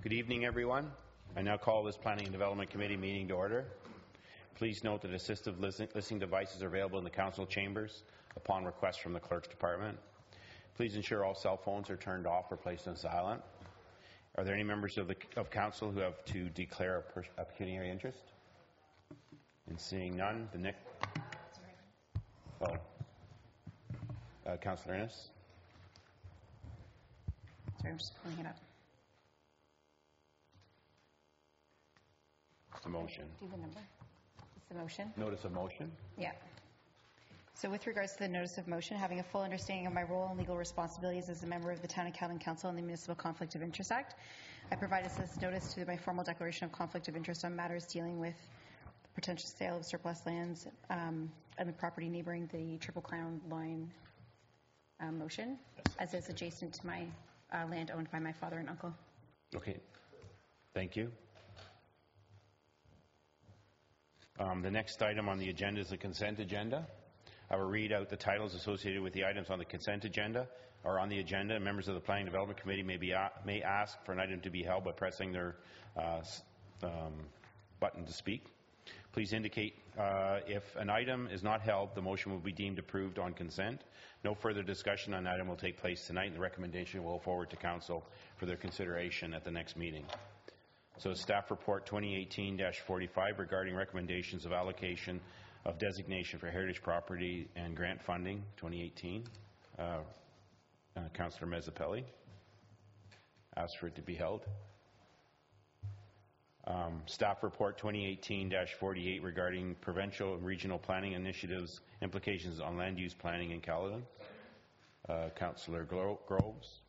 Good evening, everyone. I now call this Planning and Development Committee meeting to order. Please note that assistive listening devices are available in the Council chambers upon request from the Clerk's Department. Please ensure all cell phones are turned off or placed on silent. Are there any members of Council who have to declare a pecuniary interest? And seeing none, the next... Councillor Innes. Sorry, I'm just pulling it up. It's a motion. Do you have the number? It's the motion? Notice of motion? Yeah. So with regards to the notice of motion, having a full understanding of my role and legal responsibilities as a member of the Town of Caledon Council and the Municipal Conflict of Interest Act, I provided this notice to my formal declaration of conflict of interest on matters dealing with the potential sale of surplus lands and the property neighboring the Triple Crown line motion, as is adjacent to my land owned by my father and uncle. Okay. Thank you. The next item on the agenda is the consent agenda. I will read out the titles associated with the items on the consent agenda or on the agenda. Members of the Planning and Development Committee may ask for an item to be held by pressing their button to speak. Please indicate if an item is not held, the motion will be deemed approved on consent. No further discussion on the item will take place tonight, and the recommendation will forward to Council for their consideration at the next meeting. So Staff Report 2018-45 regarding recommendations of allocation of designation for heritage property and grant funding 2018. Councillor Mezzapelli asked for it to be held. Staff Report 2018-48 regarding provincial and regional planning initiatives implications on land use planning in Caledon. Councillor Groves.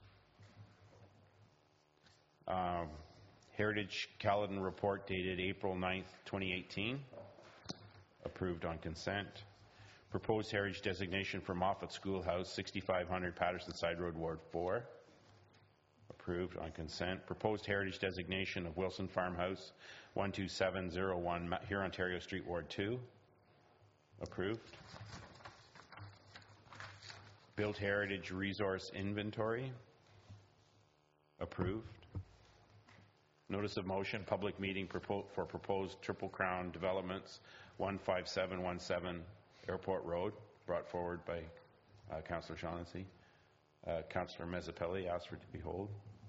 Heritage Caledon Report dated April 9th, 2018. Approved on consent. Proposed heritage designation for Moffat Schoolhouse, 6500 Patterson Side Road, Ward 4. Approved on consent. Proposed heritage designation of Wilson Farmhouse, 12701 here Ontario Street, Ward 2. Approved. Built heritage resource inventory. Approved. Notice of motion, public meeting for proposed Triple Crown developments, 15717 Airport Road, brought forward by Councillor Shaughnessy. Councillor Mezzapelli asked for it to be held.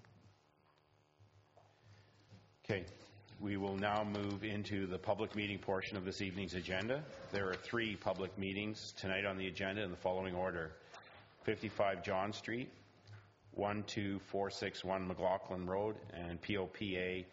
Okay, we will now move into the public meeting portion of this evening's agenda. There are 3 public meetings tonight on the agenda in the following order. 55 John Street, 12461 McLaughlin Road, and POPA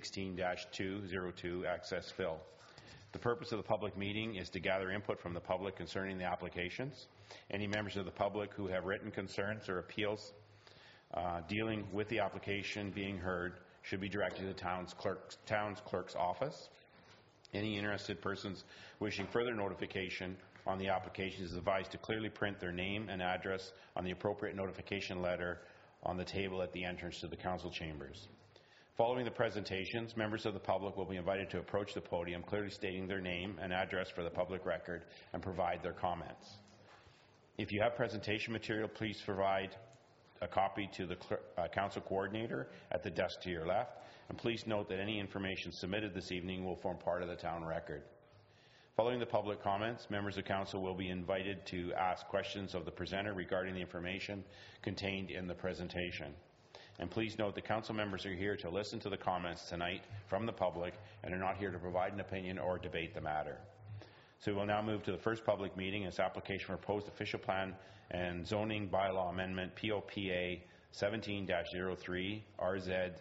16-202 Access Fill. The purpose of the public meeting is to gather input from the public concerning the applications. Any members of the public who have written concerns or appeals dealing with the application being heard should be directed to the town's clerk's office. Any interested persons wishing further notification on the application is advised to clearly print their name and address on the appropriate notification letter on the table at the entrance to the Council chambers. Following the presentations, members of the public will be invited to approach the podium, clearly stating their name and address for the public record and provide their comments. If you have presentation material, please provide a copy to the Council coordinator at the desk to your left, and please note that any information submitted this evening will form part of the town record. Following the public comments, members of Council will be invited to ask questions of the presenter regarding the information contained in the presentation. And please note that Council members are here to listen to the comments tonight from the public and are not here to provide an opinion or debate the matter. So we will now move to the first public meeting. It's application for proposed official plan and zoning bylaw amendment POPA 17-03 RZ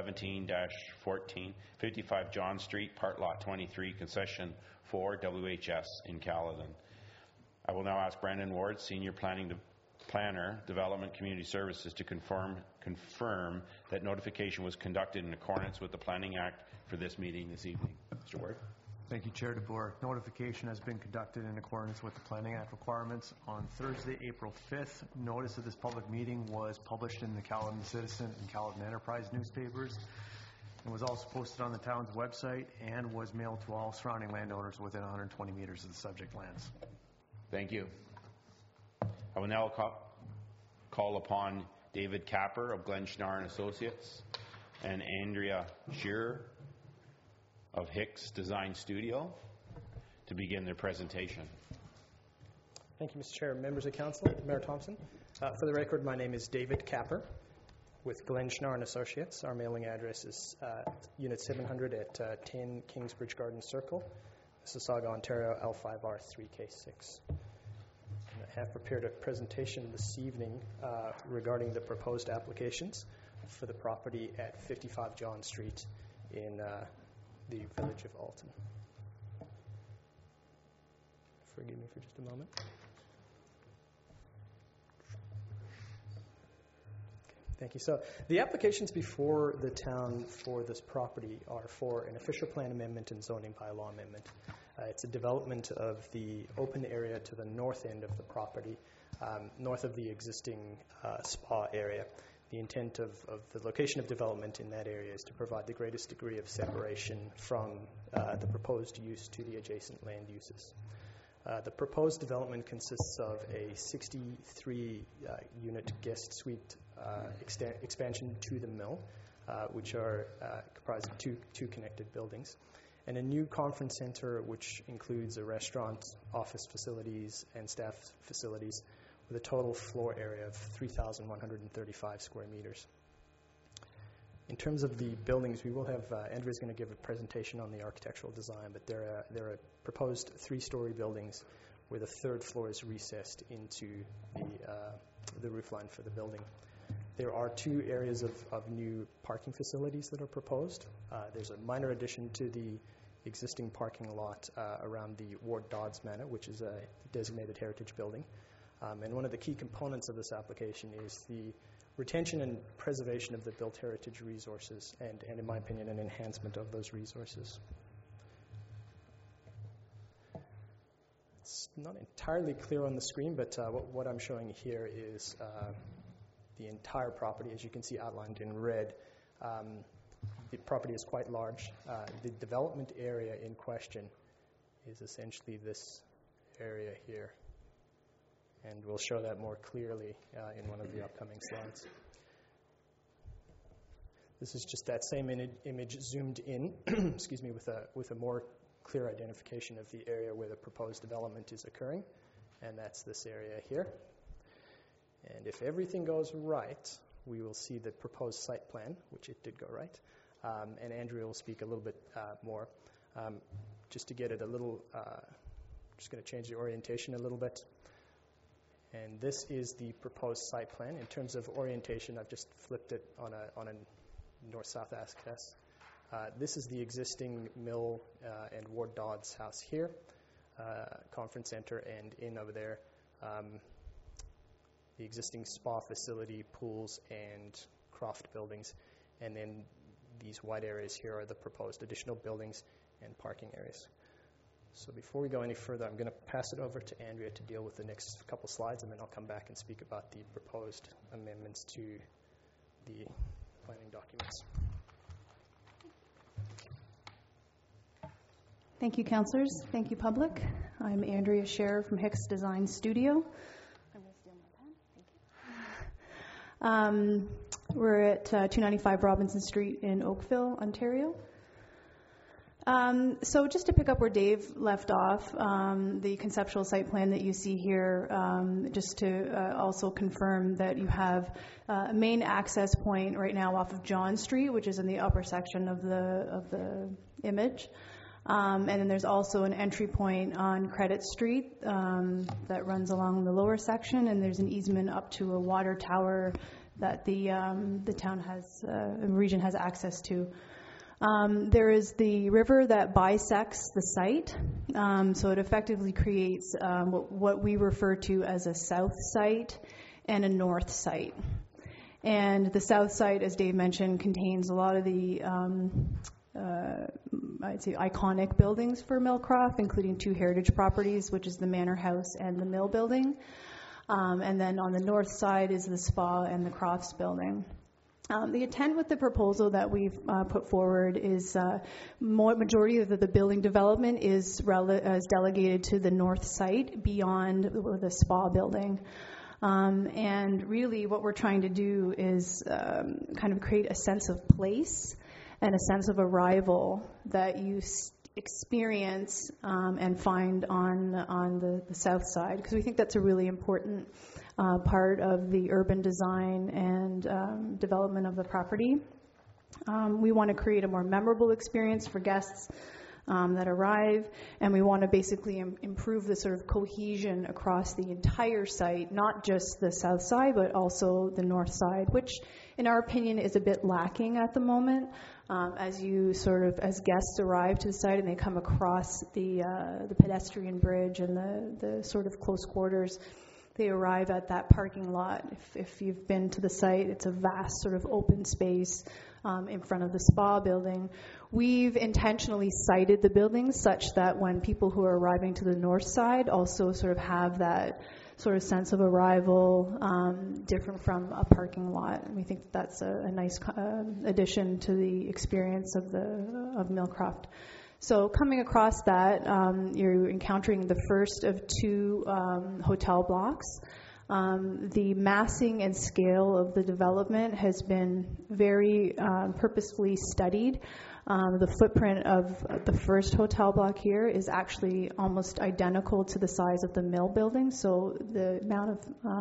17-14 55 John Street, Part Lot 23, Concession 4 WHS in Caledon. I will now ask Brandon Ward, Senior Planner, Development Community Services, to confirm that notification was conducted in accordance with the Planning Act for this meeting this evening. Mr. Ward. Thank you, Chair DeBoer. Notification has been conducted in accordance with the Planning Act requirements. On Thursday, April 5th, notice of this public meeting was published in the Caledon Citizen and Caledon Enterprise newspapers. It was also posted on the town's website and was mailed to all surrounding landowners within 120 meters of the subject lands. Thank you. I will now call upon David Capper of Glen Schnarr and Associates and Andrea Shearer of Hicks Design Studio to begin their presentation. Thank you, Mr. Chair. Members of Council, Mayor Thompson. For the record, my name is David Capper with Glenn Schnarr & Associates. Our mailing address is Unit 700 at 10 Kingsbridge Garden Circle, Mississauga, Ontario, L5R3K6. I have prepared a presentation this evening regarding the proposed applications for the property at 55 John Street in the village of Alton. Forgive me for just a moment. Thank you. So the applications before the town for this property are for an official plan amendment and zoning bylaw amendment. It's a development of the open area to the north end of the property, north of the existing spa area. The intent of the location of development in that area is to provide the greatest degree of separation from the proposed use to the adjacent land uses. The proposed development consists of a 63-unit guest suite expansion to the mill, which are comprised of two connected buildings, and a new conference center which includes a restaurant, office facilities, and staff facilities with a total floor area of 3,135 square meters. In terms of the buildings, we will have, Andrea's going to give a presentation on the architectural design, but they're a proposed 3-story buildings where the third floor is recessed into the roofline for the building. There are 2 areas of new parking facilities that are proposed. There's a minor addition to the existing parking lot around the Ward Dodds Manor, which is a designated heritage building. And one of the key components of this application is the retention and preservation of the built heritage resources and in my opinion, an enhancement of those resources. It's not entirely clear on the screen, but what I'm showing here is the entire property, as you can see outlined in red. The property is quite large. The development area in question is essentially this area here. And we'll show that more clearly in one of the upcoming slides. This is just that same image zoomed in, excuse me, with a more clear identification of the area where the proposed development is occurring, and that's this area here. And if everything goes right, we will see the proposed site plan, which it did go right, and Andrea will speak a little bit more. Just to get it a little, just going to change the orientation a little bit. And this is the proposed site plan. In terms of orientation, I've just flipped it on a north-south axis. This is the existing mill and Ward Dodds house here, conference center, and in over there, the existing spa facility, pools, and craft buildings. And then these white areas here are the proposed additional buildings and parking areas. So before we go any further, I'm going to pass it over to Andrea to deal with the next couple slides, and then I'll come back and speak about the proposed amendments to the planning documents. Thank you, councillors. Thank you, public. I'm Andrea Scherer from Hicks Design Studio. I'm going to steal my pen. Thank you. We're at 295 Robinson Street in Oakville, Ontario. So just to pick up where Dave left off, the conceptual site plan that you see here, just to also confirm that you have a main access point right now off of John Street, which is in the upper section of the image. And then there's also an entry point on Credit Street that runs along the lower section, and there's an easement up to a water tower that the town has, region has access to. There is the river that bisects the site, so it effectively creates what we refer to as a south site and a north site. And the south site, as Dave mentioned, contains a lot of the I'd say iconic buildings for Millcroft, including 2 heritage properties, which is the Manor House and the Mill Building. And then on the north side is the Spa and the Crofts Building. The intent with the proposal that we've put forward is majority of the building development is delegated to the north site beyond the Spa Building. And really what we're trying to do is kind of create a sense of place and a sense of arrival that you experience and find on the south side, because we think that's a really important part of the urban design and development of the property. We want to create a more memorable experience for guests that arrive, and we want to basically improve the sort of cohesion across the entire site, not just the south side, but also the north side, which in our opinion is a bit lacking at the moment. As guests arrive to the site and they come across the pedestrian bridge and the sort of close quarters, they arrive at that parking lot. If you've been to the site, it's a vast sort of open space in front of the spa building. We've intentionally sited the buildings such that when people who are arriving to the north side also sort of have that sort of sense of arrival, different from a parking lot. And we think that's a nice addition to the experience of Millcroft. So coming across that, you're encountering the first of two hotel blocks. The massing and scale of the development has been very purposefully studied. The footprint of the first hotel block here is actually almost identical to the size of the mill building, so the amount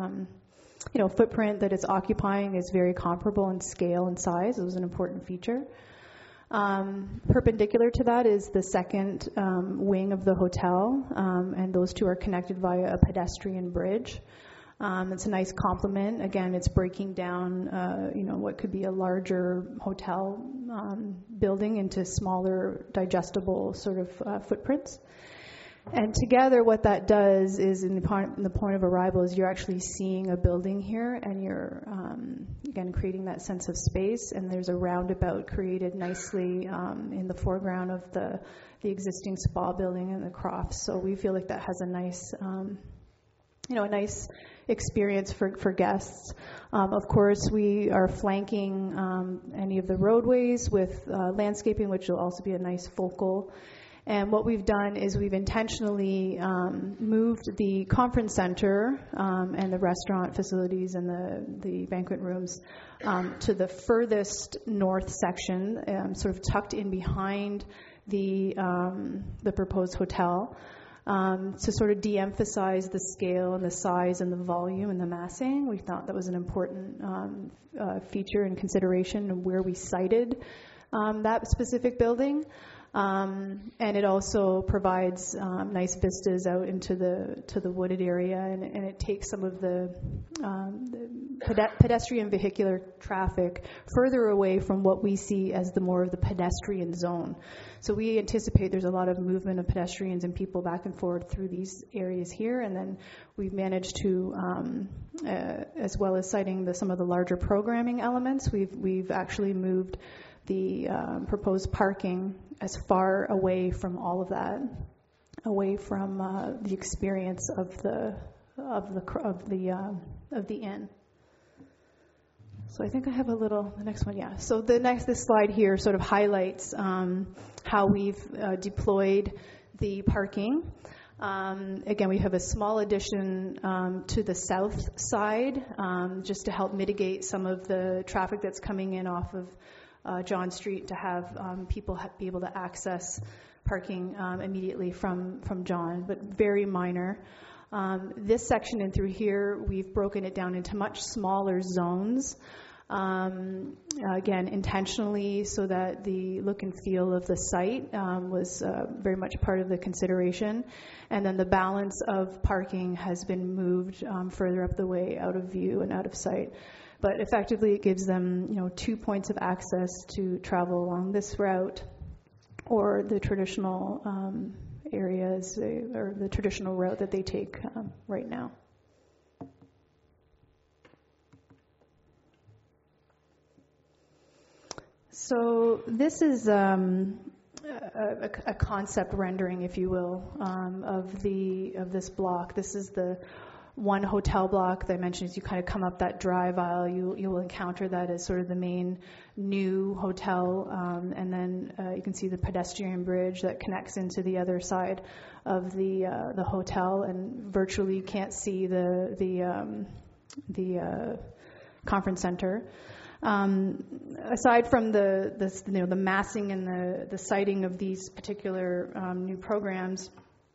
of footprint that it's occupying is very comparable in scale and size. It was an important feature. Perpendicular to that is the second wing of the hotel, and those two are connected via a pedestrian bridge. It's a nice complement. Again, it's breaking down, what could be a larger hotel building into smaller, digestible sort of footprints. And together, what that does is, in the point of arrival, is you're actually seeing a building here, and you're again creating that sense of space. And there's a roundabout created nicely in the foreground of the existing spa building and the crofts. So we feel like that has a nice, a nice experience for guests. Of course, we are flanking any of the roadways with landscaping, which will also be a nice focal. And what we've done is we've intentionally moved the conference center and the restaurant facilities and the banquet rooms to the furthest north section, sort of tucked in behind the proposed hotel, to sort of de-emphasize the scale and the size and the volume and the massing. We thought that was an important feature and consideration of where we sited that specific building. And it also provides nice vistas out into the wooded area, and it takes some of the pedestrian vehicular traffic further away from what we see as the more of the pedestrian zone. So we anticipate there's a lot of movement of pedestrians and people back and forth through these areas here, and then we've managed to, as well as citing some of the larger programming elements, we've actually moved the proposed parking as far away from all of that, away from the experience of the inn. So I think I have the next one, yeah. So this slide here sort of highlights how we've deployed the parking. Again, we have a small addition to the south side, just to help mitigate some of the traffic that's coming in off of John Street, to have people be able to access parking immediately from John, but very minor. This section and through here, we've broken it down into much smaller zones, again, intentionally, so that the look and feel of the site was very much part of the consideration. And then the balance of parking has been moved further up the way, out of view and out of sight. But effectively, it gives them, 2 points of access to travel along this route, or the traditional areas, or the traditional route that they take right now. So this is a concept rendering, if you will, of this block. This is the one hotel block that I mentioned. As you kind of come up that drive aisle, you will encounter that as sort of the main new hotel, and then you can see the pedestrian bridge that connects into the other side of the hotel, and virtually you can't see the conference center. Aside from the massing and the siting of these particular new programs,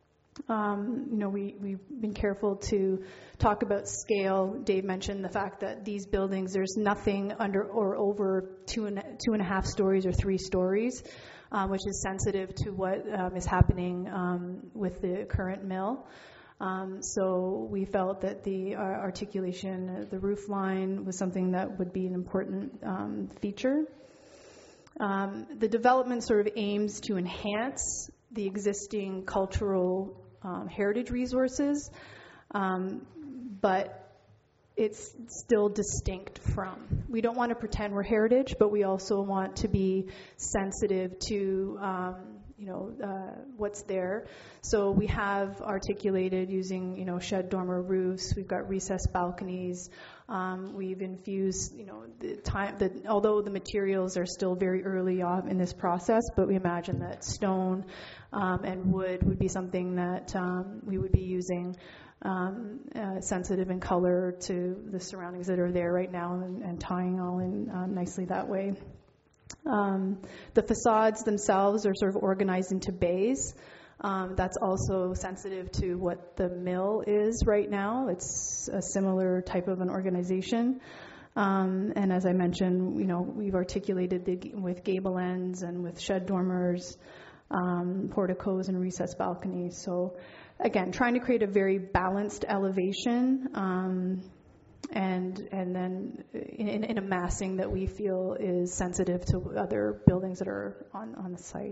we've been careful to talk about scale. Dave mentioned the fact that these buildings, there's nothing under or over 2.5 stories or 3 stories, which is sensitive to what is happening with the current mill. So we felt that the articulation, the roof line, was something that would be an important feature. The development sort of aims to enhance the existing cultural heritage resources, but it's still distinct from. We don't want to pretend we're heritage, but we also want to be sensitive to what's there. So we have articulated using, shed dormer roofs. We've got recessed balconies. We've infused, although the materials are still very early on in this process, but we imagine that stone and wood would be something that we would be using, sensitive in color to the surroundings that are there right now, and tying all in nicely that way. The facades themselves are sort of organized into bays. That's also sensitive to what the mill is right now. It's a similar type of an organization. And as I mentioned, we've articulated with gable ends and with shed dormers, porticos and recessed balconies. So again, trying to create a very balanced elevation, and then in a massing that we feel is sensitive to other buildings that are on the site.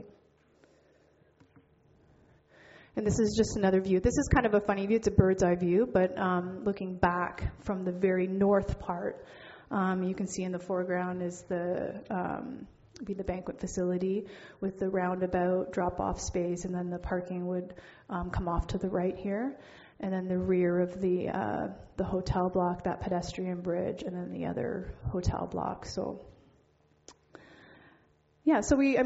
And this is just another view. This is kind of a funny view. It's a bird's eye view, but looking back from the very north part, you can see in the foreground is the banquet facility with the roundabout drop-off space, and then the parking would come off to the right here. And then the rear of the hotel block, that pedestrian bridge, and then the other hotel block. So, yeah. So we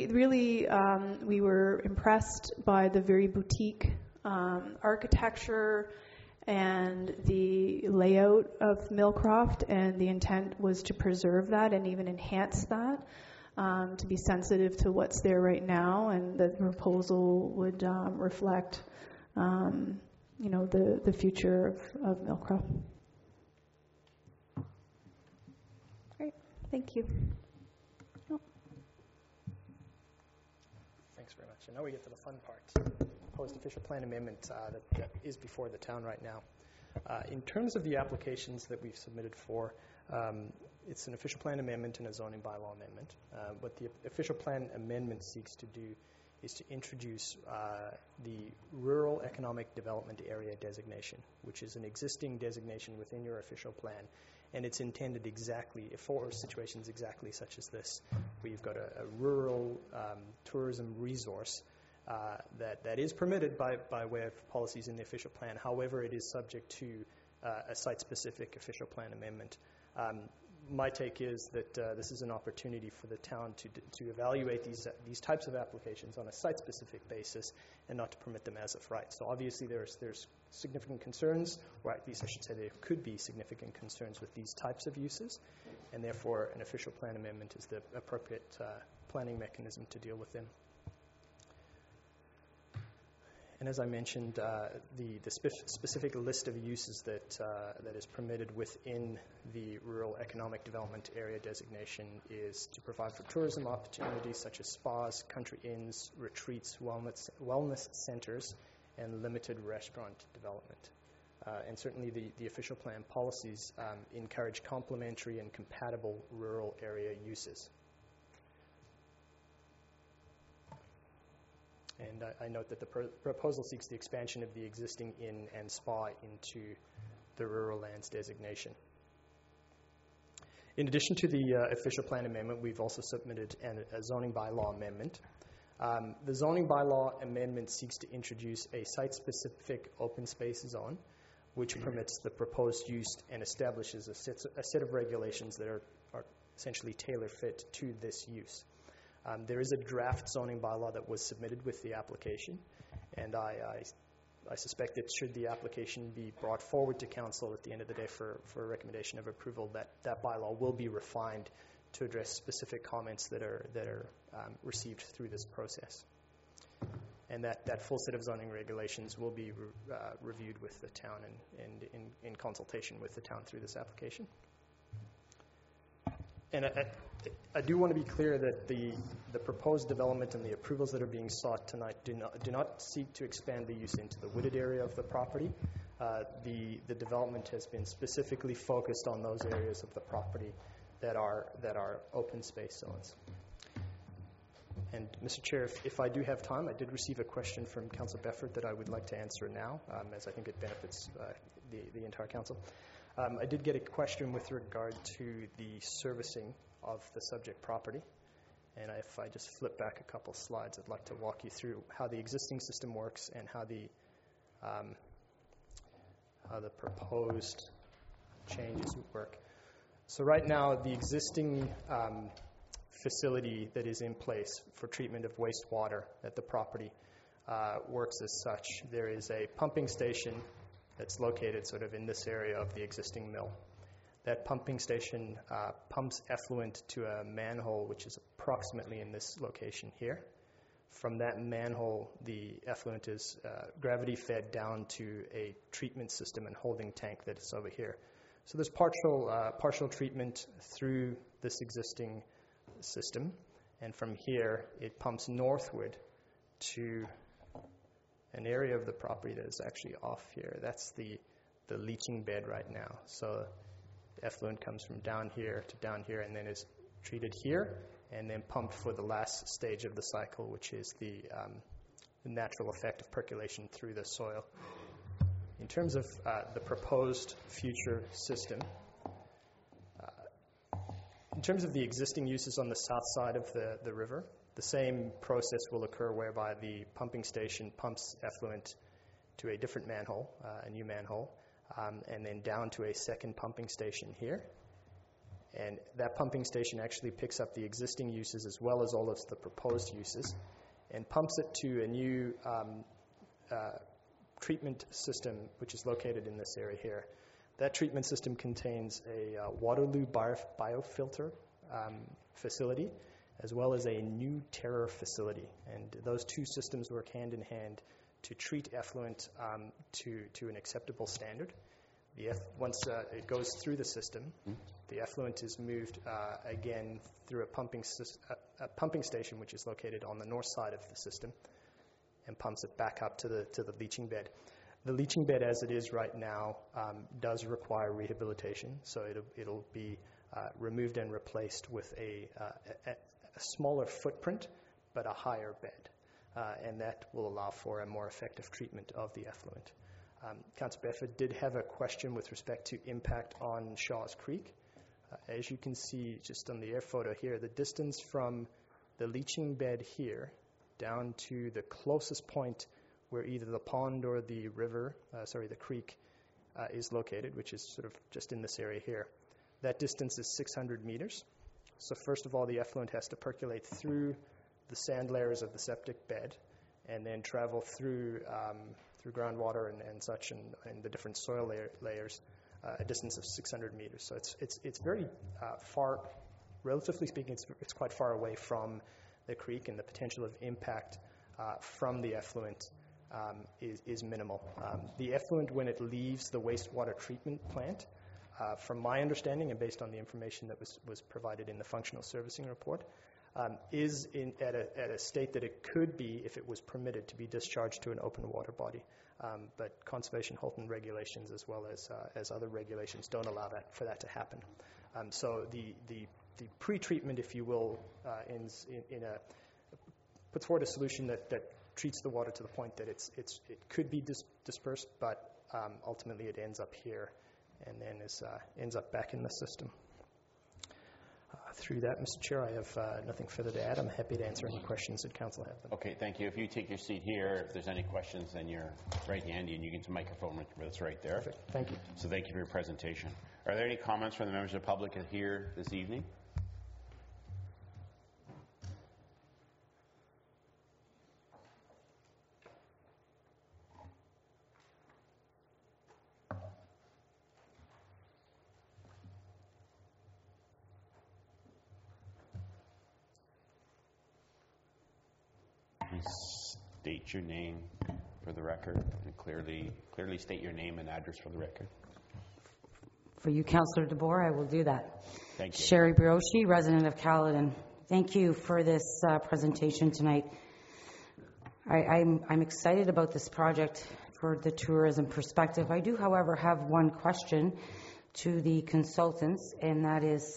were impressed by the very boutique architecture and the layout of Millcroft, and the intent was to preserve that and even enhance that, to be sensitive to what's there right now, and the proposal would reflect the future of Millcroft. Great, thank you. Thanks very much. And now we get to the fun part. Proposed official plan amendment that is before the town right now. In terms of the applications that we've submitted for, it's an official plan amendment and a zoning bylaw amendment. What the official plan amendment seeks to do is to introduce the Rural Economic Development Area designation, which is an existing designation within your official plan, and it's intended exactly for situations exactly such as this, where you've got a rural tourism resource that is permitted by way of policies in the official plan. However, it is subject to a site-specific official plan amendment. My take is that this is an opportunity for the town to evaluate these types of applications on a site-specific basis and not to permit them as of right. So obviously there's significant concerns, or at least I should say there could be significant concerns with these types of uses, and therefore an official plan amendment is the appropriate planning mechanism to deal with them. And as I mentioned, the specific list of uses that is permitted within the Rural Economic Development Area designation is to provide for tourism opportunities such as spas, country inns, retreats, wellness centers, and limited restaurant development. And certainly the official plan policies encourage complementary and compatible rural area uses. And I note that the proposal seeks the expansion of the existing inn and spa into the rural lands designation. In addition to the official plan amendment, we've also submitted a zoning bylaw amendment. The zoning bylaw amendment seeks to introduce a site-specific open space zone, which permits the proposed use and establishes a set of regulations that are essentially tailor-fit to this use. There is a draft zoning bylaw that was submitted with the application, and I I suspect that should the application be brought forward to council at the end of the day for a recommendation of approval, that bylaw will be refined to address specific comments that are received through this process. And that full set of zoning regulations will be reviewed with the town and in consultation with the town through this application. And I do want to be clear that the proposed development and the approvals that are being sought tonight do not seek to expand the use into the wooded area of the property. The development has been specifically focused on those areas of the property that are open space zones. And Mr. Chair, if I do have time, I did receive a question from Councillor Befford that I would like to answer now, as I think it benefits the entire council. I did get a question with regard to the servicing of the subject property. And if I just flip back a couple slides, I'd like to walk you through how the existing system works and how the proposed changes would work. So right now, the existing facility that is in place for treatment of wastewater at the property works as such. There is a pumping station that's located sort of in this area of the existing mill. That pumping station pumps effluent to a manhole which is approximately in this location here. From that manhole, the effluent is gravity fed down to a treatment system and holding tank that is over here. So there's partial treatment through this existing system, and from here it pumps northward to an area of the property that is actually off here. That's the leaching bed right now. So the effluent comes from down here to down here and then is treated here and then pumped for the last stage of the cycle, which is the natural effect of percolation through the soil. In terms of the proposed future system, in terms of the existing uses on the south side of the river, the same process will occur whereby the pumping station pumps effluent to a different manhole, a new manhole, and then down to a second pumping station here. And that pumping station actually picks up the existing uses as well as all of the proposed uses and pumps it to a new treatment system which is located in this area here. That treatment system contains a Waterloo biofilter facility as well as a new Terror facility. And those two systems work hand in hand to treat effluent to an acceptable standard. Once it goes through the system, the effluent is moved again through a pumping station which is located on the north side of the system and pumps it back up to the leaching bed. The leaching bed as it is right now does require rehabilitation, so it'll be removed and replaced with a smaller footprint but a higher bed, and that will allow for a more effective treatment of the effluent. Councillor Befford did have a question with respect to impact on Shaw's Creek. As you can see just on the air photo here, the distance from the leaching bed here down to the closest point where either the pond or the river, the creek, is located, which is sort of just in this area here. That distance is 600 meters. So first of all, the effluent has to percolate through the sand layers of the septic bed and then travel through groundwater and such and the different soil layers, a distance of 600 meters. So it's very far, relatively speaking, it's quite far away from the creek, and the potential of impact from the effluent is minimal. The effluent, when it leaves the wastewater treatment plant, from my understanding and based on the information that was provided in the functional servicing report, is at a state that it could be, if it was permitted, to be discharged to an open water body. But conservation Halton regulations as well as other regulations don't allow for that to happen. So the pre-treatment, if you will, puts forward a solution that treats the water to the point that it could be dispersed, but ultimately it ends up here and then ends up back in the system. Through that, Mr. Chair, I have nothing further to add. I'm happy to answer any questions that Council have. Okay, thank you. If you take your seat here, if there's any questions, then you're right handy and you get the microphone that's right there. Perfect. Thank you. So thank you for your presentation. Are there any comments from the members of the public here this evening? State your name for the record, and clearly state your name and address for the record. For you, Councillor DeBoer, I will do that. Thank you. Sherry Brioche, resident of Caledon. Thank you for this presentation tonight. I'm excited about this project for the tourism perspective. I do, however, have one question to the consultants, and that is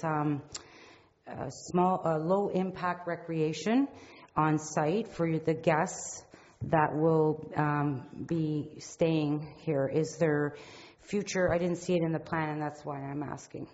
low-impact recreation on site for the guests that will be staying here. Is there future? I didn't see it in the plan, and that's why I'm asking.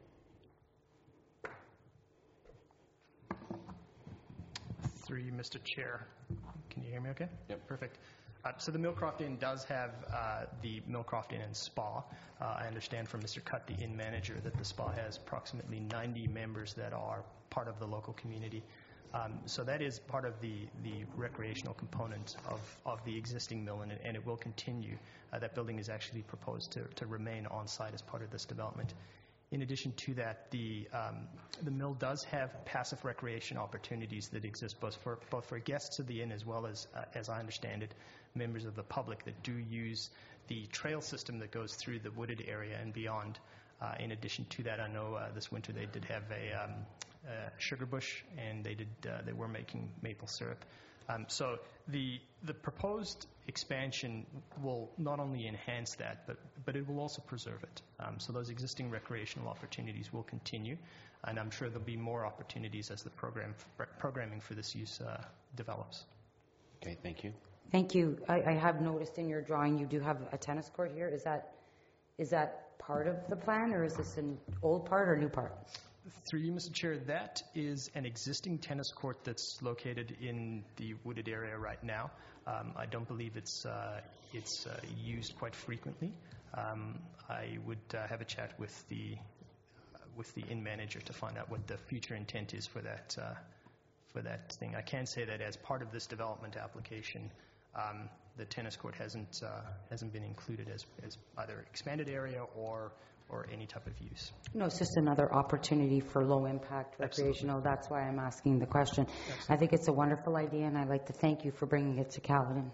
Through you, Mr. Chair. Can you hear me okay? Yep. Perfect. So the Millcroft Inn does have the Millcroft Inn and Spa. I understand from Mr. Cutt, the inn manager, that the spa has approximately 90 members that are part of the local community. So that is part of the recreational component of the existing mill, and it will continue. That building is actually proposed to remain on site as part of this development. In addition to that, the mill does have passive recreation opportunities that exist both for guests of the inn as well as I understand it, members of the public that do use the trail system that goes through the wooded area and beyond. In addition to that, I know this winter they did have a sugar bush, and they were making maple syrup. So the proposed expansion will not only enhance that, but it will also preserve it. So those existing recreational opportunities will continue, and I'm sure there'll be more opportunities as the programming for this use develops. Okay, thank you. Thank you. I have noticed in your drawing you do have a tennis court here. Is that part of the plan, or is this an old part or new part? Through you, Mr. Chair, that is an existing tennis court that's located in the wooded area right now. I don't believe it's used quite frequently. I would have a chat with the inn manager to find out what the future intent is for that thing. I can say that as part of this development application, the tennis court hasn't been included as either expanded area or any type of use. No, it's just another opportunity for low-impact recreational. Absolutely. That's why I'm asking the question. Absolutely. I think it's a wonderful idea, and I'd like to thank you for bringing it to Caledon.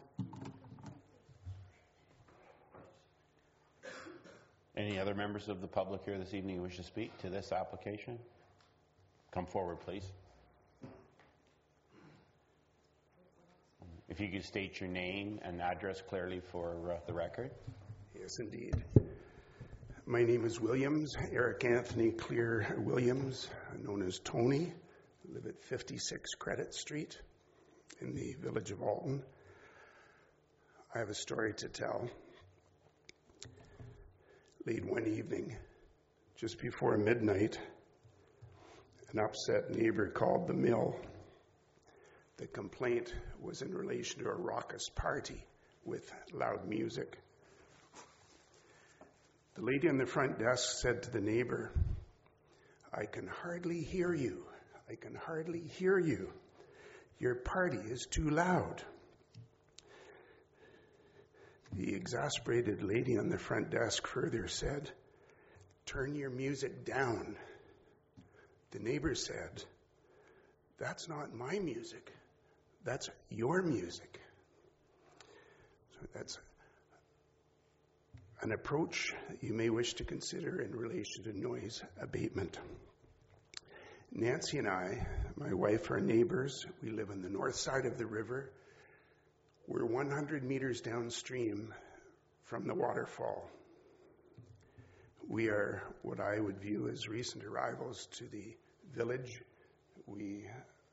Any other members of the public here this evening who wish to speak to this application? Come forward, please. If you could state your name and address clearly for the record. Yes, indeed. My name is Williams, Eric Anthony Clear Williams, known as Tony. I live at 56 Credit Street in the village of Alton. I have a story to tell. Late one evening, just before midnight, an upset neighbor called the mill. The complaint was in relation to a raucous party with loud music. The lady on the front desk said to the neighbor, "I can hardly hear you. I can hardly hear you. Your party is too loud." The exasperated lady on the front desk further said, "Turn your music down." The neighbor said, "That's not my music. That's your music." So that's an approach you may wish to consider in relation to noise abatement. Nancy and I, my wife, are neighbors. We live on the north side of the river. We're 100 meters downstream from the waterfall. We are what I would view as recent arrivals to the village. We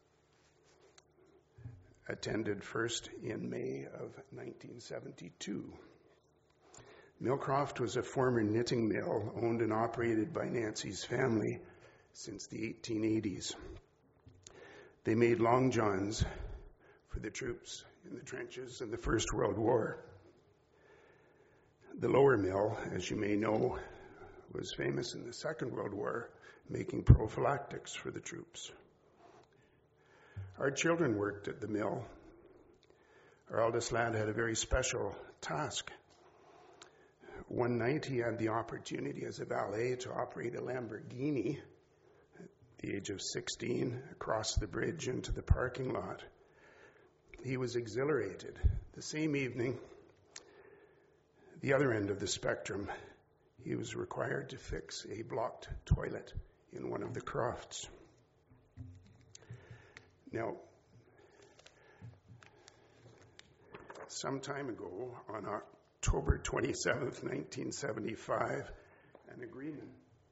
attended first in May of 1972. Millcroft was a former knitting mill owned and operated by Nancy's family since the 1880s. They made long johns for the troops in the trenches in the First World War. The lower mill, as you may know, was famous in the Second World War, making prophylactics for the troops. Our children worked at the mill. Our eldest lad had a very special task. One night he had the opportunity as a valet to operate a Lamborghini at the age of 16 across the bridge into the parking lot. he was exhilarated. The same evening, the other end of the spectrum, he was required to fix a blocked toilet in one of the crofts. Now, some time ago, on October 27th, 1975, an agreement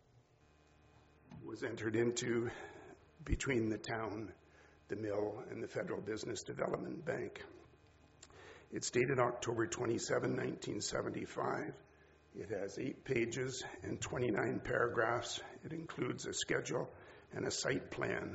was entered into between the town, the mill, and the Federal Business Development Bank. It's dated October 27, 1975. It has 8 pages and 29 paragraphs. It includes a schedule and a site plan.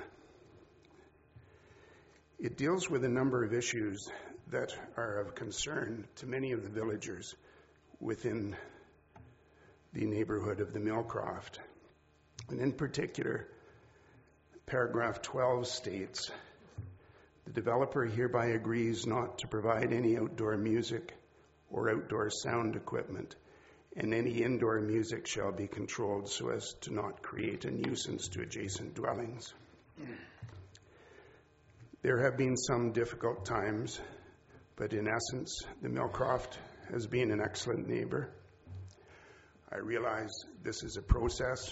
It deals with a number of issues that are of concern to many of the villagers within the neighborhood of the Millcroft. And in particular, paragraph 12 states, "The developer hereby agrees not to provide any outdoor music or outdoor sound equipment, and any indoor music shall be controlled so as to not create a nuisance to adjacent dwellings." There have been some difficult times, but in essence, the Millcroft has been an excellent neighbor. I realize this is a process.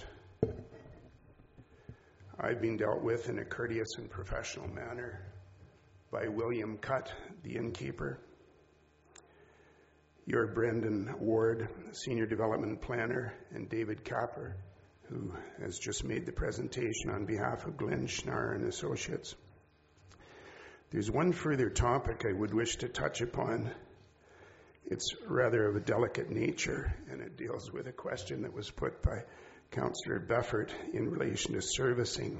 I've been dealt with in a courteous and professional manner by William Cutt, the innkeeper, your Brendan Ward, Senior Development Planner, and David Capper, who has just made the presentation on behalf of Glenn Schnarr and Associates. There's one further topic I would wish to touch upon. It's rather of a delicate nature, and it deals with a question that was put by Councillor Beffert in relation to servicing.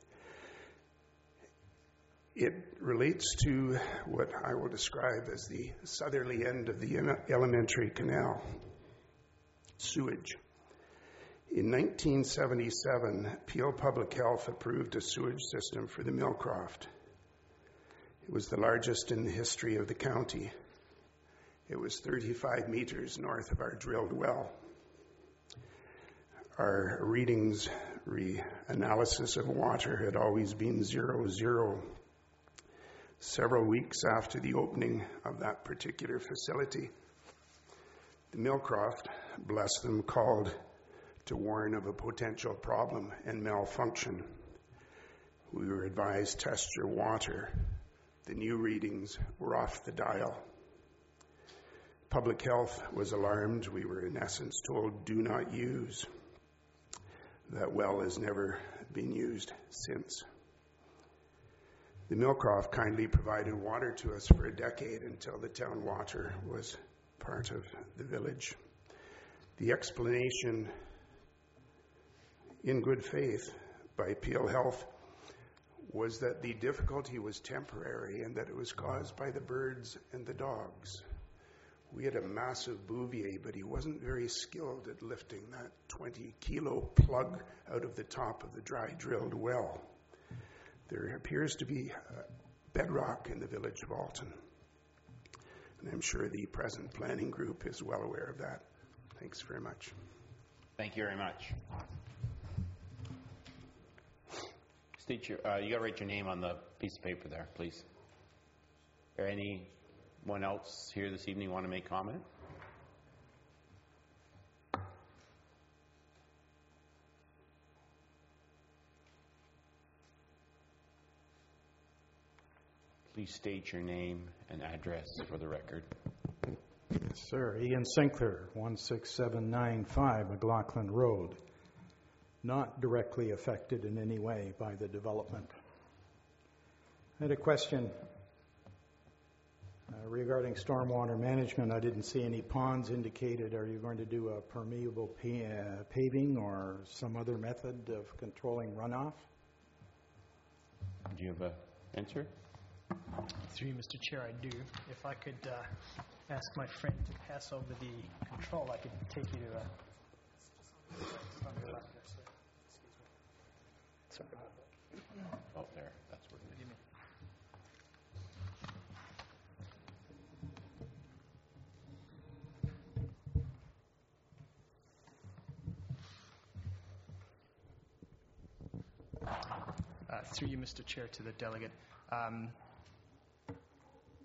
It relates to what I will describe as the southerly end of the elementary canal, sewage. In 1977, Peel Public Health approved a sewage system for the Millcroft. It was the largest in the history of the county. It was 35 meters north of our drilled well. Our readings, analysis of water had always been 0-0. Several weeks after the opening of that particular facility, the Millcroft, bless them, called to warn of a potential problem and malfunction. We were advised, test your water. The new readings were off the dial. Public health was alarmed. We were in essence told, do not use. That well has never been used since. The Millcroft kindly provided water to us for a decade until the town water was part of the village. The explanation, in good faith, by Peel Health was that the difficulty was temporary and that it was caused by the birds and the dogs. We had a massive bouvier, but he wasn't very skilled at lifting that 20-kilo plug out of the top of the dry drilled well. There appears to be bedrock in the village of Alton, and I'm sure the present planning group is well aware of that. Thanks very much. Thank you very much. State your, you got to write your name on the piece of paper there, please. Or anyone else here this evening want to make comment? Please state your name and address for the record. Yes, sir. Ian Sinclair, 16795 McLaughlin Road. Not directly affected in any way by the development. I had a question regarding stormwater management. I didn't see any ponds indicated. Are you going to do a permeable paving or some other method of controlling runoff? Do you have an answer? Through you, Mr. Chair, I do. If I could ask my friend to pass over the control, I could take you to a... Sorry about that. Oh, there. That's where it is. Through you, Mr. Chair, to the delegate.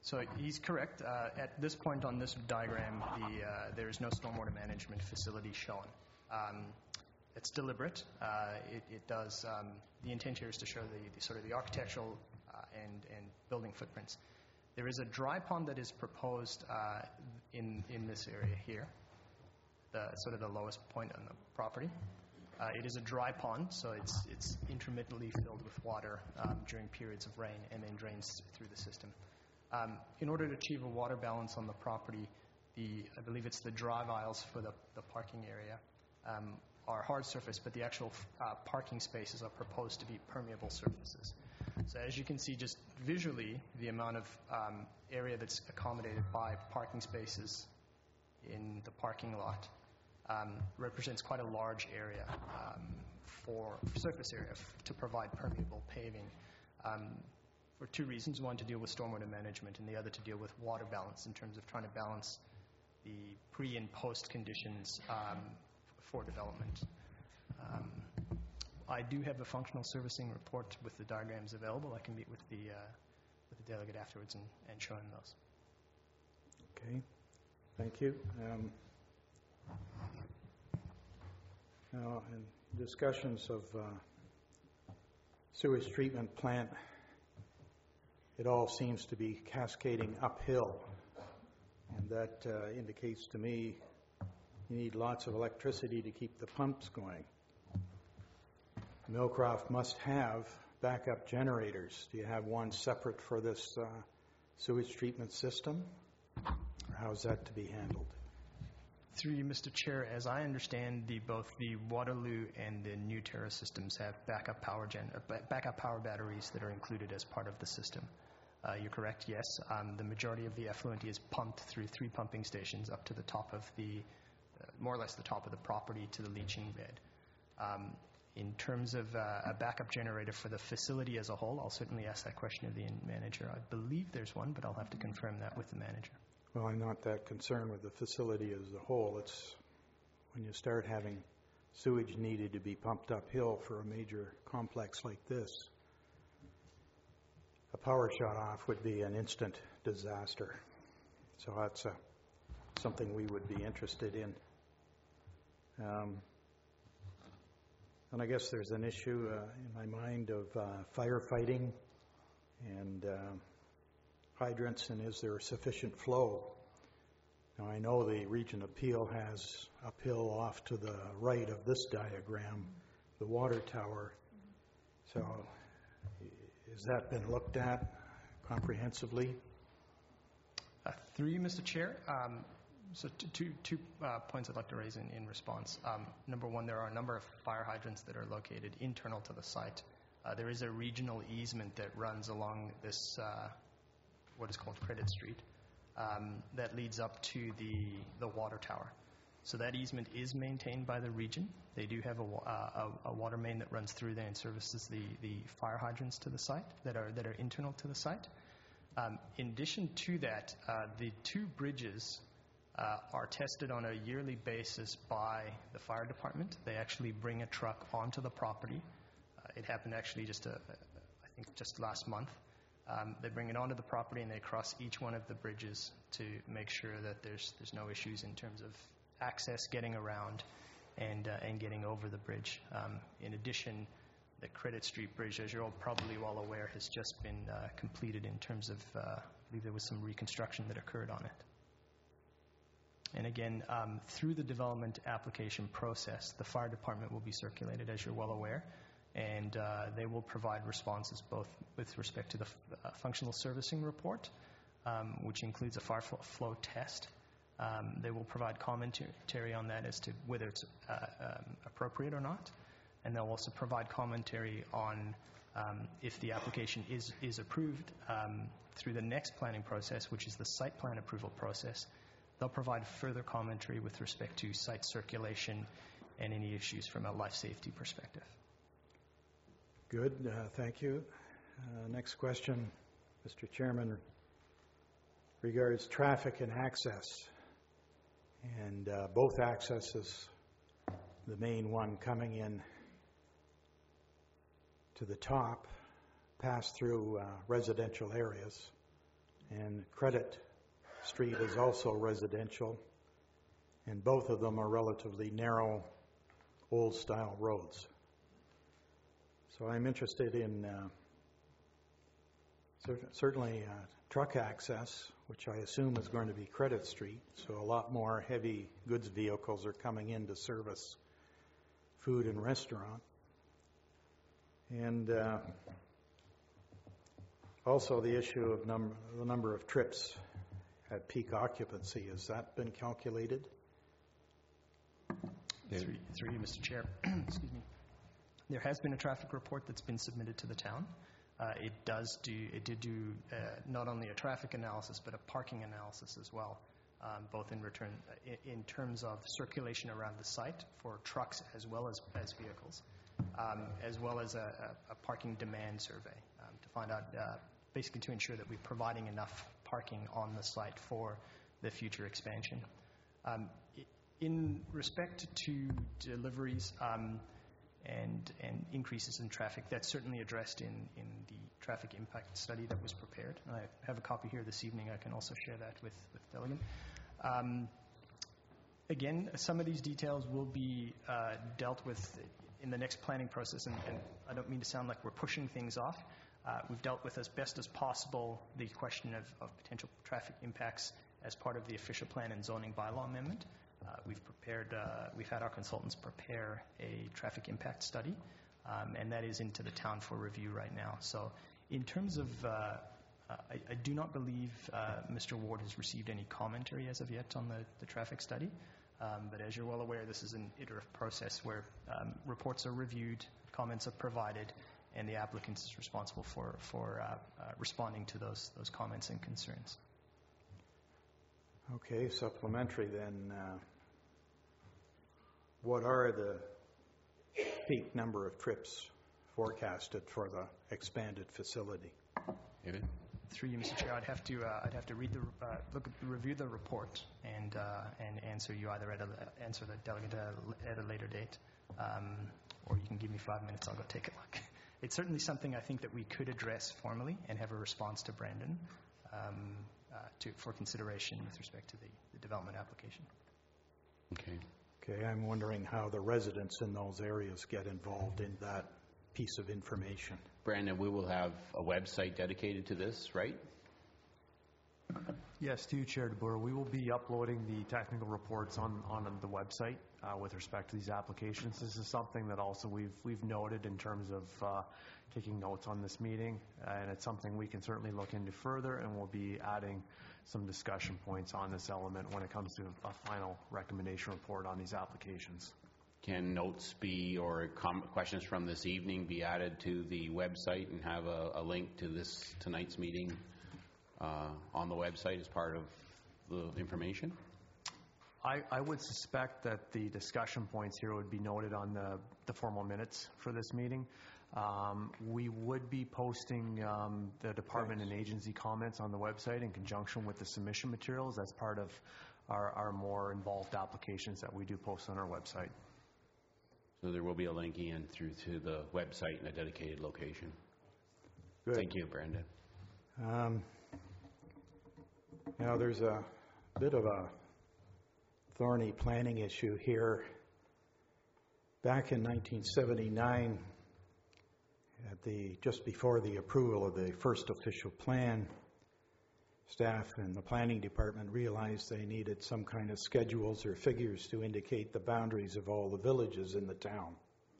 So he's correct. At this point on this diagram, there is no stormwater management facility shown. It's deliberate. It does. The intent here is to show the sort of the architectural and building footprints. There is a dry pond that is proposed in this area here, sort of the lowest point on the property. It is a dry pond, so it's intermittently filled with water during periods of rain and then drains through the system. In order to achieve a water balance on the property, I believe it's the drive aisles for the parking area are hard surface, but the actual parking spaces are proposed to be permeable surfaces. So as you can see, just visually, the amount of area that's accommodated by parking spaces in the parking lot represents quite a large area for surface area to provide permeable paving for two reasons. One, to deal with stormwater management, and the other to deal with water balance in terms of trying to balance the pre- and post conditions for development. I do have a functional servicing report with the diagrams available. I can meet with the delegate afterwards and show him those. Okay, thank you. Now, in discussions of sewage treatment plant, it all seems to be cascading uphill, and that indicates to me you need lots of electricity to keep the pumps going. Millcroft must have backup generators. Do you have one separate for this sewage treatment system? Or how is that to be handled? Through you, Mr. Chair, as I understand, both the Waterloo and the New Terra systems have backup power batteries that are included as part of the system. You're correct, yes. The majority of the effluent is pumped through 3 pumping stations up to the top of more or less the top of the property to the leaching bed. In terms of a backup generator for the facility as a whole, I'll certainly ask that question of the manager. I believe there's one, but I'll have to confirm that with the manager. Well, I'm not that concerned with the facility as a whole. It's when you start having sewage needed to be pumped uphill for a major complex like this, a power shut off would be an instant disaster. So that's something we would be interested in. And I guess there's an issue in my mind of firefighting and hydrants, and is there sufficient flow? Now, I know the region appeal has uphill off to the right of this diagram, the water tower. So has that been looked at comprehensively? Through you, Mr. Chair. So two points I'd like to raise in response. Number one, there are a number of fire hydrants that are located internal to the site. There is a regional easement that runs along this, what is called Credit Street, that leads up to the water tower. So that easement is maintained by the region. They do have a water main that runs through there and services the fire hydrants to the site that are internal to the site. In addition to that, the 2 bridges are tested on a yearly basis by the fire department. They actually bring a truck onto the property. It happened actually I think just last month. They bring it onto the property and they cross each one of the bridges to make sure that there's no issues in terms of access, getting around, and getting over the bridge. In addition, the Credit Street Bridge, as you're all probably well aware, has just been completed in terms of, I believe there was some reconstruction that occurred on it. And again, through the development application process, the fire department will be circulated, as you're well aware, and they will provide responses both with respect to the functional servicing report, which includes a fire flow test. They will provide commentary on that as to whether it's appropriate or not, and they'll also provide commentary on if the application is approved through the next planning process, which is the site plan approval process. They'll provide further commentary with respect to site circulation and any issues from a life safety perspective. Good, thank you. Next question, Mr. Chairman, regards traffic and access. And both accesses, the main one coming in to the top, pass through residential areas, and Credit Street is also residential, and both of them are relatively narrow, old-style roads. So I'm interested in certainly truck access, which I assume is going to be Credit Street, so a lot more heavy goods vehicles are coming in to service food and restaurant. And also the issue of the number of trips at peak occupancy. Has that been calculated? Through you, Mr. Chair. Excuse me. There has been a traffic report that's been submitted to the town. It did do not only a traffic analysis but a parking analysis as well, both in terms of circulation around the site for trucks as well as vehicles, as well as a parking demand survey to find out, basically to ensure that we're providing enough parking on the site for the future expansion. In respect to deliveries and increases in traffic, that's certainly addressed in the traffic impact study that was prepared. I have a copy here this evening. I can also share that with the delegate. Again, some of these details will be dealt with in the next planning process, and I don't mean to sound like we're pushing things off. We've dealt with as best as possible the question of potential traffic impacts as part of the official plan and zoning bylaw amendment. We've had our consultants prepare a traffic impact study, and that is into the town for review right now. So in terms of, I do not believe Mr. Ward has received any commentary as of yet on the traffic study, but as you're well aware, this is an iterative process where reports are reviewed, comments are provided, and the applicant is responsible for responding to those comments and concerns. Okay, supplementary then. What are the peak number of trips forecasted for the expanded facility? David? Through you, Mr. Chair, I'd have to review the report and answer you answer the delegate at a later date, or you can give me 5 minutes. I'll go take a look. It's certainly something I think that we could address formally and have a response to Brandon for consideration with respect to the development application. Okay, I'm wondering how the residents in those areas get involved in that piece of information. Brandon, we will have a website dedicated to this, right? Yes, to you, Chair DeBoer. We will be uploading the technical reports on the website with respect to these applications. This is something that also we've noted in terms of taking notes on this meeting, and it's something we can certainly look into further, and we'll be adding some discussion points on this element when it comes to a final recommendation report on these applications. Can notes or questions from this evening be added to the website and have a link to tonight's meeting on the website as part of the information? I would suspect that the discussion points here would be noted on the formal minutes for this meeting. We would be posting the department and agency comments on the website in conjunction with the submission materials as part of our more involved applications that we do post on our website. So there will be a link in through to the website in a dedicated location. Good. Thank you, Brandon. Now there's a bit of a thorny planning issue here. Back in 1979, just before the approval of the first official plan, staff and the planning department realized they needed some kind of schedules or figures to indicate the boundaries of all the villages in the town.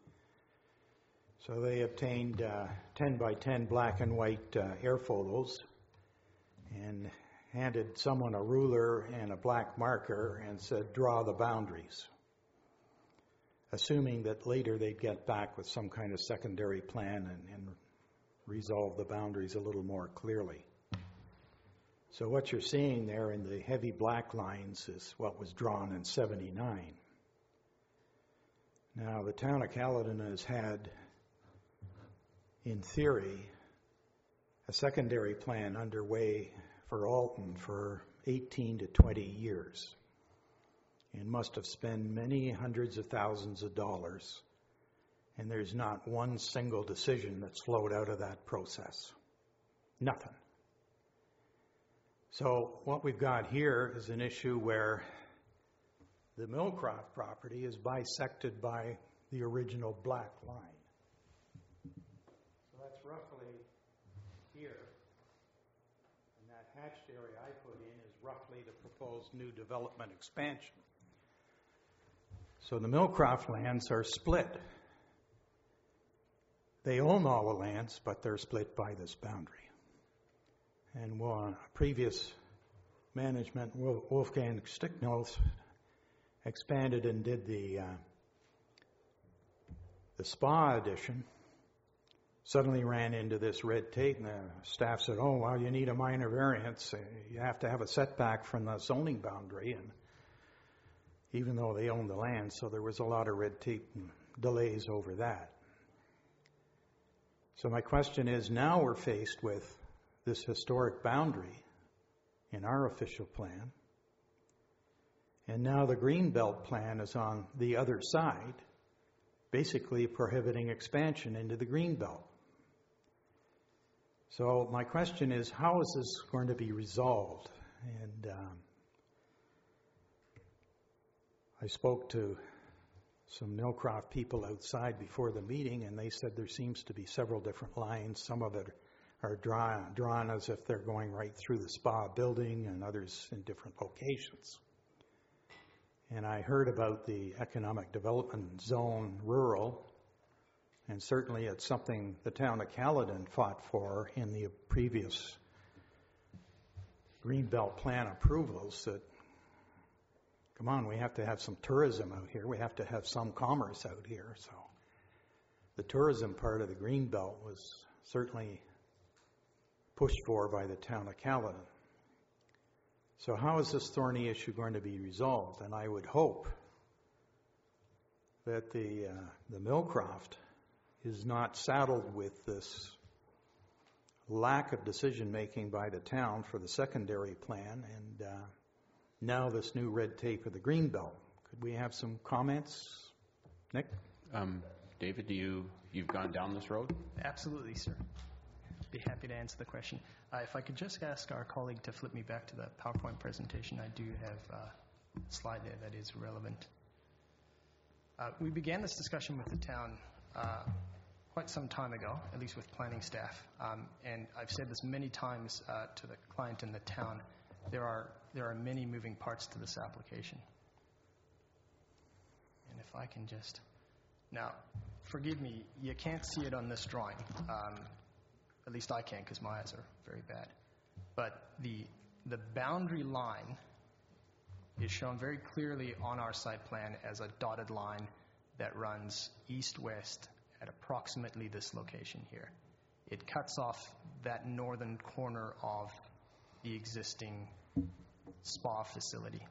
So they obtained 10 by 10 black and white air photos and handed someone a ruler and a black marker and said, draw the boundaries, assuming that later they'd get back with some kind of secondary plan and resolve the boundaries a little more clearly. So what you're seeing there in the heavy black lines is what was drawn in 79. Now, the town of Caledon has had, in theory, a secondary plan underway for Alton for 18 to 20 years and must have spent many hundreds of thousands of dollars, and there's not one single decision that's flowed out of that process. Nothing. So what we've got here is an issue where the Millcroft property is bisected by the original black line. So that's roughly here. And that hatched area I put in is roughly the proposed new development expansion. So the Millcroft lands are split. They own all the lands, but they're split by this boundary. And previous management, Wolfgang Sticknells, expanded and did the spa addition. Suddenly ran into this red tape, and the staff said, "Oh, well, you need a minor variance. You have to have a setback from the zoning boundary." And even though they owned the land, so there was a lot of red tape and delays over that. So my question is, now we're faced with this historic boundary in our official plan, and now the Greenbelt plan is on the other side, basically prohibiting expansion into the Greenbelt. So my question is, how is this going to be resolved? And I spoke to some Millcroft people outside before the meeting, and they said there seems to be several different lines. Some of it are drawn as if they're going right through the spa building, and others in different locations. And I heard about the economic development zone rural, and certainly it's something the town of Caledon fought for in the previous Greenbelt plan approvals, that, come on, we have to have some tourism out here. We have to have some commerce out here. So the tourism part of the Greenbelt was certainly pushed for by the town of Caledon. So how is this thorny issue going to be resolved? And I would hope that the Millcroft is not saddled with this lack of decision-making by the town for the secondary plan, and now this new red tape of the Greenbelt. Could we have some comments? Nick? David, you've gone down this road? Absolutely, sir. Be happy to answer the question. If I could just ask our colleague to flip me back to the PowerPoint presentation. I do have a slide there that is relevant. We began this discussion with the town quite some time ago, at least with planning staff. And I've said this many times to the client in the town. There are many moving parts to this application. And if I can just... Now, forgive me, you can't see it on this drawing. At least I can't, because my eyes are very bad. But the boundary line is shown very clearly on our site plan as a dotted line that runs east-west at approximately this location here. It cuts off that northern corner of the existing spa facility.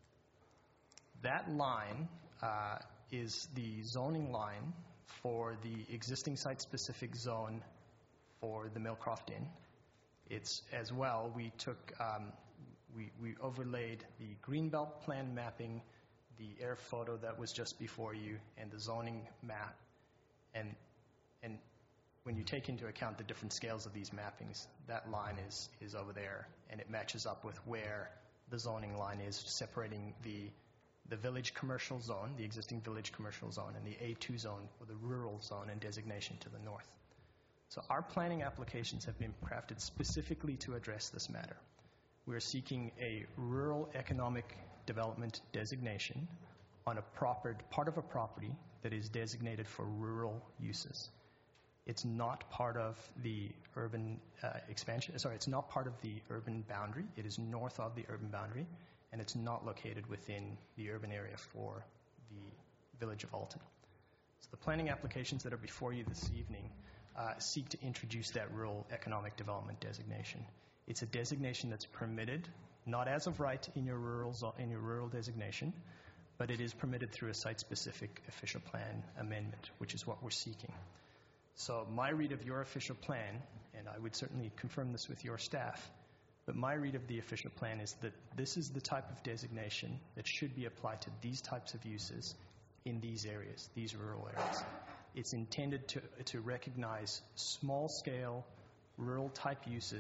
That line is the zoning line for the existing site-specific zone for the Millcroft Inn. It's as well, we took, we overlaid the Greenbelt plan mapping, the air photo that was just before you, and the zoning map. And when you take into account the different scales of these mappings, that line is over there, and it matches up with where the zoning line is, separating the village commercial zone, the existing village commercial zone, and the A2 zone, or the rural zone and designation to the north. So our planning applications have been crafted specifically to address this matter. We're seeking a rural economic development designation on a part of a property that is designated for rural uses. It's not part of the urban expansion. Sorry, it's not part of the urban boundary. It is north of the urban boundary, and it's not located within the urban area for the village of Alton. So the planning applications that are before you this evening seek to introduce that rural economic development designation. It's a designation that's permitted, not as of right in your rural designation, but it is permitted through a site-specific official plan amendment, which is what we're seeking. So my read of your official plan, and I would certainly confirm this with your staff, but my read of the official plan is that this is the type of designation that should be applied to these types of uses in these areas, these rural areas. It's intended to recognize small-scale, rural-type uses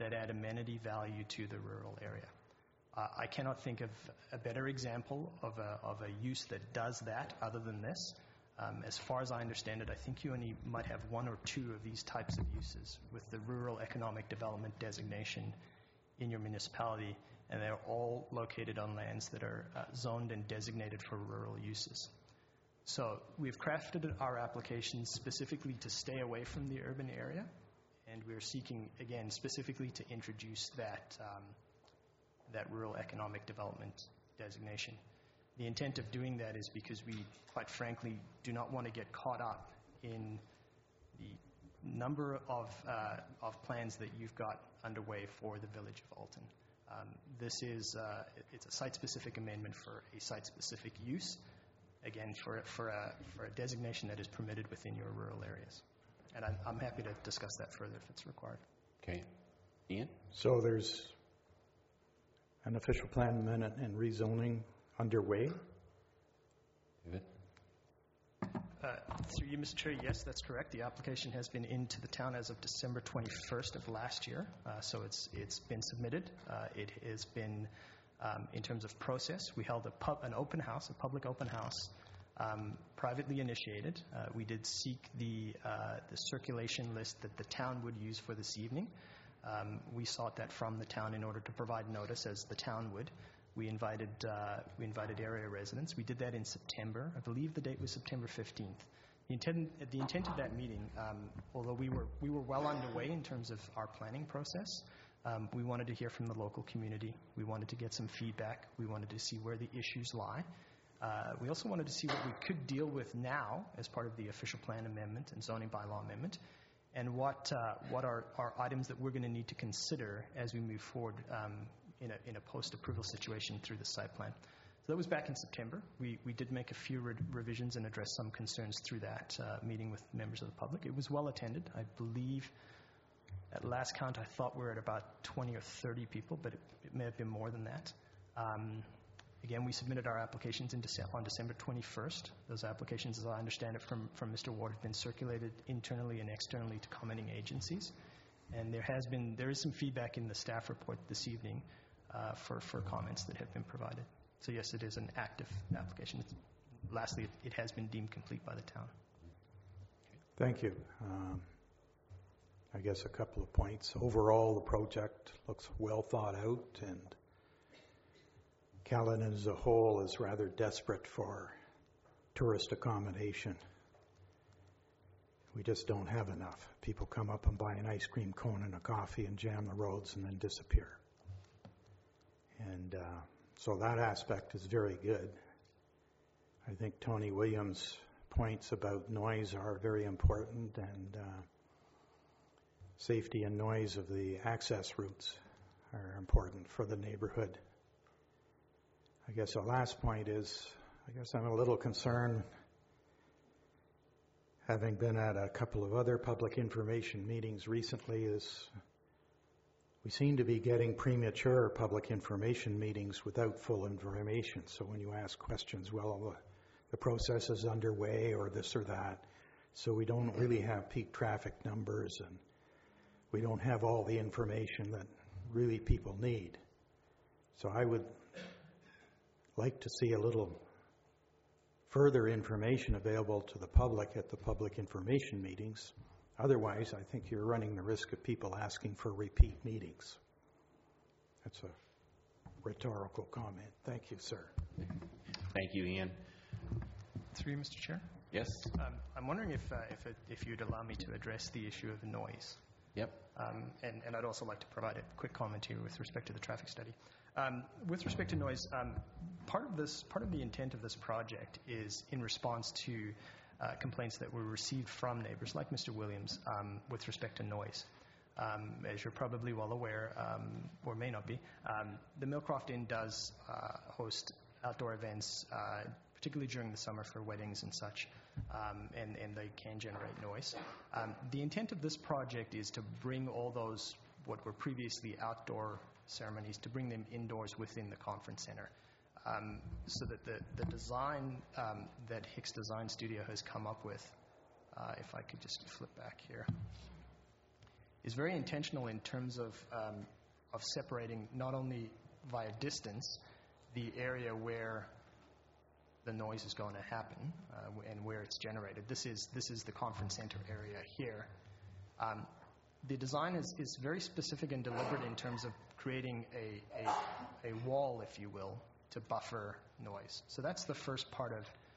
that add amenity value to the rural area. I cannot think of a better example of a use that does that other than this. As far as I understand it, I think you only might have one or two of these types of uses with the rural economic development designation in your municipality, and they're all located on lands that are zoned and designated for rural uses. So we've crafted our applications specifically to stay away from the urban area, and we're seeking, again, specifically to introduce that rural economic development designation. The intent of doing that is because we, quite frankly, do not want to get caught up in the number of plans that you've got underway for the village of Alton. This is it's a site-specific amendment for a site-specific use, again, for a designation that is permitted within your rural areas. And I'm happy to discuss that further if it's required. Okay. Ian? So there's an official plan amendment and rezoning underway? David? Through you, Mr. Chair, yes, that's correct. The application has been into the town as of December 21st of last year, so it's been submitted. It has been, in terms of process, we held an open house, a public open house, privately initiated. We did seek the circulation list that the town would use for this evening. We sought that from the town in order to provide notice, as the town would. We invited area residents. We did that in September. I believe the date was September 15th. The intent of that meeting, although we were well underway in terms of our planning process, we wanted to hear from the local community. We wanted to get some feedback. We wanted to see where the issues lie. We also wanted to see what we could deal with now as part of the official plan amendment and zoning bylaw amendment, and what are items that we're going to need to consider as we move forward in a post-approval situation through the site plan. So that was back in September. We did make a few revisions and address some concerns through that meeting with members of the public. It was well attended. I believe at last count I thought we were at about 20 or 30 people, but it may have been more than that. Again, we submitted our applications on December 21st. Those applications, as I understand it from Mr. Ward, have been circulated internally and externally to commenting agencies. And there is some feedback in the staff report this evening for comments that have been provided. So yes, it is an active application. Lastly, it has been deemed complete by the town. Thank you. I guess a couple of points. Overall, the project looks well thought out, and Caledon as a whole is rather desperate for tourist accommodation. We just don't have enough. People come up and buy an ice cream cone and a coffee and jam the roads and then disappear. And so that aspect is very good. I think Tony Williams' points about noise are very important, and safety and noise of the access routes are important for the neighborhood. I guess the last point is, I guess I'm a little concerned, having been at a couple of other public information meetings recently, is we seem to be getting premature public information meetings without full information. So when you ask questions, well, the process is underway or this or that. So we don't really have peak traffic numbers, and we don't have all the information that really people need. So I would like to see a little further information available to the public at the public information meetings. Otherwise, I think you're running the risk of people asking for repeat meetings. That's a rhetorical comment. Thank you, sir. Thank you, Ian. Through you, Mr. Chair. Yes? I'm wondering if you'd allow me to address the issue of noise. Yep. And I'd also like to provide a quick comment here with respect to the traffic study. With respect to noise, part of the intent of this project is in response to complaints that were received from neighbors like Mr. Williams with respect to noise. As you're probably well aware, or may not be, the Millcroft Inn does host outdoor events, particularly during the summer for weddings and such, and they can generate noise. The intent of this project is to bring all those, what were previously outdoor ceremonies, to bring them indoors within the conference center. So that the design that Hicks Design Studio has come up with, if I could just flip back here, is very intentional in terms of separating not only via distance the area where the noise is going to happen and where it's generated. This is the conference center area here. The design is very specific and deliberate in terms of creating a wall, if you will, to buffer noise. So that's the first part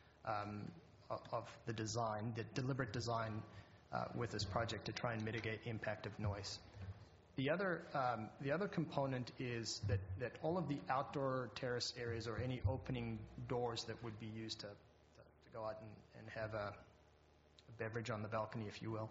of the design, the deliberate design with this project to try and mitigate impact of noise. The other component is that all of the outdoor terrace areas or any opening doors that would be used to go out and have a beverage on the balcony, if you will,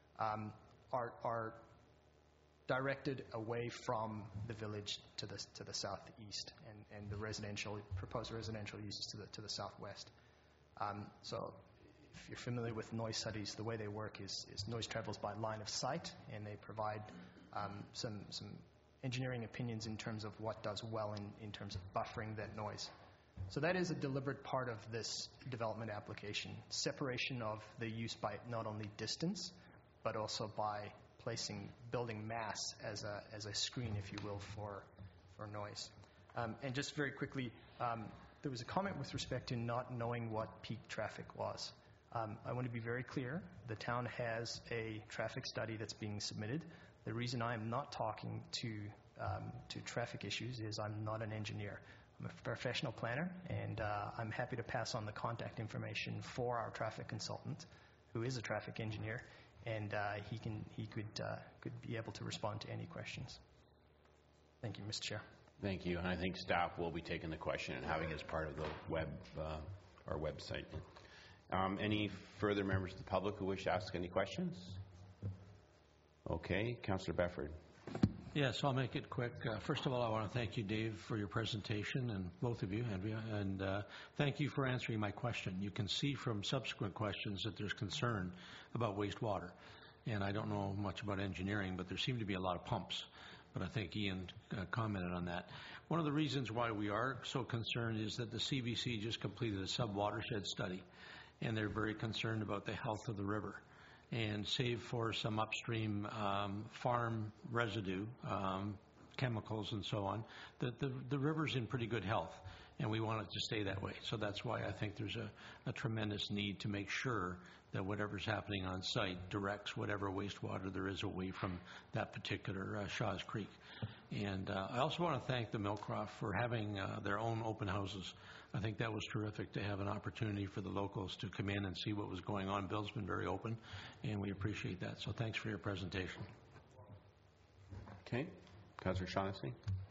are directed away from the village to the southeast and the proposed residential uses to the southwest. So if you're familiar with noise studies, the way they work is noise travels by line of sight, and they provide some engineering opinions in terms of what does well in terms of buffering that noise. So that is a deliberate part of this development application, separation of the use by not only distance, but also by placing building mass as a screen, if you will, for noise. And just very quickly, there was a comment with respect to not knowing what peak traffic was. I want to be very clear. The town has a traffic study that's being submitted. The reason I am not talking to traffic issues is I'm not an engineer. I'm a professional planner, and I'm happy to pass on the contact information for our traffic consultant, who is a traffic engineer, and he could be able to respond to any questions. Thank you, Mr. Chair. Thank you. And I think staff will be taking the question and having it as part of the our website. Any further members of the public who wish to ask any questions? Okay, Councillor Befford. Yes, I'll make it quick. First of all, I want to thank you, Dave, for your presentation, and both of you, Andrea, and thank you for answering my question. You can see from subsequent questions that there's concern about wastewater, and I don't know much about engineering, but there seem to be a lot of pumps, but I think Ian commented on that. One of the reasons why we are so concerned is that the CBC just completed a sub-watershed study, and they're very concerned about the health of the river. And save for some upstream farm residue, chemicals and so on, the river's in pretty good health, and we want it to stay that way. So that's why I think there's a tremendous need to make sure that whatever's happening on site directs whatever wastewater there is away from that particular Shaw's Creek. And I also want to thank the Millcroft for having their own open houses. I think that was terrific to have an opportunity for the locals to come in and see what was going on. Bill's been very open, and we appreciate that. So thanks for your presentation. Okay. Councillor Shaughnessy.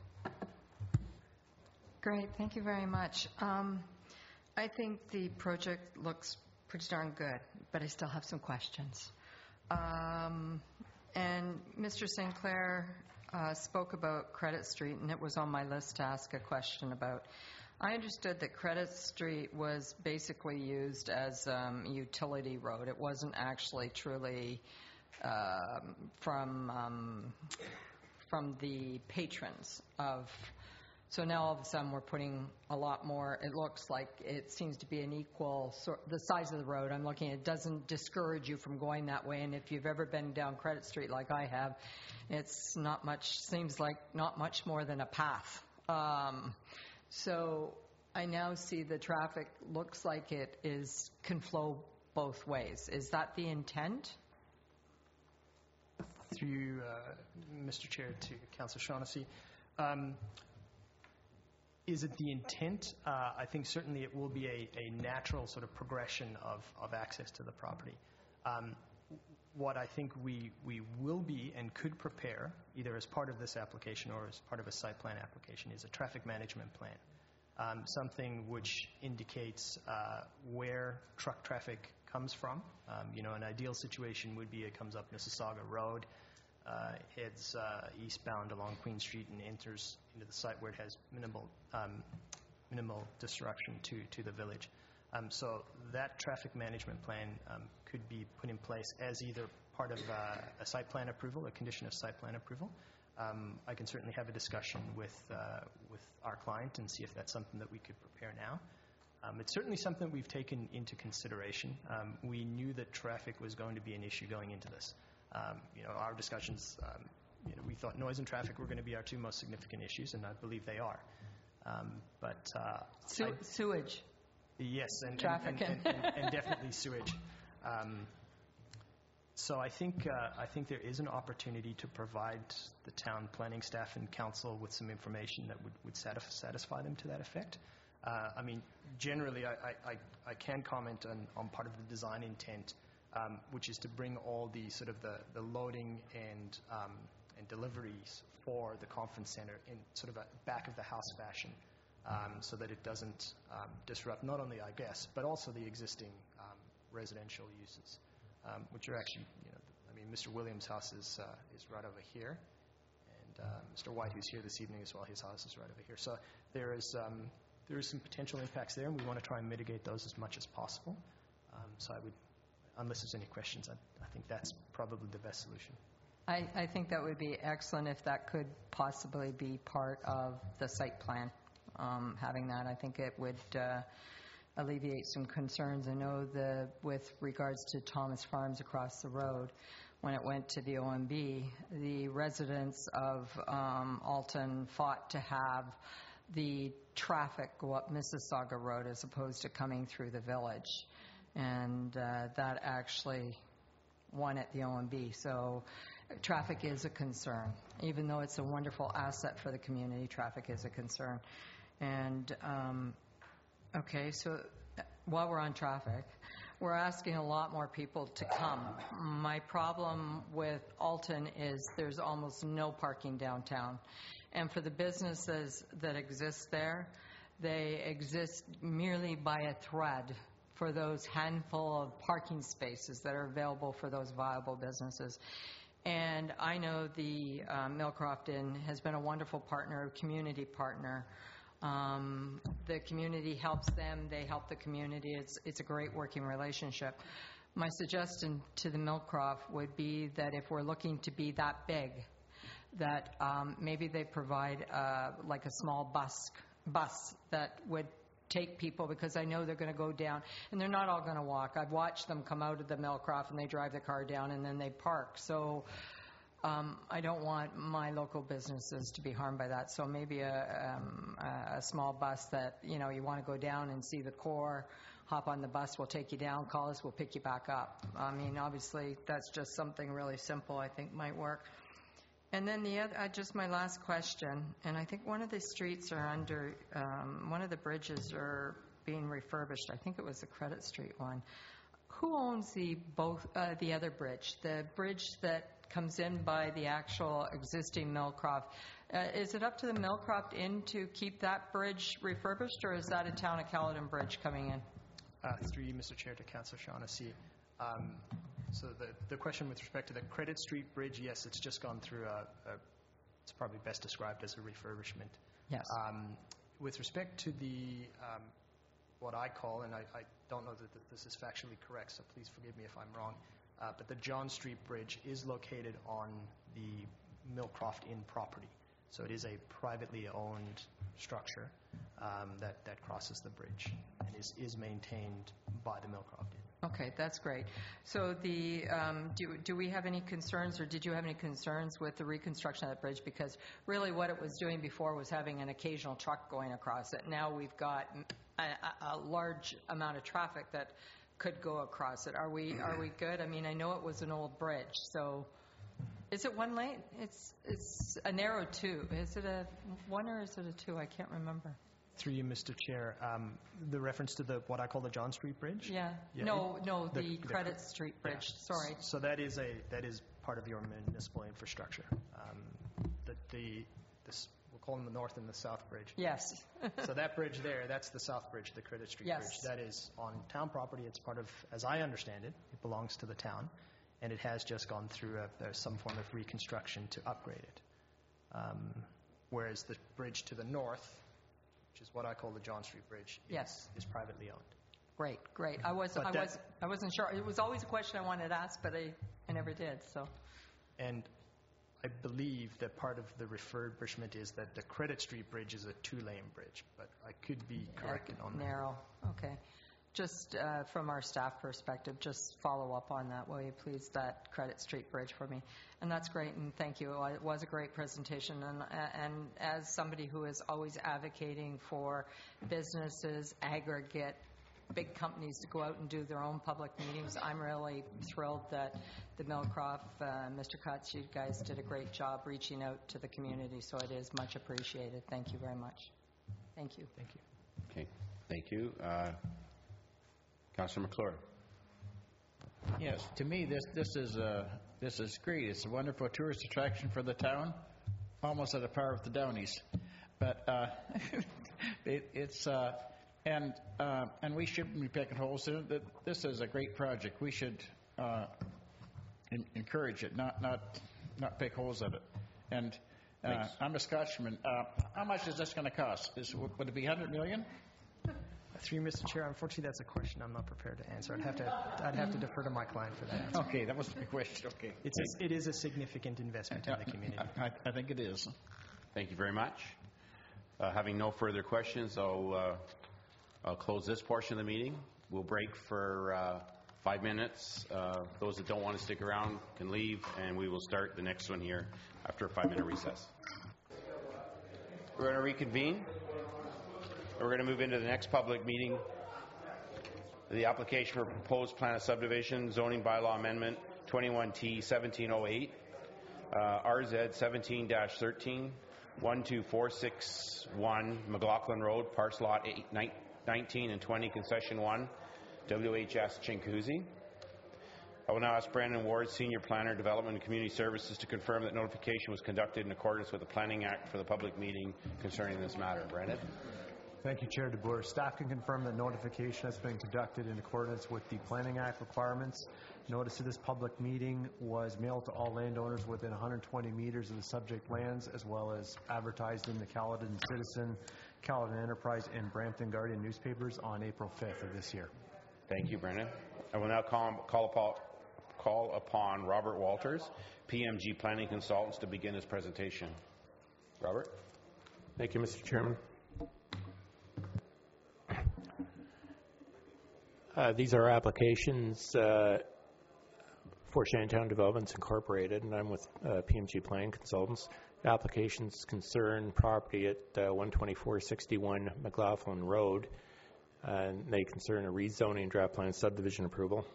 Great. Thank you very much. I think the project looks pretty darn good, but I still have some questions. And Mr. St. Clair spoke about Credit Street, and it was on my list to ask a question about. I understood that Credit Street was basically used as a utility road. It wasn't actually truly from the patrons of. So now all of a sudden we're putting a lot more. It looks like it seems to be an equal the size of the road. I'm looking. It doesn't discourage you from going that way. And if you've ever been down Credit Street like I have, it's not much. Seems like not much more than a path. So I now see the traffic looks like it can flow both ways. Is that the intent? Through Mr. Chair to Councillor Shaughnessy. Is it the intent? I think certainly it will be a natural sort of progression of access to the property. What I think we will be and could prepare, either as part of this application or as part of a site plan application, is a traffic management plan. Something which indicates where truck traffic comes from. An ideal situation would be it comes up Mississauga Road, heads eastbound along Queen Street and enters into the site where it has minimal disruption to the village. So that traffic management plan could be put in place as either part of a site plan approval, a condition of site plan approval. I can certainly have a discussion with our client and see if that's something that we could prepare now. It's certainly something we've taken into consideration. We knew that traffic was going to be an issue going into this. Our discussions, we thought noise and traffic were going to be our two most significant issues, and I believe they are. Sewage. Yes, and Traffic. and definitely sewage. So I think there is an opportunity to provide the town planning staff and council with some information that would satisfy them to that effect. Generally, I can comment on part of the design intent, which is to bring all the sort of the loading and deliveries for the conference center in sort of a back of the house fashion, so that it doesn't disrupt not only our guests but also the existing residential uses, which are actually, Mr. Williams' house is right over here, and Mr. White, who's here this evening as well, his house is right over here. So there is some potential impacts there, and we want to try and mitigate those as much as possible. So I would, unless there's any questions, I think that's probably the best solution. I think that would be excellent if that could possibly be part of the site plan. Having that, I think it would alleviate some concerns. I know with regards to Thomas Farms across the road, when it went to the OMB, the residents of Alton fought to have the traffic go up Mississauga Road as opposed to coming through the village. And that actually won at the OMB. So traffic is a concern. Even though it's a wonderful asset for the community, traffic is a concern. And, okay, so while we're on traffic, we're asking a lot more people to come. My problem with Alton is there's almost no parking downtown. And for the businesses that exist there, they exist merely by a thread for those handful of parking spaces that are available for those viable businesses. And I know the Millcroft Inn has been a wonderful partner, a community partner. The community helps them, they help the community. It's a great working relationship. My suggestion to the Millcroft would be that if we're looking to be that big, that maybe they provide like a small bus that would take people, because I know they're going to go down, and they're not all going to walk. I've watched them come out of the Millcroft and they drive the car down and then they park. So I don't want my local businesses to be harmed by that. So maybe a small bus that, you want to go down and see the core, hop on the bus, we'll take you down, call us, we'll pick you back up. Obviously, that's just something really simple I think might work. And then the other, just my last question, and I think one of the streets are under, one of the bridges are being refurbished. I think it was the Credit Street one. Who owns the other bridge, the bridge that comes in by the actual existing Millcroft? Is it up to the Millcroft Inn to keep that bridge refurbished, or is that a Town of Caledon bridge coming in? Through you, Mr. Chair, to Councillor Shaughnessy. So the question with respect to the Credit Street Bridge, yes, it's just gone through it's probably best described as a refurbishment. Yes. With respect to the, what I call, and I don't know that this is factually correct, so please forgive me if I'm wrong, but the John Street Bridge is located on the Millcroft Inn property. So it is a privately owned structure that crosses the bridge and is maintained by the Millcroft Inn. Okay, that's great. So the do we have any concerns, or did you have any concerns with the reconstruction of that bridge? Because really what it was doing before was having an occasional truck going across it. Now we've got a large amount of traffic that could go across it. Are we good? I know it was an old bridge, so is it one lane? It's a narrow two. Is it a one or is it a two? I can't remember. Through you, Mr. Chair, the reference to what I call the John Street Bridge? Yeah. No, the Credit Street Bridge. Yeah. Sorry. So that is part of your municipal infrastructure. We'll call them the North and the South Bridge. Yes. So that bridge there, that's the South Bridge, the Credit Street Bridge. That is on town property. It's part of, as I understand it, it belongs to the town, and it has just gone through some form of reconstruction to upgrade it. Whereas the bridge to the north, which is what I call the John Street Bridge, is privately owned. Great. I wasn't sure. It was always a question I wanted to ask, but I never did. So. And I believe that part of the refurbishment is that the Credit Street Bridge is a two-lane bridge, but I could be corrected on that. Narrow. Okay. just from our staff perspective, just follow up on that, will you please, that Credit Street Bridge for me? And that's great, and thank you. It was a great presentation, and as somebody who is always advocating for businesses, aggregate, big companies to go out and do their own public meetings, I'm really thrilled that the Millcroft, Mr. Cutts, you guys did a great job reaching out to the community, so it is much appreciated. Thank you very much. Thank you. Thank you. Okay, thank you. Councillor McClure. Yes, to me, this is great. It's a wonderful tourist attraction for the town, almost at a par with the Downies. But and we shouldn't be picking holes in it. This is a great project. We should encourage it, not pick holes in it. And I'm a Scotchman. How much is this going to cost? Would it be $100 million? Through you, Mr. Chair, unfortunately, that's a question I'm not prepared to answer. I'd have to defer to my client for that answer. Okay, that was the question. Okay, it is a significant investment in the community. I think it is. Thank you very much. Having no further questions, I'll close this portion of the meeting. We'll break for 5 minutes. Those that don't want to stick around can leave, and we will start the next one here after a 5-minute recess. We're going to reconvene. We're going to move into the next public meeting, the application for proposed plan of subdivision, zoning bylaw amendment 21T 1708, RZ 17-13, 12461 McLaughlin Road, parts lot 19 and 20, concession 1, WHS Chinguacousy. I will now ask Brandon Ward, Senior Planner, Development and Community Services, to confirm that notification was conducted in accordance with the Planning Act for the public meeting concerning this matter. Brandon? Thank you, Chair DeBoer. Staff can confirm that notification has been conducted in accordance with the Planning Act requirements. Notice of this public meeting was mailed to all landowners within 120 meters of the subject lands, as well as advertised in the Caledon Citizen, Caledon Enterprise, and Brampton Guardian newspapers on April 5th of this year. Thank you, Brandon. I will now call upon Robert Walters, PMG Planning Consultants, to begin his presentation. Robert? Thank you, Mr. Chairman. These are applications for Shantytown Developments Incorporated, and I'm with PMG Planning Consultants. Applications concern property at 12461 McLaughlin Road, and they concern a rezoning draft plan subdivision approval.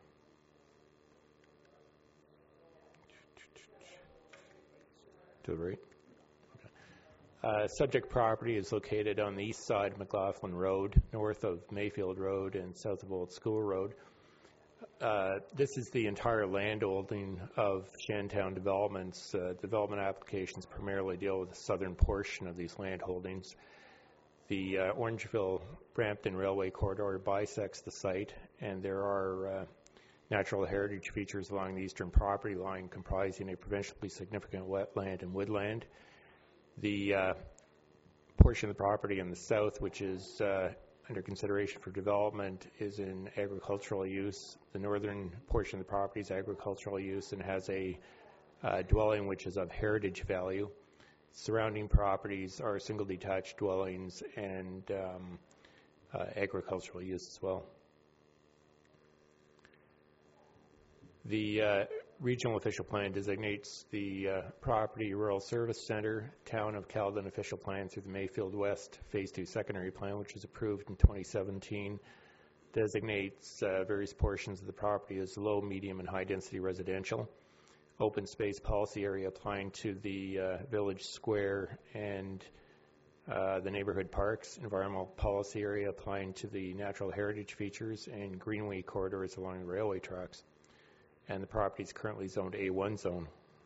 To the right. Subject property is located on the east side of McLaughlin Road, north of Mayfield Road and south of Old School Road. This is the entire land holding of Shantytown Developments. Development applications primarily deal with the southern portion of these land holdings. The Orangeville-Brampton Railway Corridor bisects the site, and there are natural heritage features along the eastern property line comprising a provincially significant wetland and woodland. The portion of the property in the south, which is under consideration for development, is in agricultural use. The northern portion of the property is agricultural use and has a dwelling which is of heritage value. Surrounding properties are single detached dwellings and agricultural use as well. The regional official plan designates the property Rural Service Center, Town of Caledon official plan through the Mayfield West Phase 2 secondary plan, which was approved in 2017, designates various portions of the property as low, medium, and high density residential. Open space policy area applying to the village square and the neighborhood parks. Environmental policy area applying to the natural heritage features and greenway corridors along the railway tracks. And the property is currently zoned A1 zone.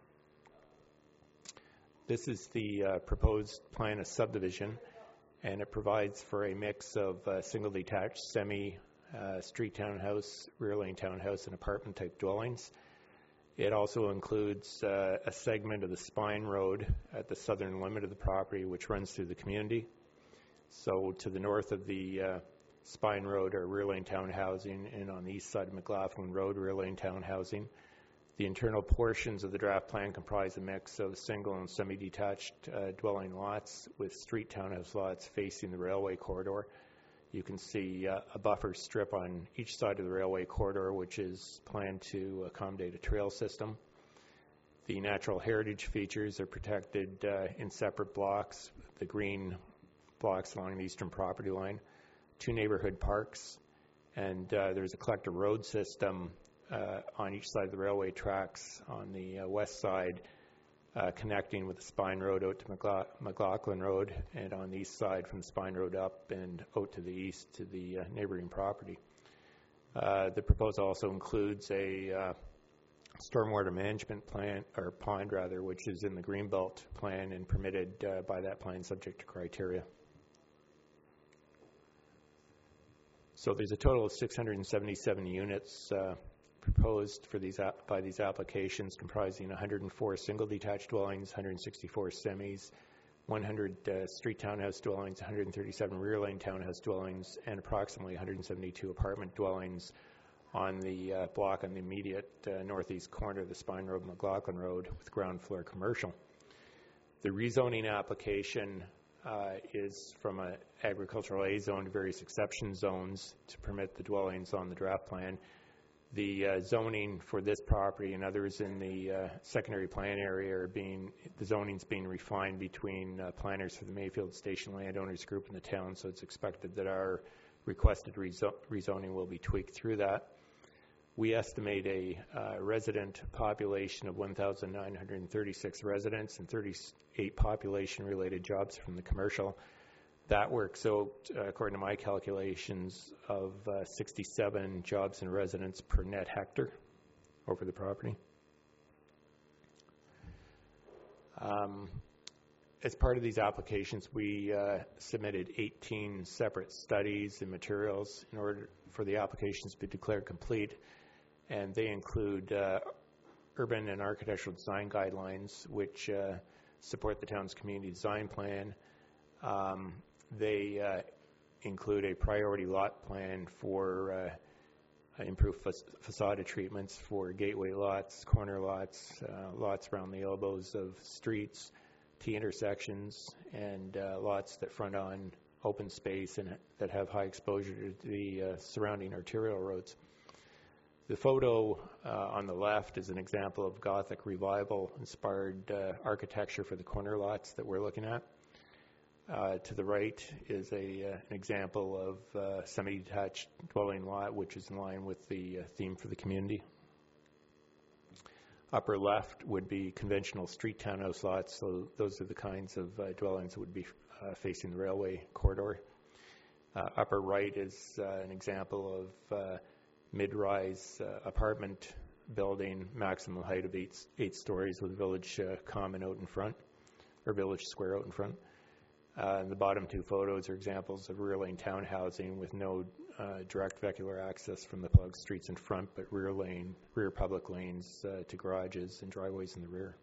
This is the proposed plan of subdivision, and it provides for a mix of single detached semi street townhouse, rear lane townhouse, and apartment type dwellings. It also includes a segment of the Spine Road at the southern limit of the property, which runs through the community. So to the north of the Spine Road are rear lane town housing, and on the east side of McLaughlin Road, rear lane town housing. The internal portions of the draft plan comprise a mix of single and semi-detached dwelling lots with street townhouse lots facing the railway corridor. You can see a buffer strip on each side of the railway corridor, which is planned to accommodate a trail system. The natural heritage features are protected in separate blocks, the green blocks along the eastern property line, 2 neighborhood parks, and there's a collector road system on each side of the railway tracks on the west side, connecting with the Spine Road out to McLaughlin Road, and on the east side from the Spine Road up and out to the east to the neighboring property. The proposal also includes a stormwater management plan, or pond rather, which is in the Greenbelt plan and permitted by that plan subject to criteria. So there's a total of 677 units proposed for by these applications, comprising 104 single detached dwellings, 164 semis, 100 street townhouse dwellings, 137 rear lane townhouse dwellings, and approximately 172 apartment dwellings on the block on the immediate northeast corner of the Spine Road, McLaughlin Road, with ground floor commercial. The rezoning application is from an agricultural A zone to various exception zones to permit the dwellings on the draft plan. The zoning for this property and others in the secondary plan area the zoning's being refined between planners for the Mayfield Station landowners group in the town, so it's expected that our requested rezoning will be tweaked through that. We estimate a resident population of 1,936 residents and 38 population-related jobs from the commercial. That works out, according to my calculations, of 67 jobs and residents per net hectare over the property. As part of these applications, we submitted 18 separate studies and materials in order for the applications to be declared complete, and they include urban and architectural design guidelines, which support the town's community design plan. They include a priority lot plan for improved facade treatments for gateway lots, corner lots, lots around the elbows of streets, T-intersections, and lots that front on open space and that have high exposure to the surrounding arterial roads. The photo on the left is an example of Gothic revival-inspired architecture for the corner lots that we're looking at. To the right is an example of semi-detached dwelling lot, which is in line with the theme for the community. Upper left would be conventional street townhouse lots, so those are the kinds of dwellings that would be facing the railway corridor. Upper right is an example of mid-rise apartment building, maximum height of 8 stories with village common out in front, or village square out in front. And the bottom 2 photos are examples of rear lane townhousing with no direct vehicular access from the plug streets in front, but rear public lanes to garages and driveways in the rear.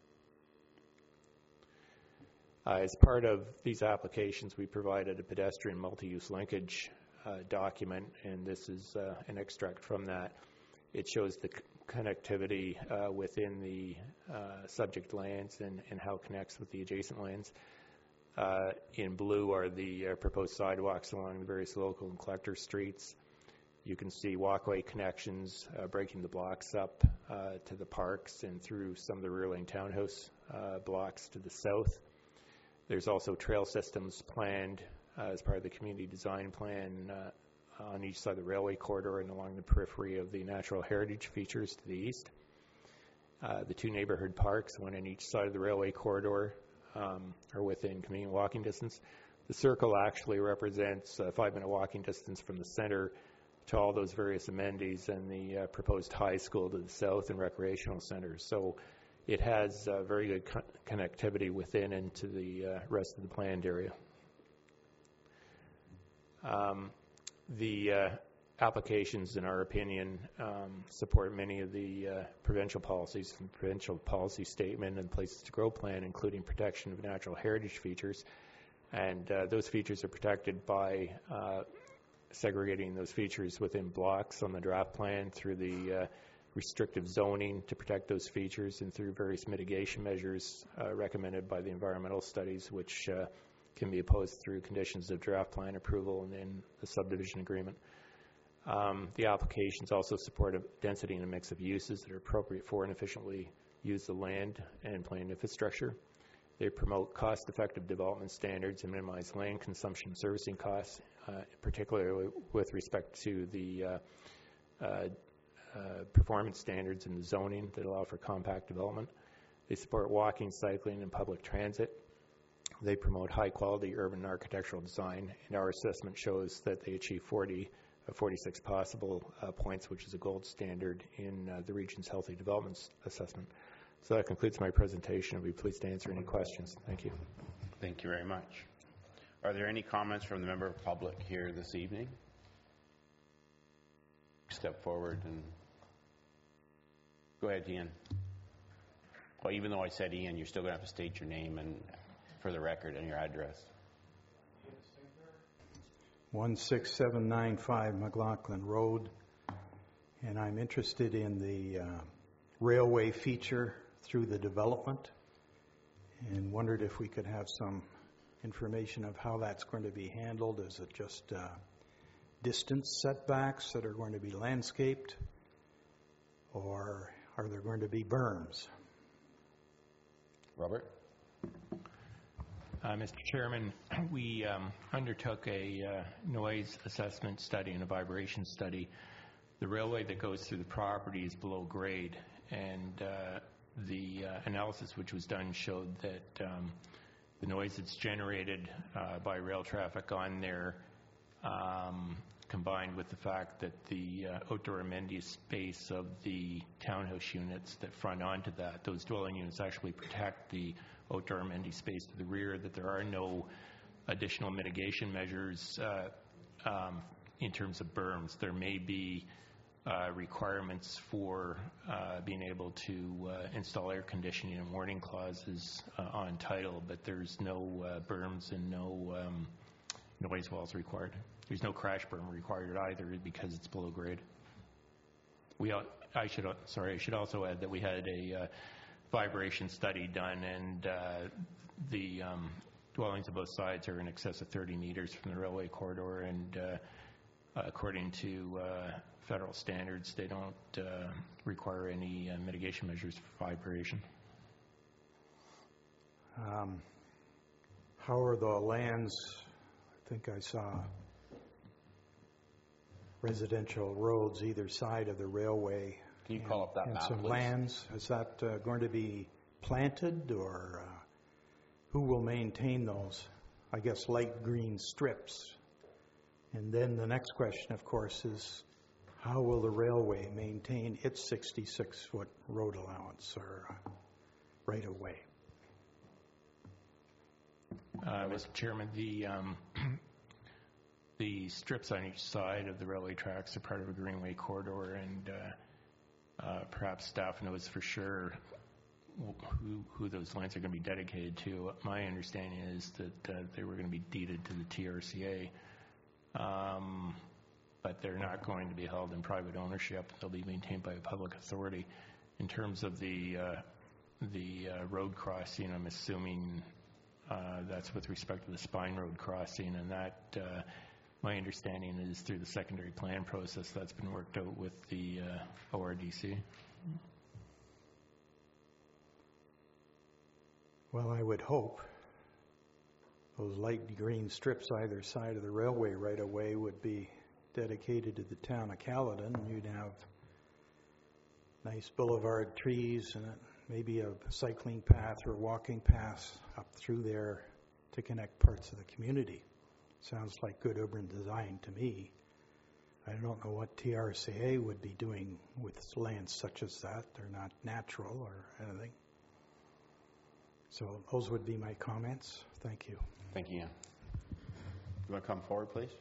As part of these applications, we provided a pedestrian multi-use linkage document, and this is an extract from that. It shows the connectivity within the subject lands and how it connects with the adjacent lands. In blue are the proposed sidewalks along the various local and collector streets. You can see walkway connections breaking the blocks up to the parks and through some of the rear lane townhouse blocks to the south. There's also trail systems planned as part of the community design plan on each side of the railway corridor and along the periphery of the natural heritage features to the east. The 2 neighborhood parks, one on each side of the railway corridor, are within convenient walking distance. The circle actually represents a 5-minute walking distance from the center to all those various amenities and the proposed high school to the south and recreational centers. So it has very good connectivity within and to the rest of the planned area. The applications, in our opinion, support many of the provincial policies from the provincial policy statement and places to grow plan, including protection of natural heritage features. And those features are protected by segregating those features within blocks on the draft plan through the restrictive zoning to protect those features and through various mitigation measures recommended by the environmental studies, which can be opposed through conditions of draft plan approval and then the subdivision agreement. The applications also support a density and a mix of uses that are appropriate for and efficiently use the land and planned infrastructure. They promote cost-effective development standards and minimize land consumption and servicing costs, particularly with respect to the performance standards in the zoning that allow for compact development. They support walking, cycling, and public transit. They promote high-quality urban architectural design, and our assessment shows that they achieve 40 of 46 possible points, which is a gold standard in the region's healthy development assessment. So that concludes my presentation. I'll be pleased to answer any questions. Thank you. Thank you very much. Are there any comments from the member of public here this evening? Step forward and go ahead, Ian. Well, even though I said Ian, you're still going to have to state your name and for the record and your address. 16795 McLaughlin Road, and I'm interested in the railway feature through the development and wondered if we could have some information of how that's going to be handled. Is it just distance setbacks that are going to be landscaped, or are there going to be berms? Robert? Mr. Chairman, we undertook a noise assessment study and a vibration study. The railway that goes through the property is below grade, and the analysis which was done showed that the noise that's generated by rail traffic on there, combined with the fact that the outdoor amenity space of the townhouse units that front onto that, those dwelling units actually protect the outdoor amenity space to the rear, that there are no additional mitigation measures in terms of berms. There may be requirements for being able to install air conditioning and warning clauses on title, but there's no berms and no noise walls required. There's no crash berm required either because it's below grade. I should also add that we had a vibration study done, and the dwellings on both sides are in excess of 30 meters from the railway corridor, and according to federal standards, they don't require any mitigation measures for vibration. How are the lands? I think I saw residential roads either side of the railway. Can you call up that map, some please? Lands. Is that going to be planted, or who will maintain those? I guess light green strips. And then the next question, of course, is how will the railway maintain its 66-foot road allowance or right of way? Mr. Chairman, the strips on each side of the railway tracks are part of a greenway corridor, and perhaps staff knows for sure who those lands are going to be dedicated to. My understanding is that they were going to be deeded to the TRCA, but they're not going to be held in private ownership. They'll be maintained by a public authority. In terms of the road crossing, I'm assuming that's with respect to the Spine Road crossing, and that my understanding is through the secondary plan process that's been worked out with the ORDC. Well, I would hope those light green strips either side of the railway right of way would be dedicated to the town of Caledon. You'd have nice boulevard trees and maybe a cycling path or walking path up through there to connect parts of the community. Sounds like good urban design to me. I don't know what TRCA would be doing with lands such as that. They're not natural or anything. So those would be my comments. Thank you. Thank you, Ian. You want to come forward, please?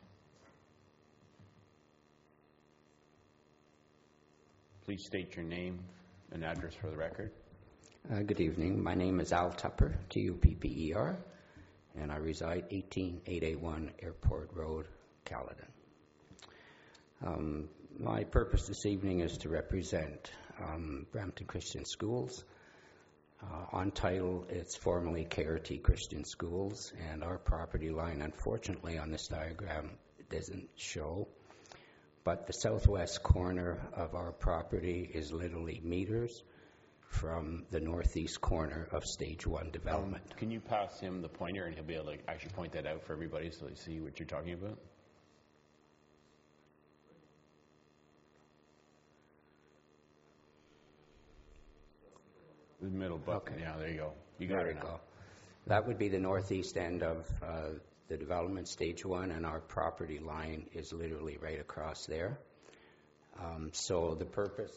Please state your name and address for the record. Good evening. My name is Al Tupper, Tupper, and I reside 18881 Airport Road, Caledon. My purpose this evening is to represent Brampton Christian Schools. On title, it's formerly KRT Christian Schools, and our property line, unfortunately, on this diagram doesn't show, but the southwest corner of our property is literally meters from the northeast corner of Stage 1 development. Can you pass him the pointer, and he'll be able to actually point that out for everybody so they see what you're talking about? The middle button. Okay. Yeah, there you go. You got it now. That would be the northeast end of the development, Stage 1, and our property line is literally right across there. So the purpose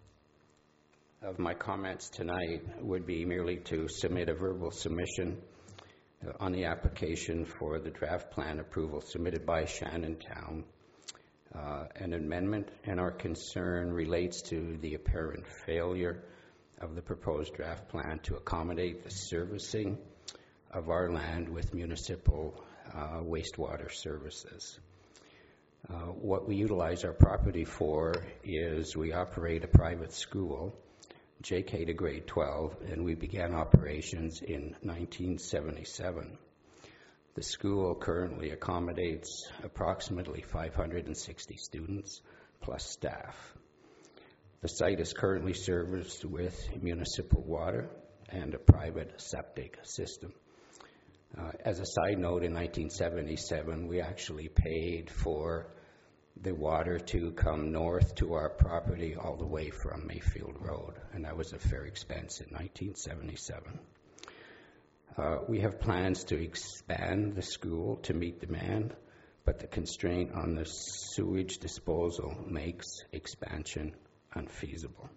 of my comments tonight would be merely to submit a verbal submission on the application for the draft plan approval submitted by Shannontown. An amendment, and our concern relates to the apparent failure of the proposed draft plan to accommodate the servicing of our land with municipal wastewater services. What we utilize our property for is we operate a private school, JK to grade 12, and we began operations in 1977. The school currently accommodates approximately 560 students plus staff. The site is currently serviced with municipal water and a private septic system. As a side note, in 1977, we actually paid for the water to come north to our property all the way from Mayfield Road, and that was a fair expense in 1977. We have plans to expand the school to meet demand, but the constraint on the sewage disposal makes expansion unfeasible.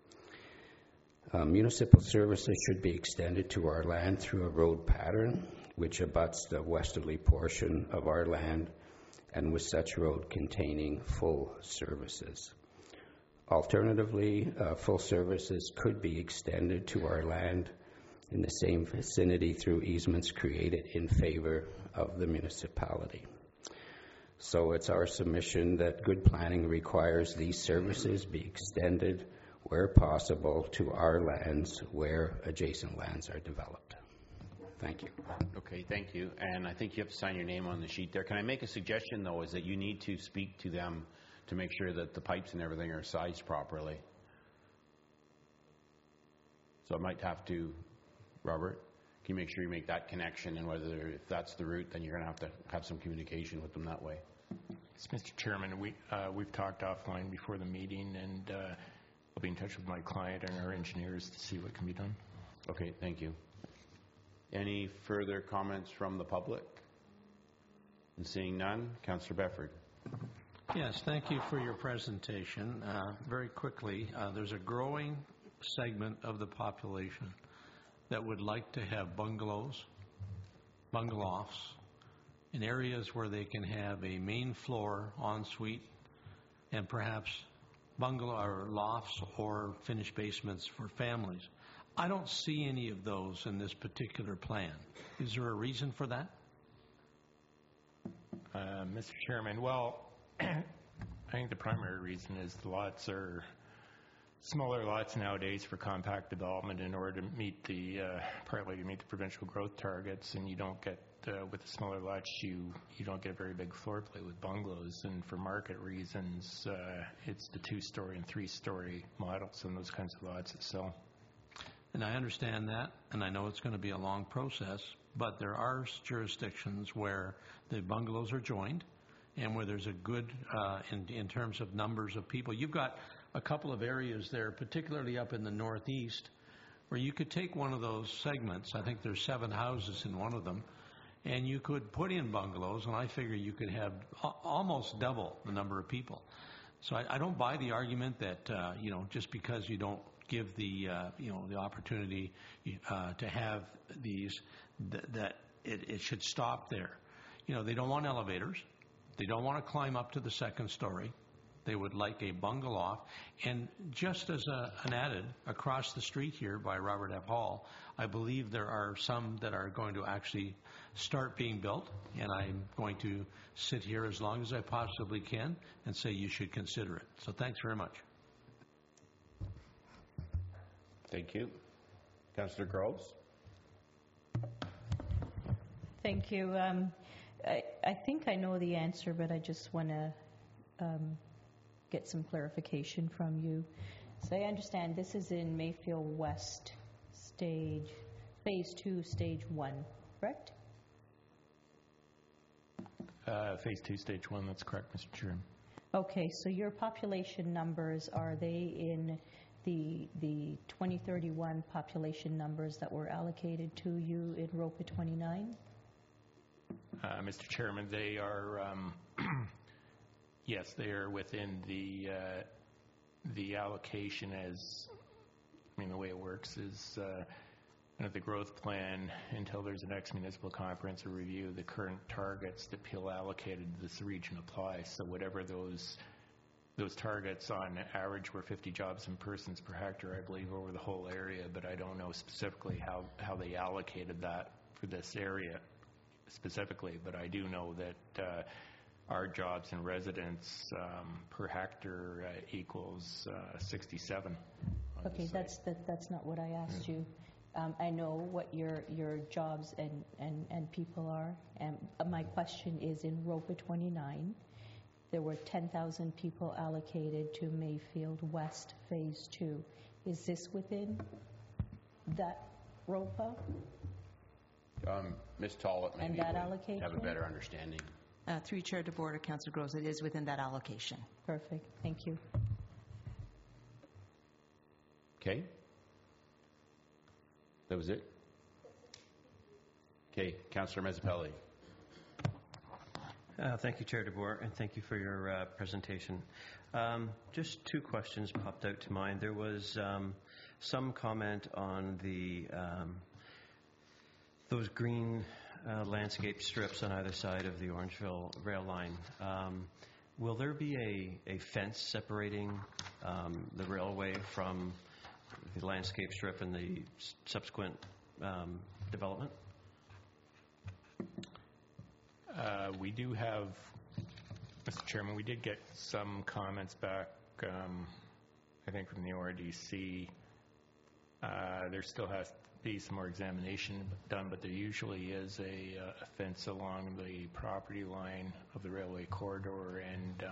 Municipal services should be extended to our land through a road pattern which abuts the westerly portion of our land, and with such road containing full services. Alternatively, full services could be extended to our land in the same vicinity through easements created in favor of the municipality. So it's our submission that good planning requires these services be extended where possible to our lands where adjacent lands are developed. Thank you. Okay, thank you. And I think you have to sign your name on the sheet there. Can I make a suggestion, though, is that you need to speak to them to make sure that the pipes and everything are sized properly. So I might have to, Robert, can you make sure you make that connection, and whether if that's the route, then you're going to have some communication with them that way. Yes, Mr. Chairman, we've talked offline before the meeting, and I'll be in touch with my client and our engineers to see what can be done. Okay, thank you. Any further comments from the public? And seeing none, Councillor Bedford. Yes, thank you for your presentation. Very quickly, there's a growing segment of the population that would like to have bungalows, bungalofts, in areas where they can have a main floor ensuite and perhaps bungalow or lofts or finished basements for families. I don't see any of those in this particular plan. Is there a reason for that? Mr. Chairman, well, I think the primary reason is the lots are smaller lots nowadays for compact development in order to meet the partly to meet the provincial growth targets, and you don't get with the smaller lots you don't get a very big floor plate with bungalows, and for market reasons it's the 2-story and 3-story models and those kinds of lots that sell. And I understand that, and I know it's going to be a long process, but there are jurisdictions where the bungalows are joined and where there's a good, in terms of numbers of people. You've got a couple of areas there, particularly up in the northeast, where you could take one of those segments, I think there's 7 houses in one of them, and you could put in bungalows, and I figure you could have almost double the number of people. So I don't buy the argument that, just because you don't give the the opportunity to have these, that it should stop there. They don't want elevators. They don't want to climb up to the 2nd story. They would like a bungalow. And just as an added, across the street here by Robert F. Hall, I believe there are some that are going to actually start being built, and I'm going to sit here as long as I possibly can and say you should consider it. So thanks very much. Thank you. Councillor Groves? Thank you. I think I know the answer, but I just want to get some clarification from you. So I understand this is in Mayfield West stage, phase 2, stage 1, correct? Phase 2, stage 1, that's correct, Mr. Chairman. Okay, so your population numbers, are they in the 2031 population numbers that were allocated to you in ROPA 29? Mr. Chairman, they are, yes, they are within the allocation as, I mean, the way it works is the growth plan, until there's an ex-municipal comprehensive review, the current targets that Peel allocated to this region apply. So whatever those targets on average were 50 jobs and persons per hectare, I believe, over the whole area, but I don't know specifically how they allocated that for this area specifically, but I do know that our jobs and residents per hectare equals 67. Okay, that's not what I asked you. I know what your jobs and people are, and my question is in ROPA 29, there were 10,000 people allocated to Mayfield West Phase 2. Is this within that ROPA? Ms. Tollett, maybe And that would allocation? have a better understanding. Through Chair DeBoer, Councillor Groves, it is within that allocation. Perfect. Thank you. Okay. That was it? Okay, Councillor Mezzapelli. Thank you, Chair DeBoer, and thank you for your presentation. Just two questions popped out to mind. There was some comment on those green landscape strips on either side of the Orangeville rail line. Will there be a fence separating the railway from the landscape strip and the subsequent development? We do have, Mr. Chairman, we did get some comments back, I think from the ORDC. There still has to be some more examination done, but there usually is a fence along the property line of the railway corridor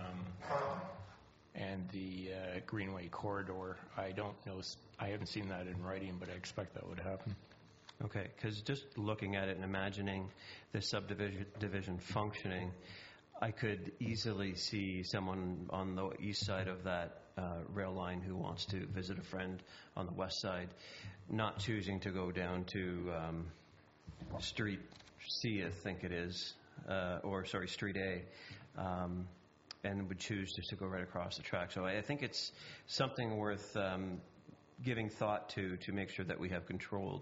and the Greenway corridor. I don't know, I haven't seen that in writing, but I expect that would happen. Okay, because just looking at it and imagining the subdivision functioning, I could easily see someone on the east side of that rail line who wants to visit a friend on the west side, not choosing to go down to Street C, I think it is, Street A, and would choose just to go right across the track. So I think it's something worth giving thought to make sure that we have controlled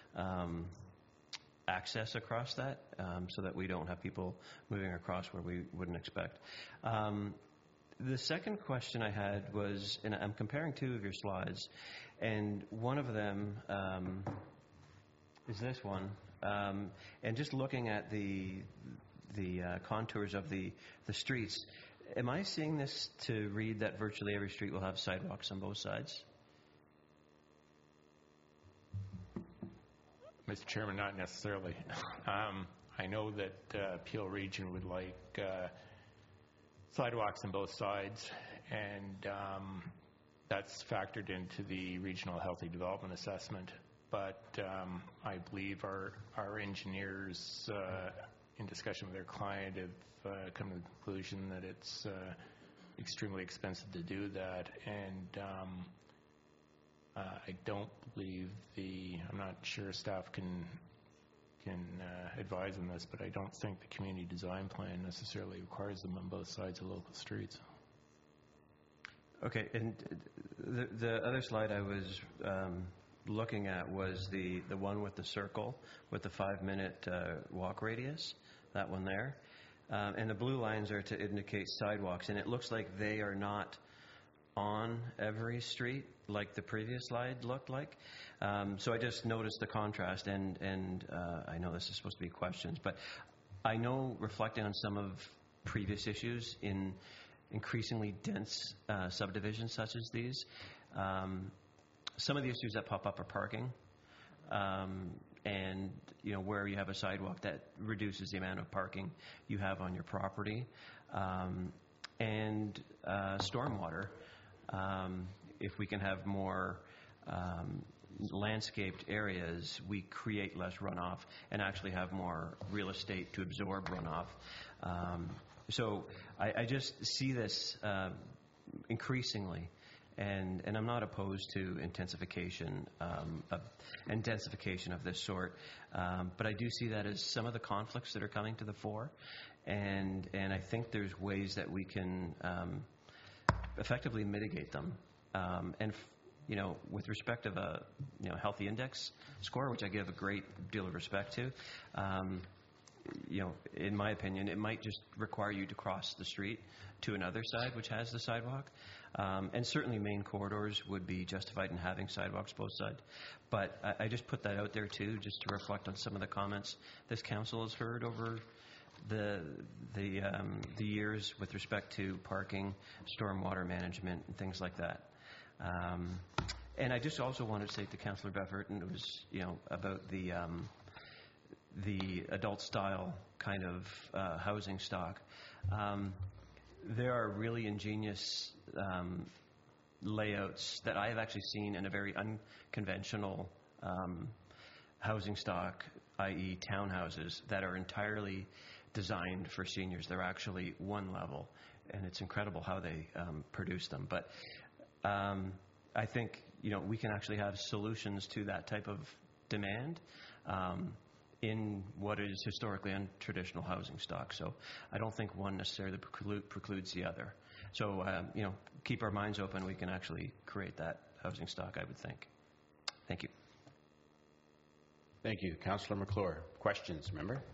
access across that, so that we don't have people moving across where we wouldn't expect. The second question I had was, and I'm comparing two of your slides, and one of them is this one, and just looking at the contours of the streets, am I seeing this to read that virtually every street will have sidewalks on both sides? Mr. Chairman, not necessarily. I know that Peel Region would like sidewalks on both sides, and that's factored into the Regional Healthy Development Assessment. But I believe our engineers, in discussion with their client, have come to the conclusion that it's extremely expensive to do that, and I don't believe I'm not sure staff can advise on this, but I don't think the community design plan necessarily requires them on both sides of local streets. Okay, and the other slide I was looking at was the one with the circle with the 5-minute walk radius, that one there. And the blue lines are to indicate sidewalks, and it looks like they are not on every street like the previous slide looked like. So I just noticed the contrast, and I know this is supposed to be questions, but I know, reflecting on some of previous issues in increasingly dense subdivisions such as these, some of the issues that pop up are parking. and where you have a sidewalk, that reduces the amount of parking you have on your property. And stormwater, if we can have more landscaped areas, we create less runoff and actually have more real estate to absorb runoff. So I just see this increasingly, and I'm not opposed to intensification of this sort, but I do see that as some of the conflicts that are coming to the fore, and I think there's ways that we can effectively mitigate them. And with respect of a healthy index score, which I give a great deal of respect to, in my opinion, it might just require you to cross the street to another side which has the sidewalk. And certainly main corridors would be justified in having sidewalks both sides. But I just put that out there too, just to reflect on some of the comments this council has heard over the years with respect to parking, stormwater management, and things like that. And I just also wanted to say to Councillor Beffert, and it was about the adult style kind of housing stock. There are really ingenious layouts that I have actually seen in a very unconventional housing stock, i.e. townhouses, that are entirely designed for seniors. They're actually one level, and it's incredible how they produce them. But I think we can actually have solutions to that type of demand in what is historically untraditional housing stock. So I don't think one necessarily precludes the other. So keep our minds open. We can actually create that housing stock, I would think. Thank you. Thank you. Councillor McClure. Questions, remember?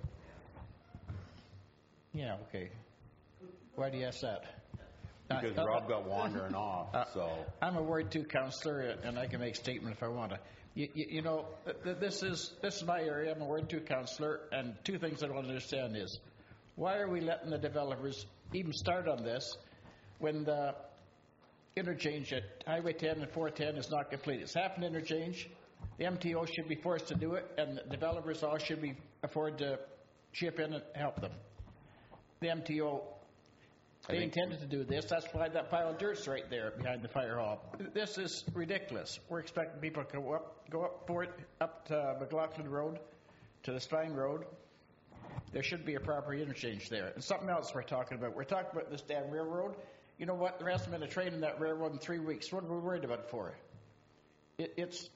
Yeah, okay. Why do you ask that? Because Rob got wandering off, so... I'm a Ward 2 councillor, and I can make a statement if I want to. This is my area. I'm a Ward 2 councillor, and two things I want to understand is, why are we letting the developers even start on this when the interchange at Highway 10 and 410 is not complete? It's half an interchange. The MTO should be forced to do it, and the developers all should be afford to chip in and help them. The MTO... They intended to do this. That's why that pile of dirt's right there behind the fire hall. This is ridiculous. We're expecting people to go up for it, up to McLaughlin Road, to the Stein Road. There should be a proper interchange there. And something else we're talking about. We're talking about this damn railroad. You know what? There hasn't been a train in that railroad in 3 weeks. What are we worried about it for? It's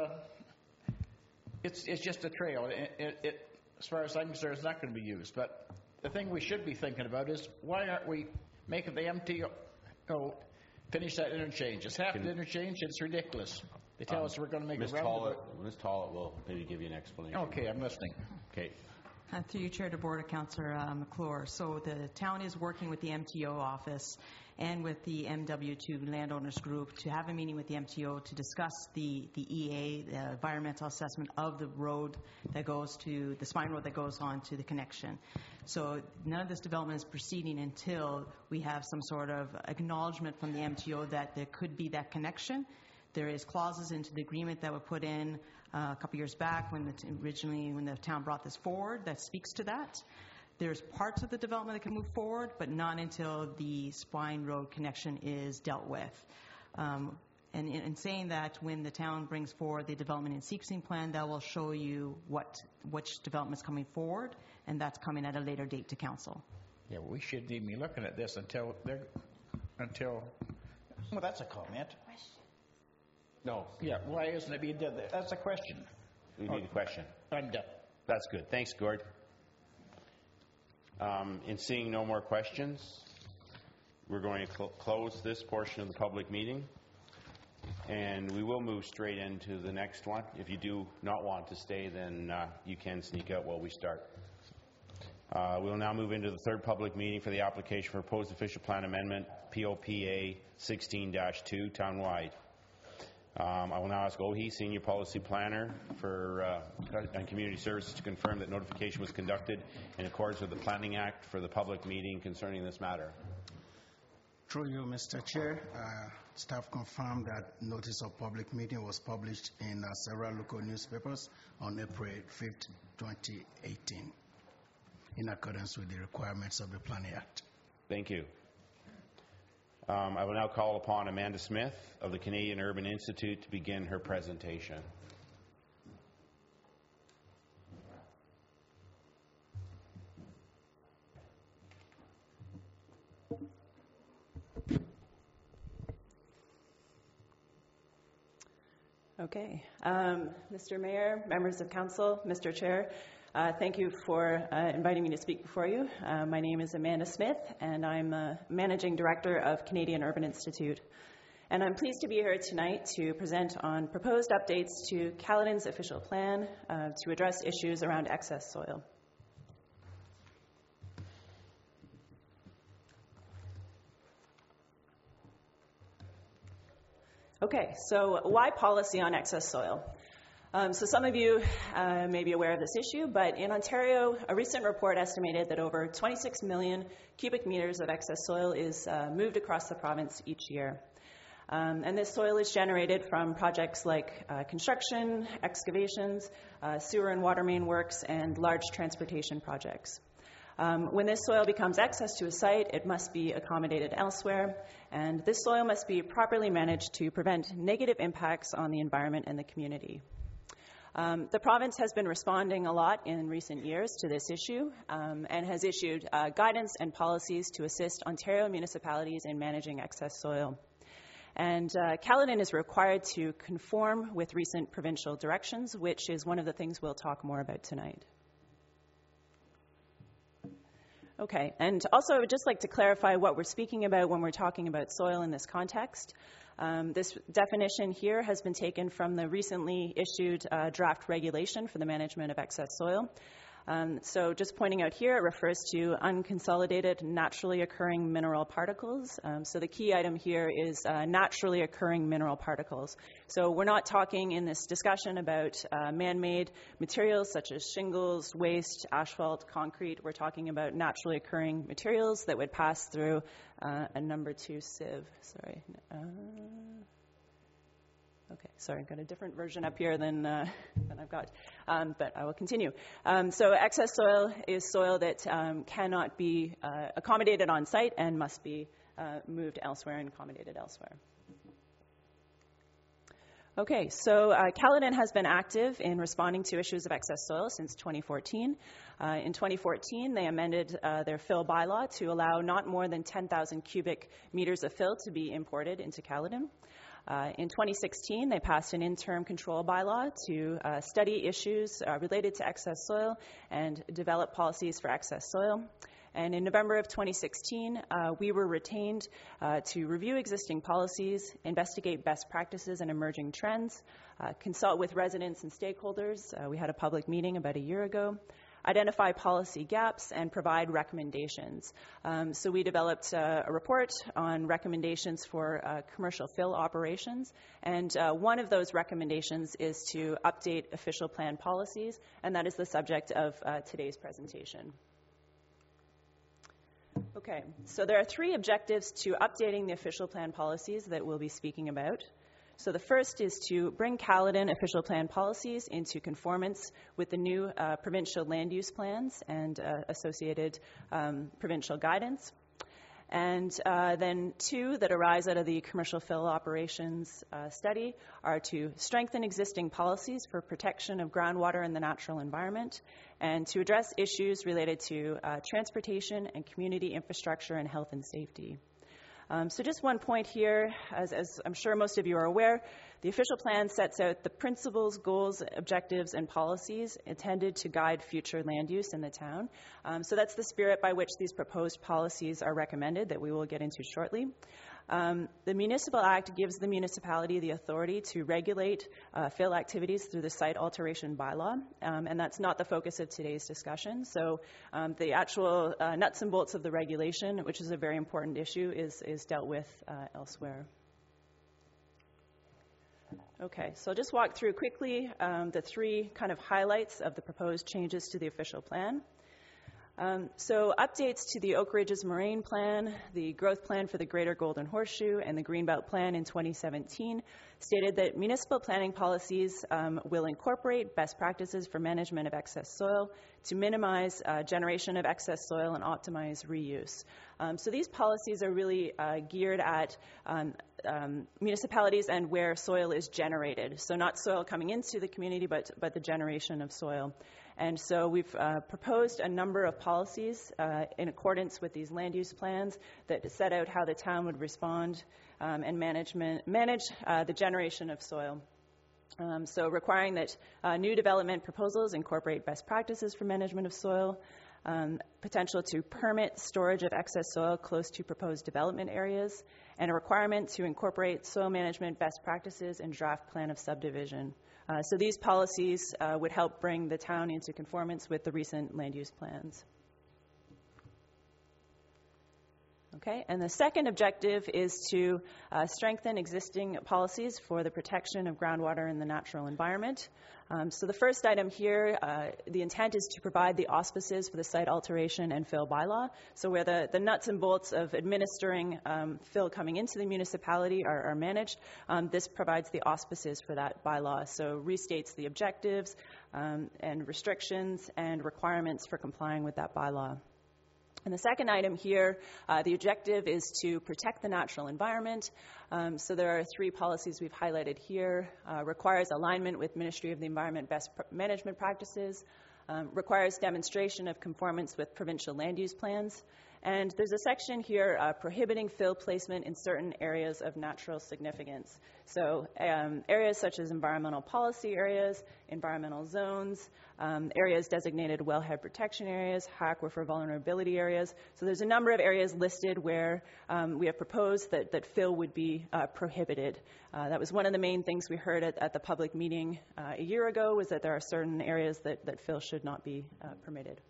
just a trail. As far as I'm concerned, it's not going to be used. But the thing we should be thinking about is, why aren't we making the MTO finish that interchange? It's half an interchange. It's ridiculous. They tell us we're going to make a roundabout. Ms. Tollett will maybe give you an explanation. Okay, I'm listening. Okay. Through you, Chair to Board of Councillor McClure. So the town is working with the MTO office and with the MW2 landowners group to have a meeting with the MTO to discuss the EA, the environmental assessment of the road that goes to, the spine road that goes on to the connection. So none of this development is proceeding until we have some sort of acknowledgement from the MTO that there could be that connection. There is clauses into the agreement that were put in a couple years back when the town brought this forward that speaks to that. There's parts of the development that can move forward, but not until the spine road connection is dealt with. And in saying that, when the town brings forward the development and sequencing plan, that will show you which development is coming forward, and that's coming at a later date to council. Yeah, well, we shouldn't even be looking at this until well, that's a comment. No. Yeah, why isn't it being done there? That's a question. We need a question. I'm done. That's good. Thanks, Gord. In seeing no more questions, we're going to close this portion of the public meeting, and we will move straight into the next one. If you do not want to stay, then you can sneak out while we start. We'll now move into the third public meeting for the application for proposed official plan amendment, POPA 16-2, townwide. I will now ask Ohi, Senior Policy Planner and Community Services, to confirm that notification was conducted in accordance with the Planning Act for the public meeting concerning this matter. Through you, Mr. Chair, staff confirmed that notice of public meeting was published in several local newspapers on April 5th, 2018, in accordance with the requirements of the Planning Act. Thank you. I will now call upon Amanda Smith of the Canadian Urban Institute to begin her presentation. Okay. Mr. Mayor, members of council, Mr. Chair, thank you for inviting me to speak before you. My name is Amanda Smith, and I'm Managing Director of Canadian Urban Institute. And I'm pleased to be here tonight to present on proposed updates to Caledon's official plan to address issues around excess soil. Okay, so why policy on excess soil? So some of you may be aware of this issue, but in Ontario, a recent report estimated that over 26 million cubic meters of excess soil is moved across the province each year. And this soil is generated from projects like construction, excavations, sewer and water main works, and large transportation projects. When this soil becomes excess to a site, it must be accommodated elsewhere, and this soil must be properly managed to prevent negative impacts on the environment and the community. The province has been responding a lot in recent years to this issue and has issued guidance and policies to assist Ontario municipalities in managing excess soil. And Caledon is required to conform with recent provincial directions, which is one of the things we'll talk more about tonight. Okay, and also I would just like to clarify what we're speaking about when we're talking about soil in this context. This definition here has been taken from the recently issued draft regulation for the management of excess soil. So just pointing out here, it refers to unconsolidated naturally occurring mineral particles. So the key item here is naturally occurring mineral particles. So we're not talking in this discussion about man-made materials such as shingles, waste, asphalt, concrete. We're talking about naturally occurring materials that would pass through a number 2 sieve. Sorry. Okay, sorry, I've got a different version up here than I've got, but I will continue. So excess soil is soil that cannot be accommodated on site and must be moved elsewhere and accommodated elsewhere. Okay, so Caledon has been active in responding to issues of excess soil since 2014. In 2014, they amended their fill bylaw to allow not more than 10,000 cubic meters of fill to be imported into Caledon. In 2016, they passed an interim control bylaw to study issues related to excess soil and develop policies for excess soil. And in November of 2016, we were retained to review existing policies, investigate best practices and emerging trends, consult with residents and stakeholders. We had a public meeting about a year ago. Identify policy gaps and provide recommendations. So we developed a report on recommendations for commercial fill operations, and one of those recommendations is to update official plan policies, and that is the subject of today's presentation. Okay, so there are 3 objectives to updating the official plan policies that we'll be speaking about. So the first is to bring Caledon official plan policies into conformance with the new provincial land use plans and associated provincial guidance. And then 2 that arise out of the commercial fill operations study are to strengthen existing policies for protection of groundwater and the natural environment, and to address issues related to transportation and community infrastructure and health and safety. So just one point here, as I'm sure most of you are aware, the official plan sets out the principles, goals, objectives, and policies intended to guide future land use in the town. So that's the spirit by which these proposed policies are recommended that we will get into shortly. The Municipal Act gives the municipality the authority to regulate fill activities through the site alteration bylaw, and that's not the focus of today's discussion. So the actual nuts and bolts of the regulation, which is a very important issue, is dealt with elsewhere. Okay, so I'll just walk through quickly the 3 kind of highlights of the proposed changes to the official plan. So updates to the Oak Ridges Moraine Plan, the Growth Plan for the Greater Golden Horseshoe, and the Greenbelt Plan in 2017 stated that municipal planning policies will incorporate best practices for management of excess soil to minimize generation of excess soil and optimize reuse. So these policies are really geared at municipalities and where soil is generated. So not soil coming into the community, but the generation of soil. And so we've proposed a number of policies in accordance with these land use plans that set out how the town would respond and manage the generation of soil. So requiring that new development proposals incorporate best practices for management of soil, potential to permit storage of excess soil close to proposed development areas, and a requirement to incorporate soil management best practices in draft plan of subdivision. So these policies would help bring the town into conformance with the recent land use plans. Okay, and the second objective is to strengthen existing policies for the protection of groundwater in the natural environment. So the first item here, the intent is to provide the auspices for the site alteration and fill bylaw. So where the nuts and bolts of administering fill coming into the municipality are managed, this provides the auspices for that bylaw. So restates the objectives and restrictions and requirements for complying with that bylaw. And the second item here, the objective is to protect the natural environment. So there are three policies we've highlighted here. Requires alignment with Ministry of the Environment best management practices. Requires demonstration of conformance with provincial land use plans. And there's a section here prohibiting fill placement in certain areas of natural significance. So areas such as environmental policy areas, environmental zones, areas designated wellhead protection areas, aquifer vulnerability areas. So there's a number of areas listed where we have proposed that fill would be prohibited. That was one of the main things we heard at the public meeting a year ago, was that there are certain areas that fill should not be permitted.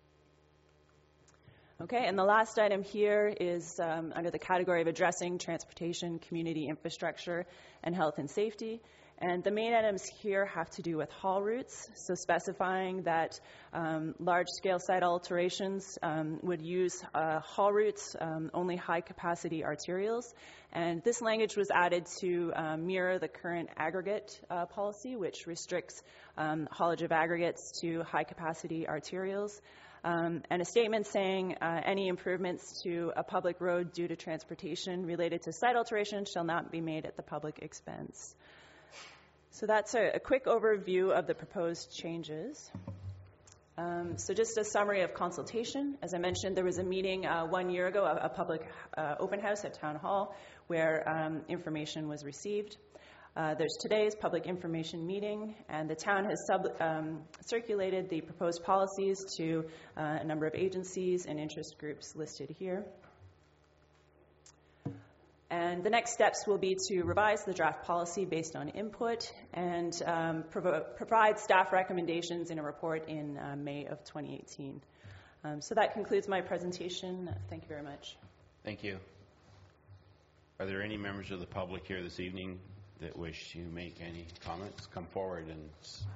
Okay, and the last item here is under the category of addressing transportation, community infrastructure, and health and safety. And the main items here have to do with haul routes, so specifying that large-scale site alterations would use haul routes, only high-capacity arterials. And this language was added to mirror the current aggregate policy, which restricts haulage of aggregates to high-capacity arterials. And a statement saying any improvements to a public road due to transportation related to site alteration shall not be made at the public expense. So that's a quick overview of the proposed changes. So just a summary of consultation. As I mentioned, there was a meeting 1 year ago, a public open house at Town Hall, where information was received. There's today's public information meeting, and the town has circulated the proposed policies to a number of agencies and interest groups listed here. And the next steps will be to revise the draft policy based on input and provide staff recommendations in a report in May of 2018. So that concludes my presentation. Thank you very much. Thank you. Are there any members of the public here this evening that wish to make any comments? Come forward, and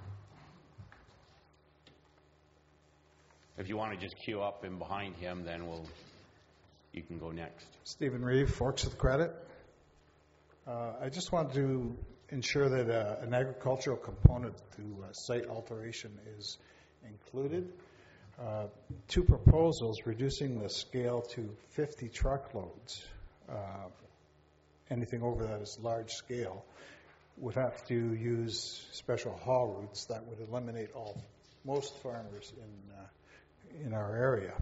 if you want to just queue up in behind him, then you can go next. Stephen Reeve, Forks of the Credit. I just want to ensure that an agricultural component to site alteration is included. Two proposals reducing the scale to 50 truckloads. Anything over that is large scale, would have to use special haul routes that would eliminate most farmers in our area.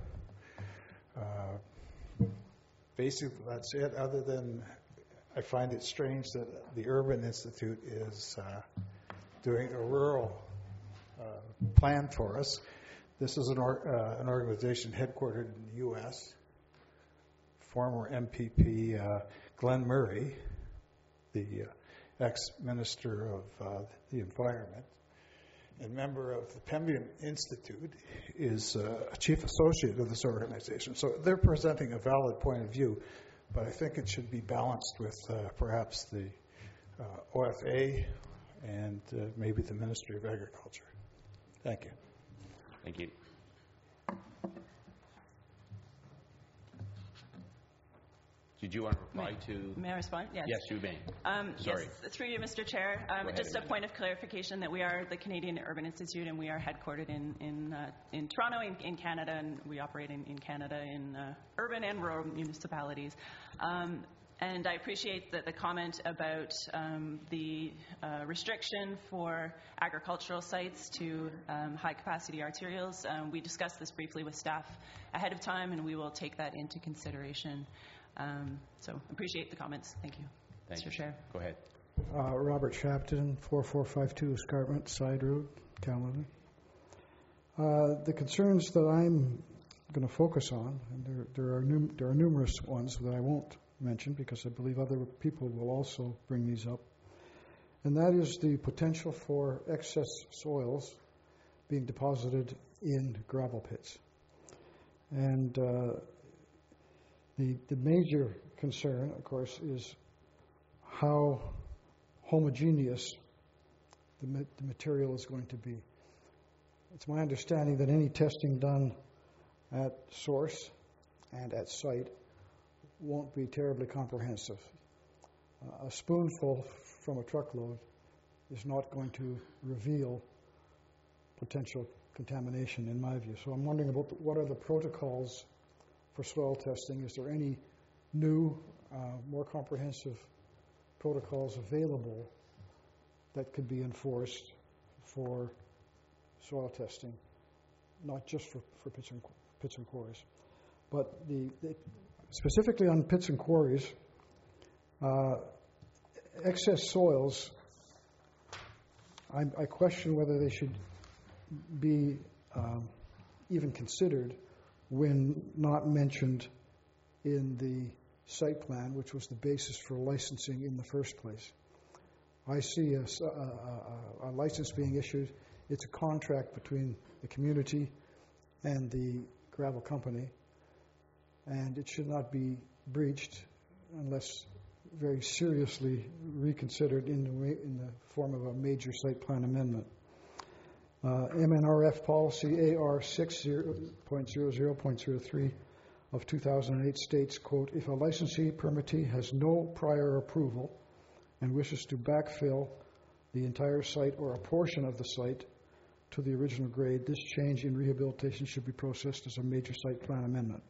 Basically, that's it, other than I find it strange that the Urban Institute is doing a rural plan for us. This is an organization headquartered in the U.S. Former MPP Glenn Murray, the ex-minister of the environment and member of the Pemmican Institute, is a chief associate of this organization. So they're presenting a valid point of view, but I think it should be balanced with perhaps the OFA and maybe the Ministry of Agriculture. Thank you. Thank you. Did you want to reply to? May I respond? Yes. Yes, you may. Sorry. Yes, through you, Mr. Chair. Just a point of clarification that we are the Canadian Urban Institute, and we are headquartered in Toronto, in Canada, and we operate in Canada in urban and rural municipalities. And I appreciate the comment about the restriction for agricultural sites to high-capacity arterials. We discussed this briefly with staff ahead of time, and we will take that into consideration. So appreciate the comments. Thank you, Mr. Chair. Go ahead. Robert Shapton, 4452 Escarpment Side Road, Kamloops. The concerns that I'm going to focus on, and there are numerous ones that I won't mention because I believe other people will also bring these up, and that is the potential for excess soils being deposited in gravel pits. And the major concern, of course, is how homogeneous the material is going to be. It's my understanding that any testing done at source and at site won't be terribly comprehensive. A spoonful from a truckload is not going to reveal potential contamination, in my view. So I'm wondering about what are the protocols for soil testing. Is there any new, more comprehensive protocols available that could be enforced for soil testing, not just for pits and quarries, but specifically on pits and quarries, excess soils, I question whether they should be even considered when not mentioned in the site plan, which was the basis for licensing in the first place. I see a license being issued. It's a contract between the community and the gravel company, and it should not be breached unless very seriously reconsidered in the form of a major site plan amendment. MNRF policy AR 6.00.03 of 2008 states, quote, if a licensee permittee has no prior approval and wishes to backfill the entire site or a portion of the site to the original grade, this change in rehabilitation should be processed as a major site plan amendment.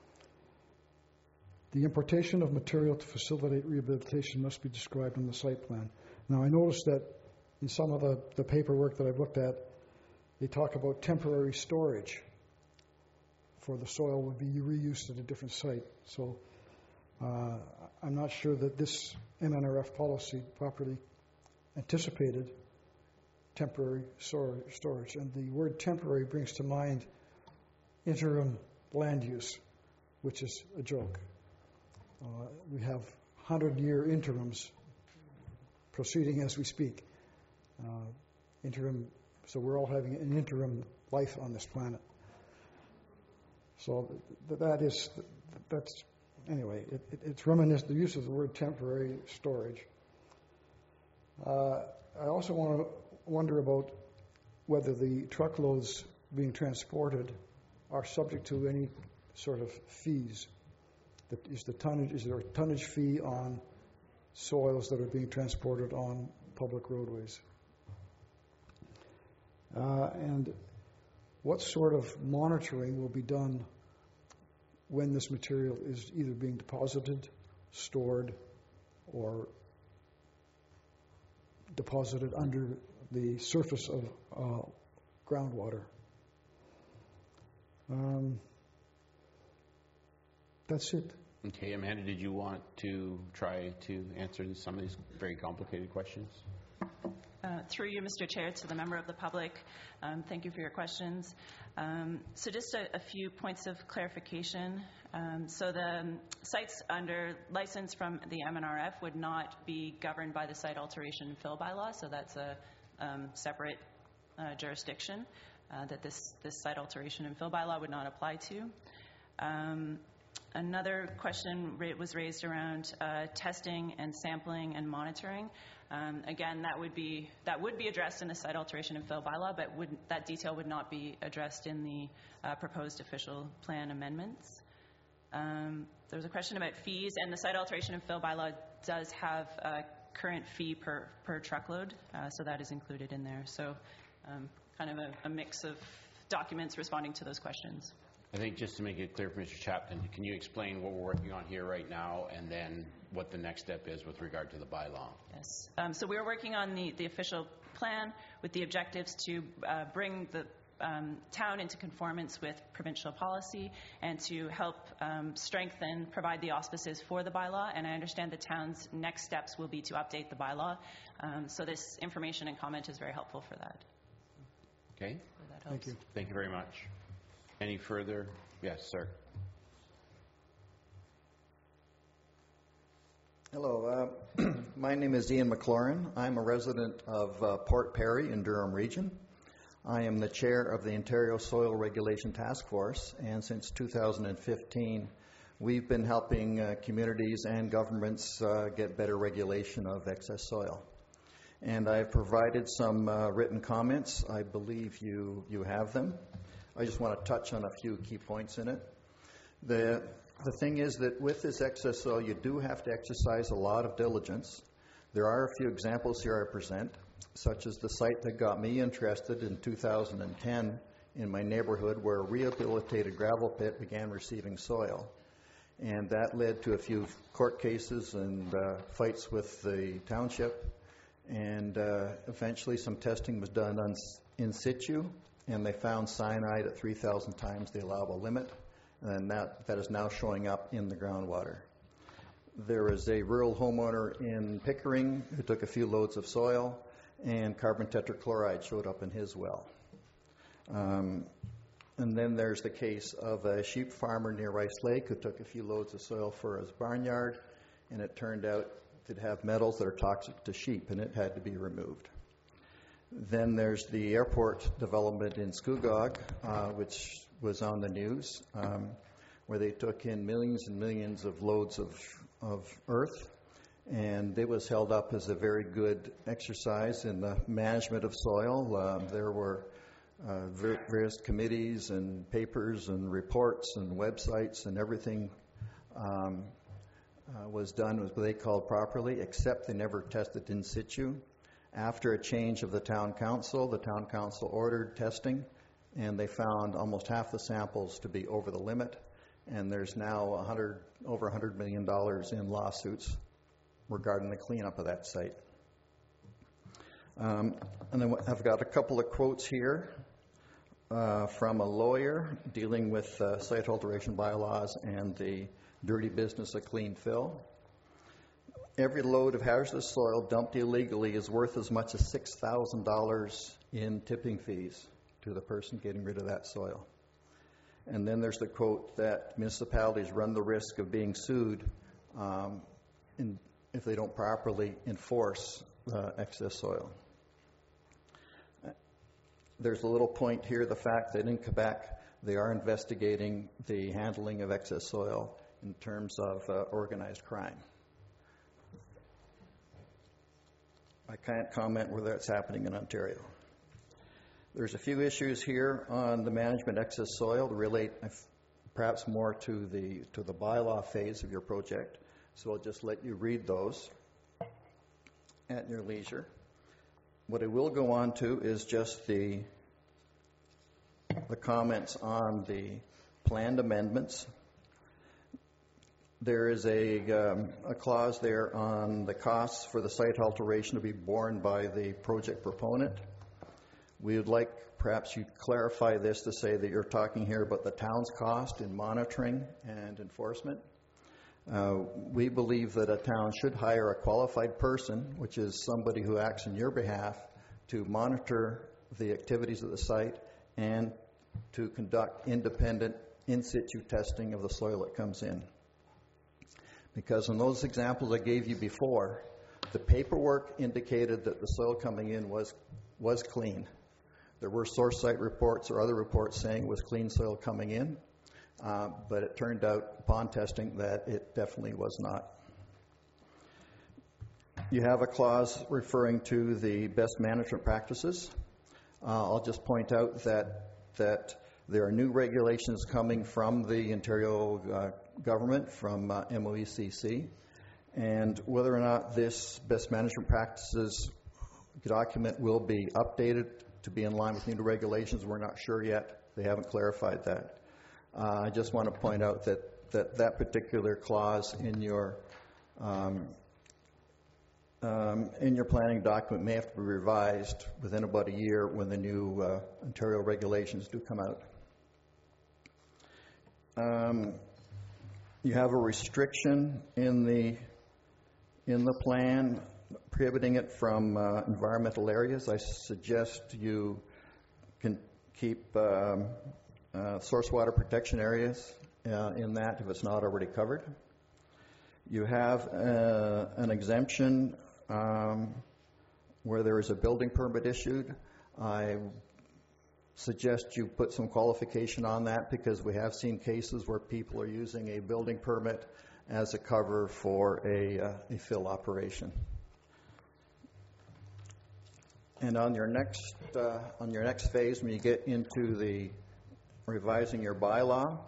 The importation of material to facilitate rehabilitation must be described in the site plan. Now, I noticed that in some of the paperwork that I've looked at, they talk about temporary storage for the soil would be reused at a different site. So I'm not sure that this MNRF policy properly anticipated temporary storage. And the word temporary brings to mind interim land use, which is a joke. We have 100-year interims proceeding as we speak. So we're all having an interim life on this planet. So it's reminiscent, the use of the word temporary storage. I also wonder about whether the truckloads being transported are subject to any sort of fees. Is there a tonnage fee on soils that are being transported on public roadways? And what sort of monitoring will be done when this material is either being deposited, stored, or deposited under the surface of groundwater? That's it. Okay, Amanda, did you want to try to answer some of these very complicated questions? Through you, Mr. Chair, to the member of the public, thank you for your questions. So just a few points of clarification. So the sites under license from the MNRF would not be governed by the site alteration and fill bylaw, so that's a separate jurisdiction that this site alteration and fill bylaw would not apply to. Another question was raised around testing and sampling and monitoring. Again, that would be addressed in the site alteration and fill bylaw, but that detail would not be addressed in the proposed official plan amendments. There was a question about fees, and the site alteration and fill bylaw does have a current fee per truckload, so that is included in there. So kind of a mix of documents responding to those questions. I think just to make it clear for Mr. Chapman, can you explain what we're working on here right now and then what the next step is with regard to the bylaw? Yes. So we're working on the official plan with the objectives to bring the town into conformance with provincial policy and to help provide the auspices for the bylaw. And I understand the town's next steps will be to update the bylaw. So this information and comment is very helpful for that. Okay. Thank you. Thank you very much. Any further? Yes, sir. Hello. My name is Ian McLaurin. I'm a resident of Port Perry in Durham Region. I am the chair of the Ontario Soil Regulation Task Force, and since 2015, we've been helping communities and governments get better regulation of excess soil. And I've provided some written comments. I believe you have them. I just want to touch on a few key points in it. The thing is that with this excess soil, you do have to exercise a lot of diligence. There are a few examples here I present, such as the site that got me interested in 2010 in my neighborhood, where a rehabilitated gravel pit began receiving soil. And that led to a few court cases and fights with the township. And eventually some testing was done in situ, and they found cyanide at 3,000 times the allowable limit, and that is now showing up in the groundwater. There is a rural homeowner in Pickering who took a few loads of soil, and carbon tetrachloride showed up in his well. And then there's the case of a sheep farmer near Rice Lake who took a few loads of soil for his barnyard, and it turned out to have metals that are toxic to sheep, and it had to be removed. Then there's the airport development in Scugog, which was on the news, where they took in millions and millions of loads of earth, and it was held up as a very good exercise in the management of soil. There were various committees and papers and reports and websites, and everything was done what they called properly, except they never tested in situ. After a change of the town council ordered testing, and they found almost half the samples to be over the limit, and there's now over $100 million in lawsuits regarding the cleanup of that site. And then I've got a couple of quotes here from a lawyer dealing with site alteration bylaws and the dirty business of clean fill. Every load of hazardous soil dumped illegally is worth as much as $6,000 in tipping fees to the person getting rid of that soil. And then there's the quote that municipalities run the risk of being sued if they don't properly enforce excess soil. There's a little point here, the fact that in Quebec they are investigating the handling of excess soil in terms of organized crime. I can't comment whether that's happening in Ontario. There's a few issues here on the management excess soil to relate perhaps more to the bylaw phase of your project. So I'll just let you read those at your leisure. What I will go on to is just the comments on the planned amendments. There is a clause there on the costs for the site alteration to be borne by the project proponent. We would like perhaps you clarify this to say that you're talking here about the town's cost in monitoring and enforcement. We believe that a town should hire a qualified person, which is somebody who acts on your behalf, to monitor the activities of the site and to conduct independent in situ testing of the soil that comes in. Because in those examples I gave you before, the paperwork indicated that the soil coming in was clean. There were source site reports or other reports saying it was clean soil coming in, but it turned out upon testing that it definitely was not. You have a clause referring to the best management practices. I'll just point out that There are new regulations coming from the Ontario government, from MOECC, and whether or not this best management practices document will be updated to be in line with new regulations, we're not sure yet. They haven't clarified that. I just want to point out that particular clause in your planning document may have to be revised within about a year when the new Ontario regulations do come out. You have a restriction in the plan prohibiting it from environmental areas. I suggest you can keep source water protection areas in that if it's not already covered. You have an exemption where there is a building permit issued. I suggest you put some qualification on that because we have seen cases where people are using a building permit as a cover for a fill operation. And on your next phase, when you get into the revising your bylaw,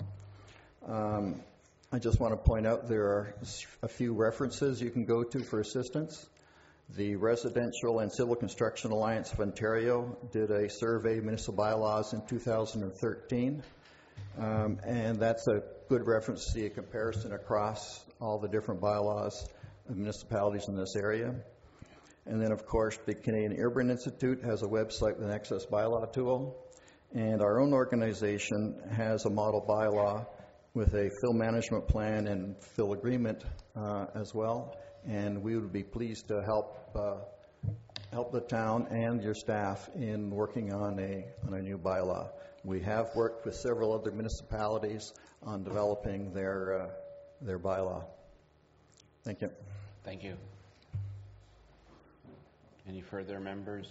I just want to point out there are a few references you can go to for assistance. The Residential and Civil Construction Alliance of Ontario did a survey of municipal bylaws in 2013, and that's a good reference to see a comparison across all the different bylaws of municipalities in this area. And then, of course, the Canadian Urban Institute has a website with an access bylaw tool, and our own organization has a model bylaw with a fill management plan and fill agreement as well. And we would be pleased to help the town and your staff in working on a new bylaw. We have worked with several other municipalities on developing their bylaw. Thank you. Thank you. Any further members?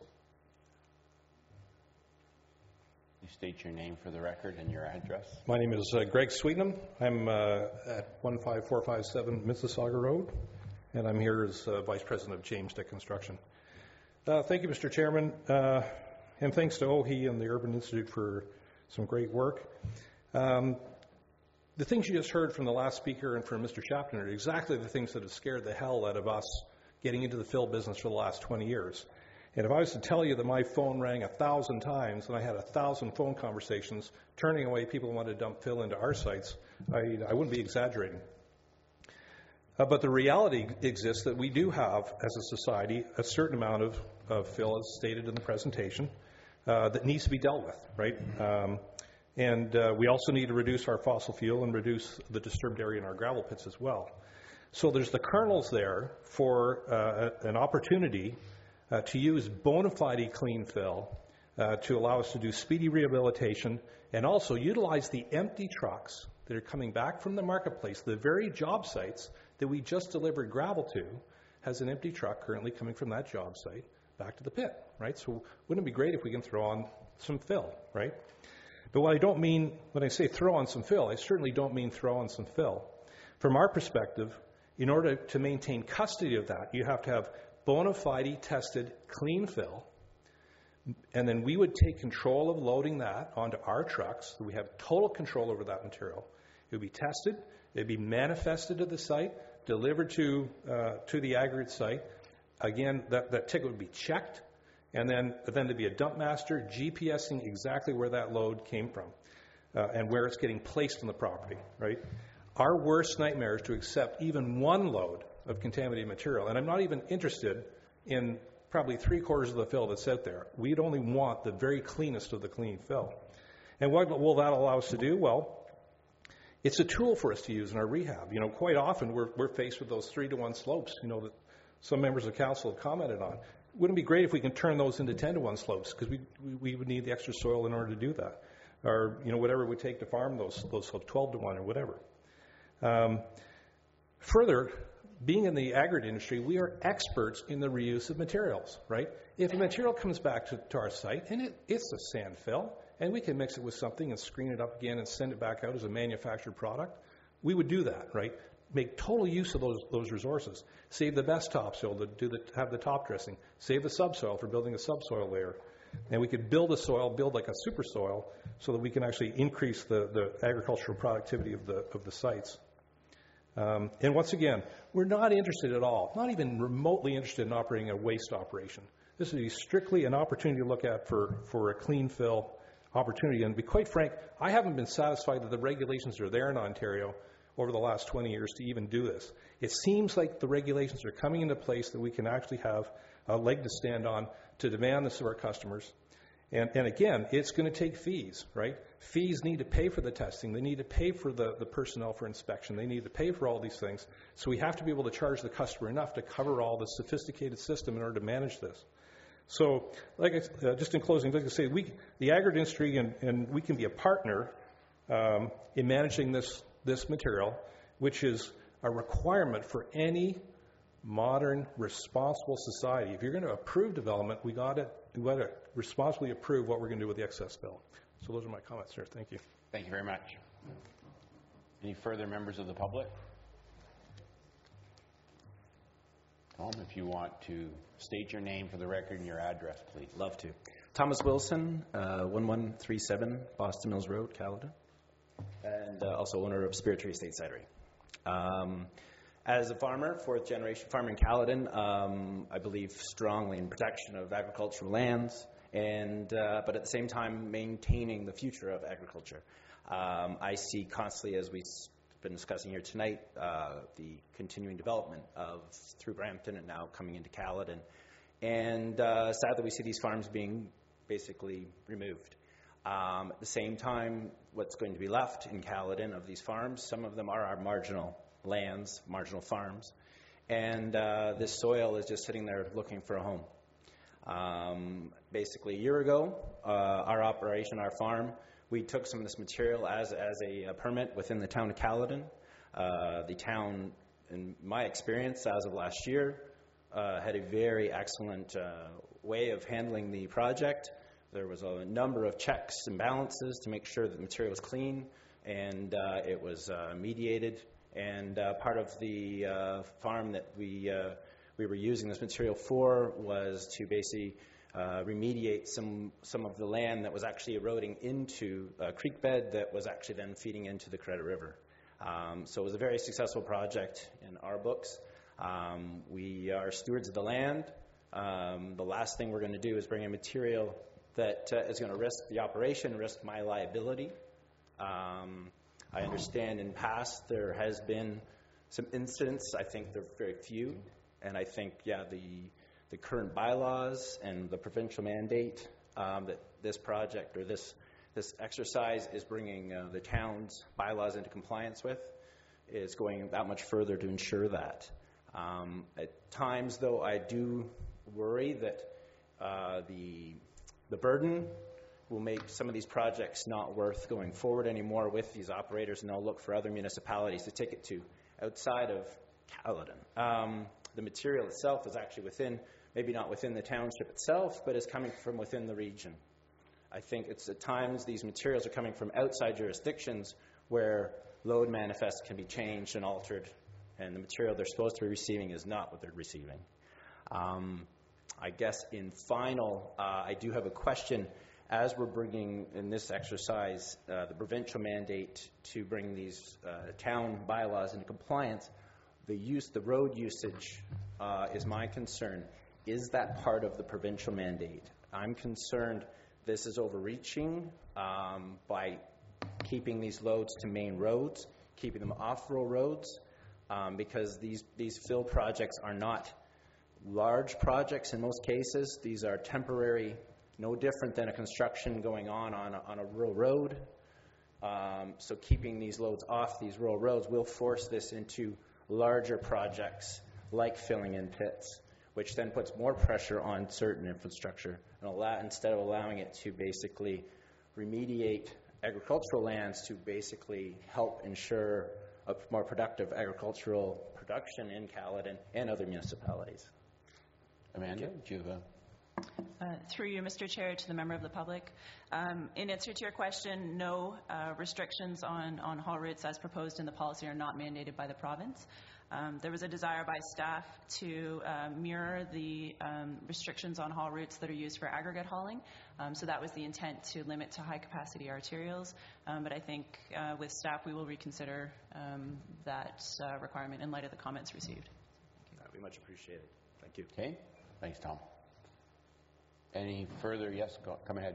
You state your name for the record and your address. My name is Greg Sweetenham. I'm at 15457 Mississauga Road, and I'm here as Vice President of James Dick Construction. Thank you, Mr. Chairman, and thanks to OHE and the Urban Institute for some great work. The things you just heard from the last speaker and from Mr. Chapman are exactly the things that have scared the hell out of us getting into the fill business for the last 20 years. And if I was to tell you that my phone rang 1,000 times and I had 1,000 phone conversations turning away people who wanted to dump fill into our sites, I wouldn't be exaggerating. But the reality exists that we do have, as a society, a certain amount of fill, as stated in the presentation, that needs to be dealt with, right? And we also need to reduce our fossil fuel and reduce the disturbed area in our gravel pits as well. So there's the kernels there for an opportunity to use bona fide clean fill to allow us to do speedy rehabilitation and also utilize the empty trucks that are coming back from the marketplace. The very job sites that we just delivered gravel to has an empty truck currently coming from that job site back to the pit, right? So wouldn't it be great if we can throw on some fill, right? But what I don't mean when I say throw on some fill, I certainly don't mean throw on some fill. From our perspective, in order to maintain custody of that, you have to have bona fide tested clean fill, and then we would take control of loading that onto our trucks, so we have total control over that material. It would be tested, it would be manifested to the site, delivered to the aggregate site. Again, that ticket would be checked, and then there'd be a dump master GPSing exactly where that load came from and where it's getting placed on the property, right? Our worst nightmare is to accept even one load of contaminated material, and I'm not even interested in probably 3/4 of the fill that's out there. We'd only want the very cleanest of the clean fill. And what will that allow us to do? Well, it's a tool for us to use in our rehab. You know, quite often we're faced with those 3-to-1 slopes, you know, that some members of council have commented on. Wouldn't it be great if we can turn those into 10-to-1 slopes, because we would need the extra soil in order to do that, or you know, whatever it would take to farm those slopes, 12-to-1 or whatever. Further, being in the aggregate industry, we are experts in the reuse of materials, right? If a material comes back to our site and it's a sand fill, and we can mix it with something and screen it up again and send it back out as a manufactured product, we would do that, right? Make total use of those resources. Save the best topsoil to have the top dressing. Save the subsoil for building a subsoil layer. and we could build like a super soil, so that we can actually increase the agricultural productivity of the sites. And once again, we're not interested at all, not even remotely interested in operating a waste operation. This is strictly an opportunity to look at for a clean fill opportunity. And to be quite frank, I haven't been satisfied that the regulations are there in Ontario over the last 20 years to even do this. It seems like the regulations are coming into place that we can actually have a leg to stand on to demand this of our customers. And again, it's going to take fees, right? Fees need to pay for the testing. They need to pay for the personnel for inspection. They need to pay for all these things. So we have to be able to charge the customer enough to cover all the sophisticated system in order to manage this. So, just in closing, like I say, the agri-industry and we can be a partner in managing this material, which is a requirement for any modern, responsible society. If you're going to approve development, we got to responsibly approve what we're going to do with the excess bill. So those are my comments, sir. Thank you. Thank you very much. Any further members of the public? Tom, if you want to state your name for the record and your address, please. Love to. Thomas Wilson, 1137 Boston Mills Road, Caledon, and also owner of Spirit Tree Estate Cidery. As a farmer, fourth generation farmer in Caledon, I believe strongly in protection of agricultural lands, but at the same time maintaining the future of agriculture. I see constantly, as we've been discussing here tonight, the continuing development through Brampton and now coming into Caledon. And sadly, we see these farms being basically removed. At the same time, what's going to be left in Caledon of these farms, some of them are our marginal lands, marginal farms, and this soil is just sitting there looking for a home. Basically, a year ago, our operation, our farm, we took some of this material as a permit within the town of Caledon. The town, in my experience, as of last year, had a very excellent way of handling the project. There was a number of checks and balances to make sure that the material was clean, and it was mediated. And part of the farm that we were using this material for was to basically remediate some of the land that was actually eroding into a creek bed that was actually then feeding into the Credit River. So it was a very successful project in our books. We are stewards of the land. The last thing we're going to do is bring in material that is going to risk the operation, risk my liability. I understand in past there has been some incidents. I think they're very few, and I think, the current bylaws and the provincial mandate that this project or this exercise is bringing the town's bylaws into compliance with is going that much further to ensure that. At times, though, I do worry that the burden will make some of these projects not worth going forward anymore with these operators, and they'll look for other municipalities to take it to outside of Caledon. The material itself is actually maybe not within the township itself, but is coming from within the region. I think it's at times these materials are coming from outside jurisdictions where load manifests can be changed and altered, and the material they're supposed to be receiving is not what they're receiving. I guess in final, I do have a question. As we're bringing in this exercise the provincial mandate to bring these town bylaws into compliance, the road usage is my concern. Is that part of the provincial mandate? I'm concerned this is overreaching by keeping these loads to main roads, keeping them off rural roads, because these fill projects are not large projects in most cases. These are temporary, no different than a construction going on a rural road. So keeping these loads off these rural roads will force this into larger projects like filling in pits, which then puts more pressure on certain infrastructure instead of allowing it to basically remediate agricultural lands to basically help ensure a more productive agricultural production in Caledon and other municipalities. Amanda, do you have Through you, Mr. Chair, to the member of the public. In answer to your question, no restrictions on haul routes as proposed in the policy are not mandated by the province. There was a desire by staff to mirror the restrictions on haul routes that are used for aggregate hauling. So that was the intent, to limit to high-capacity arterials. But I think with staff, we will reconsider that requirement in light of the comments received. That would be much appreciated. Thank you. Okay. Thanks, Tom. Any further? Yes, come ahead.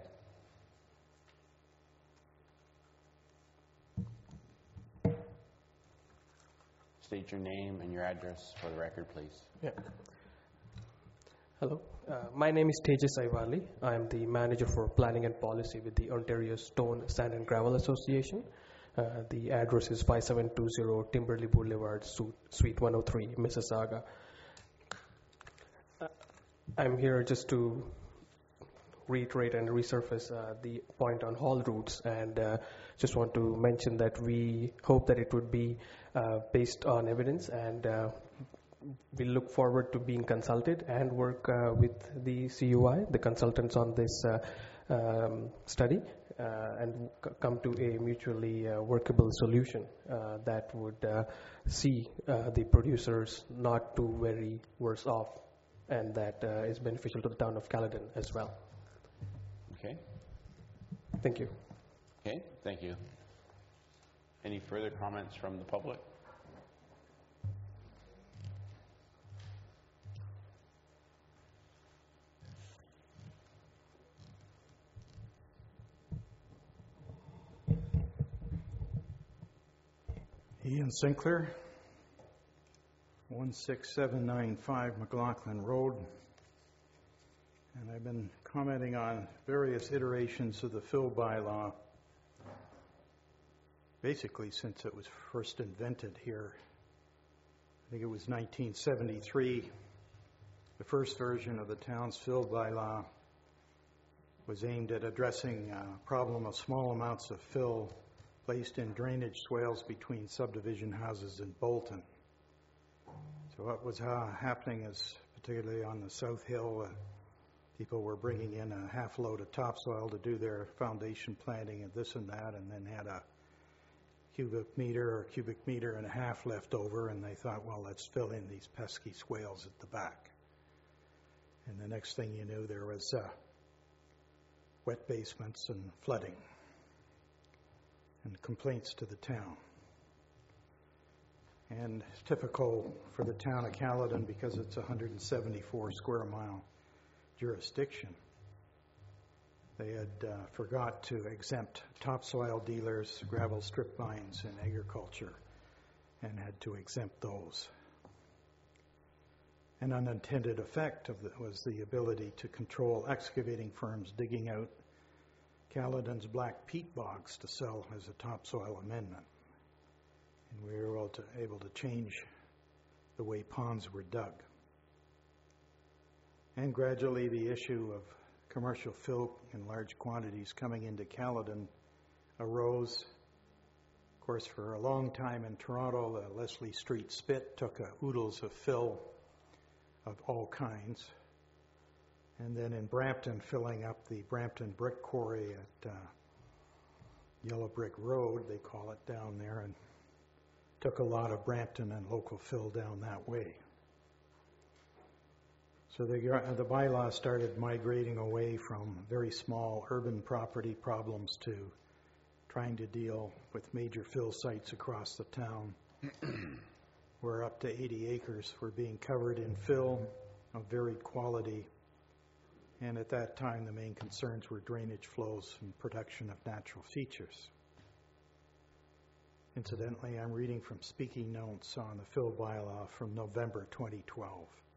State your name and your address for the record, please. Yeah. Hello. My name is Tejas Aivali. I am the manager for planning and policy with the Ontario Stone, Sand and Gravel Association. The address is 5720 Timberley Boulevard, Suite 103, Mississauga. I'm here just to reiterate and resurface the point on haul routes, and just want to mention that we hope that it would be based on evidence, and we look forward to being consulted and work with the CUI, the consultants on this study, and come to a mutually workable solution that would see the producers not too very worse off, and that is beneficial to the town of Caledon as well. Okay. Thank you. Okay, thank you. Any further comments from the public? Ian Sinclair, 16795 McLaughlin Road. And I've been commenting on various iterations of the fill bylaw basically since it was first invented here. I think it was 1973. The first version of the town's fill bylaw was aimed at addressing a problem of small amounts of fill placed in drainage swales between subdivision houses in Bolton. So what was happening is, particularly on the South Hill, people were bringing in a half load of topsoil to do their foundation planting and this and that, and then had a cubic meter and a half left over, and they thought, well, let's fill in these pesky swales at the back. And the next thing you knew, there was wet basements and flooding and complaints to the town. And it's typical for the town of Caledon, because it's a 174 square mile jurisdiction. They had forgot to exempt topsoil dealers, gravel strip mines, and agriculture, and had to exempt those. An unintended effect of that was the ability to control excavating firms digging out Caledon's black peat bogs to sell as a topsoil amendment. And we were able to change the way ponds were dug. And gradually the issue of commercial fill in large quantities coming into Caledon arose. Of course, for a long time in Toronto, the Leslie Street Spit took oodles of fill of all kinds. And then in Brampton, filling up the Brampton Brick Quarry at Yellow Brick Road, they call it down there, and took a lot of Brampton and local fill down that way. So the bylaw started migrating away from very small urban property problems to trying to deal with major fill sites across the town, where up to 80 acres were being covered in fill of varied quality. And at that time, the main concerns were drainage flows and protection of natural features. Incidentally, I'm reading from speaking notes on the fill bylaw from November 2012.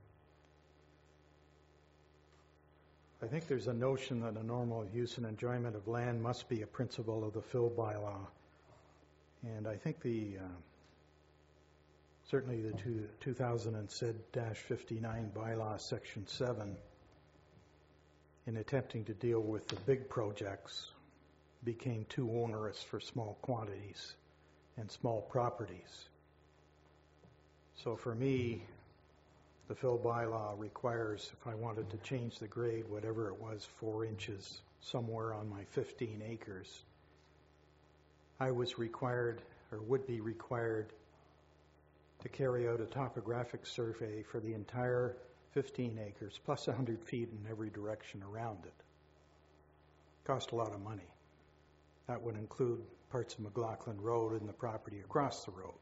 I think there's a notion that a normal use and enjoyment of land must be a principle of the fill bylaw. And I think certainly the 2000-59 bylaw, section 7, in attempting to deal with the big projects, became too onerous for small quantities and small properties. So for me, the fill bylaw requires, if I wanted to change the grade, whatever it was, 4 inches somewhere on my 15 acres, I was required, or would be required, to carry out a topographic survey for the entire 15 acres plus 100 feet in every direction around it. Cost a lot of money. That would include parts of McLaughlin Road and the property across the road.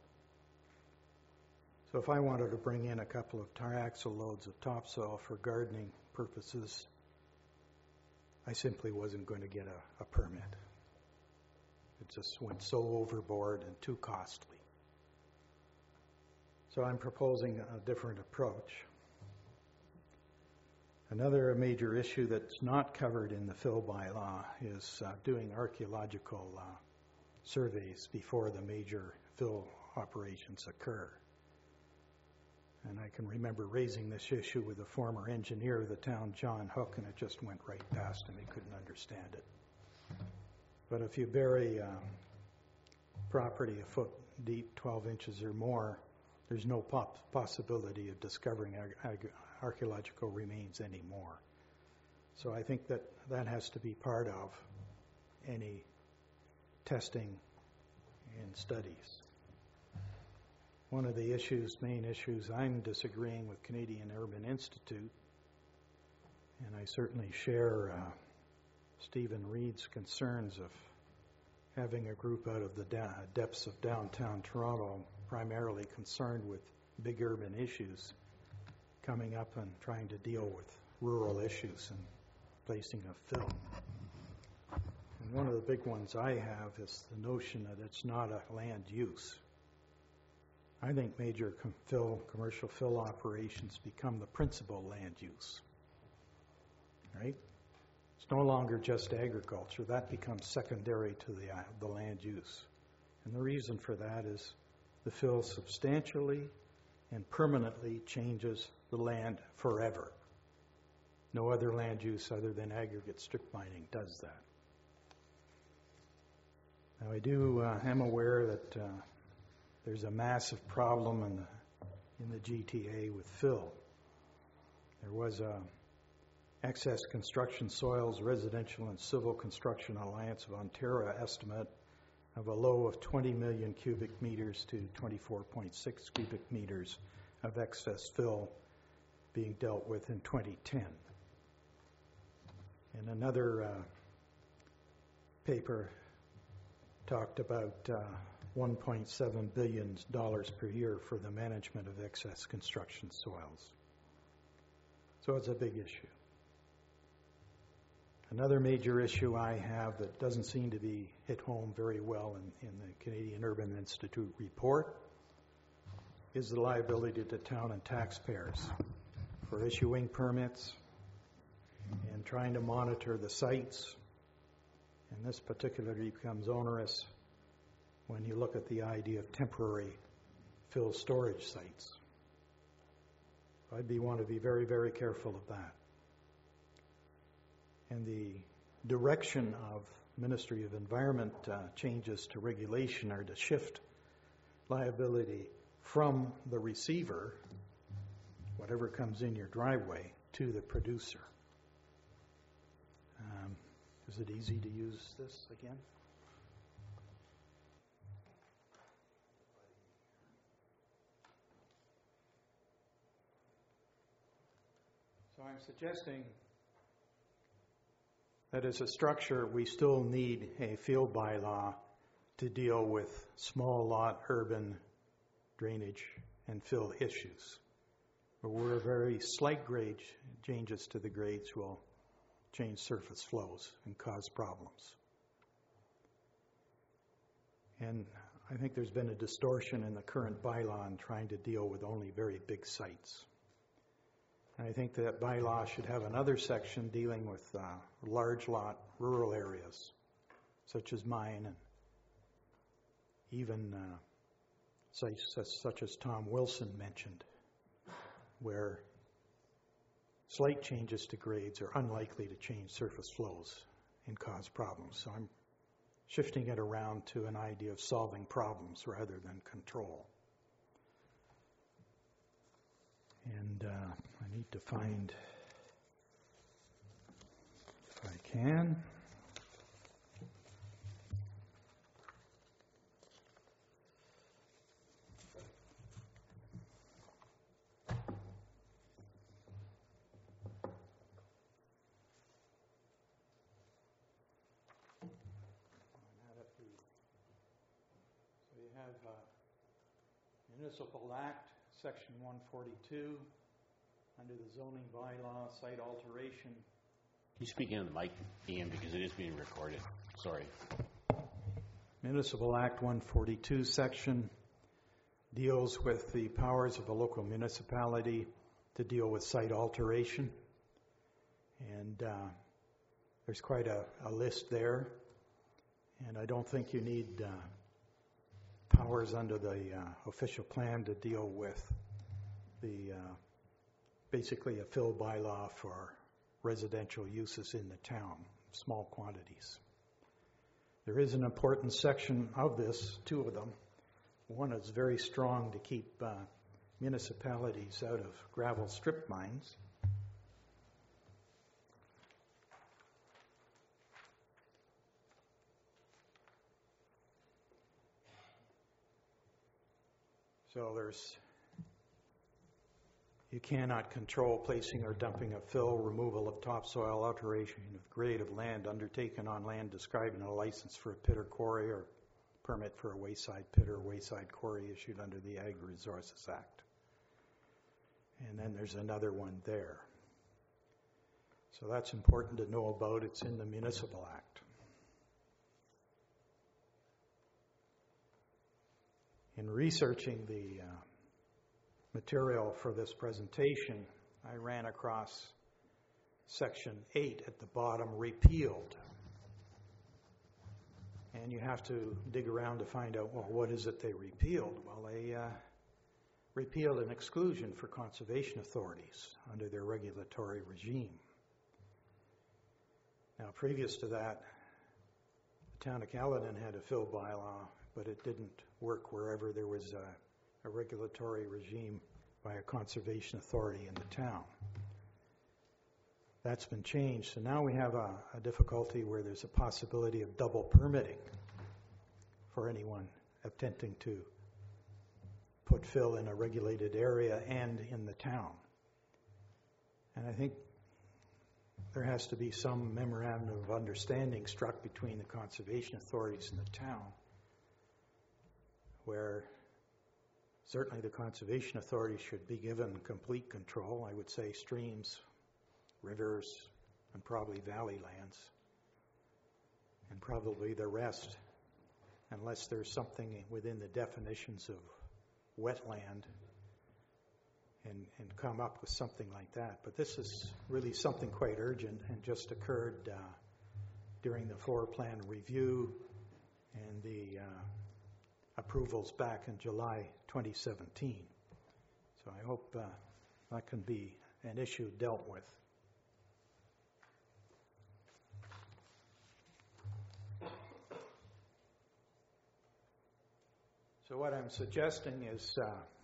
So if I wanted to bring in a couple of triaxle loads of topsoil for gardening purposes, I simply wasn't going to get a permit. It just went so overboard and too costly. So I'm proposing a different approach. Another major issue that's not covered in the fill bylaw is doing archaeological surveys before the major fill operations occur. And I can remember raising this issue with the former engineer of the town, John Hook, and it just went right past him. He couldn't understand it. But if you bury property a foot deep, 12 inches or more, there's no possibility of discovering archaeological remains anymore. So I think that has to be part of any testing and studies. One of the main issues I'm disagreeing with Canadian Urban Institute, and I certainly share Stephen Reed's concerns of having a group out of the depths of downtown Toronto primarily concerned with big urban issues coming up and trying to deal with rural issues and placing a fill. And one of the big ones I have is the notion that it's not a land use. I think major commercial fill operations become the principal land use, right? It's no longer just agriculture. That becomes secondary to the land use. And the reason for that is the fill substantially and permanently changes the land forever. No other land use other than aggregate strip mining does that. Now I am aware that there's a massive problem in the GTA with fill. There was a Excess Construction Soils Residential and Civil Construction Alliance of Ontario estimate of a low of 20 million cubic meters to 24.6 cubic meters of excess fill being dealt with in 2010. And another paper talked about $1.7 billion per year for the management of excess construction soils. So it's a big issue. Another major issue I have that doesn't seem to be hit home very well in the Canadian Urban Institute report is the liability to town and taxpayers for issuing permits and trying to monitor the sites. And this particularly becomes onerous when you look at the idea of temporary fill storage sites. Want to be very, very careful of that. And the direction of Ministry of Environment changes to regulation are to shift liability from the receiver, whatever comes in your driveway, to the producer. Is it easy to use this again? So I'm suggesting that as a structure, we still need a field bylaw to deal with small lot urban drainage and fill issues. But where very slight grade changes to the grades will change surface flows and cause problems. And I think there's been a distortion in the current bylaw in trying to deal with only very big sites. And I think that bylaw should have another section dealing with large lot rural areas, such as mine, and even sites such as Tom Wilson mentioned, where slight changes to grades are unlikely to change surface flows and cause problems. So I'm shifting it around to an idea of solving problems rather than control. And I need to find, if I can, have Municipal Act, Section 142, under the zoning bylaw, site alteration. Can you speak into the mic, Ian, because it is being recorded? Sorry. Municipal Act 142 section deals with the powers of a local municipality to deal with site alteration. And there's quite a list there. And I don't think you need powers under the official plan to deal with the basically a fill bylaw for residential uses in the town, small quantities. There is an important section of this, two of them. One is very strong to keep municipalities out of gravel strip mines. So you cannot control placing or dumping of fill, removal of topsoil, alteration of grade of land undertaken on land described in a license for a pit or quarry, or permit for a wayside pit or wayside quarry issued under the Ag Resources Act. And then there's another one there. So that's important to know about. It's in the Municipal Act. In researching the material for this presentation, I ran across Section 8 at the bottom, repealed. And you have to dig around to find out, well, what is it they repealed? Well, they repealed an exclusion for conservation authorities under their regulatory regime. Now, previous to that, the town of Caledon had a fill bylaw, but it didn't work wherever there was a regulatory regime by a conservation authority in the town. That's been changed. So now we have a difficulty where there's a possibility of double permitting for anyone attempting to put fill in a regulated area and in the town. And I think there has to be some memorandum of understanding struck between the conservation authorities and the town, where certainly the conservation authorities should be given complete control. I would say streams, rivers, and probably valley lands, and probably the rest, unless there's something within the definitions of wetland, and come up with something like that. But this is really something quite urgent and just occurred during the floor plan review and the approvals back in July 2017. So I hope that can be an issue dealt with. So what I'm suggesting is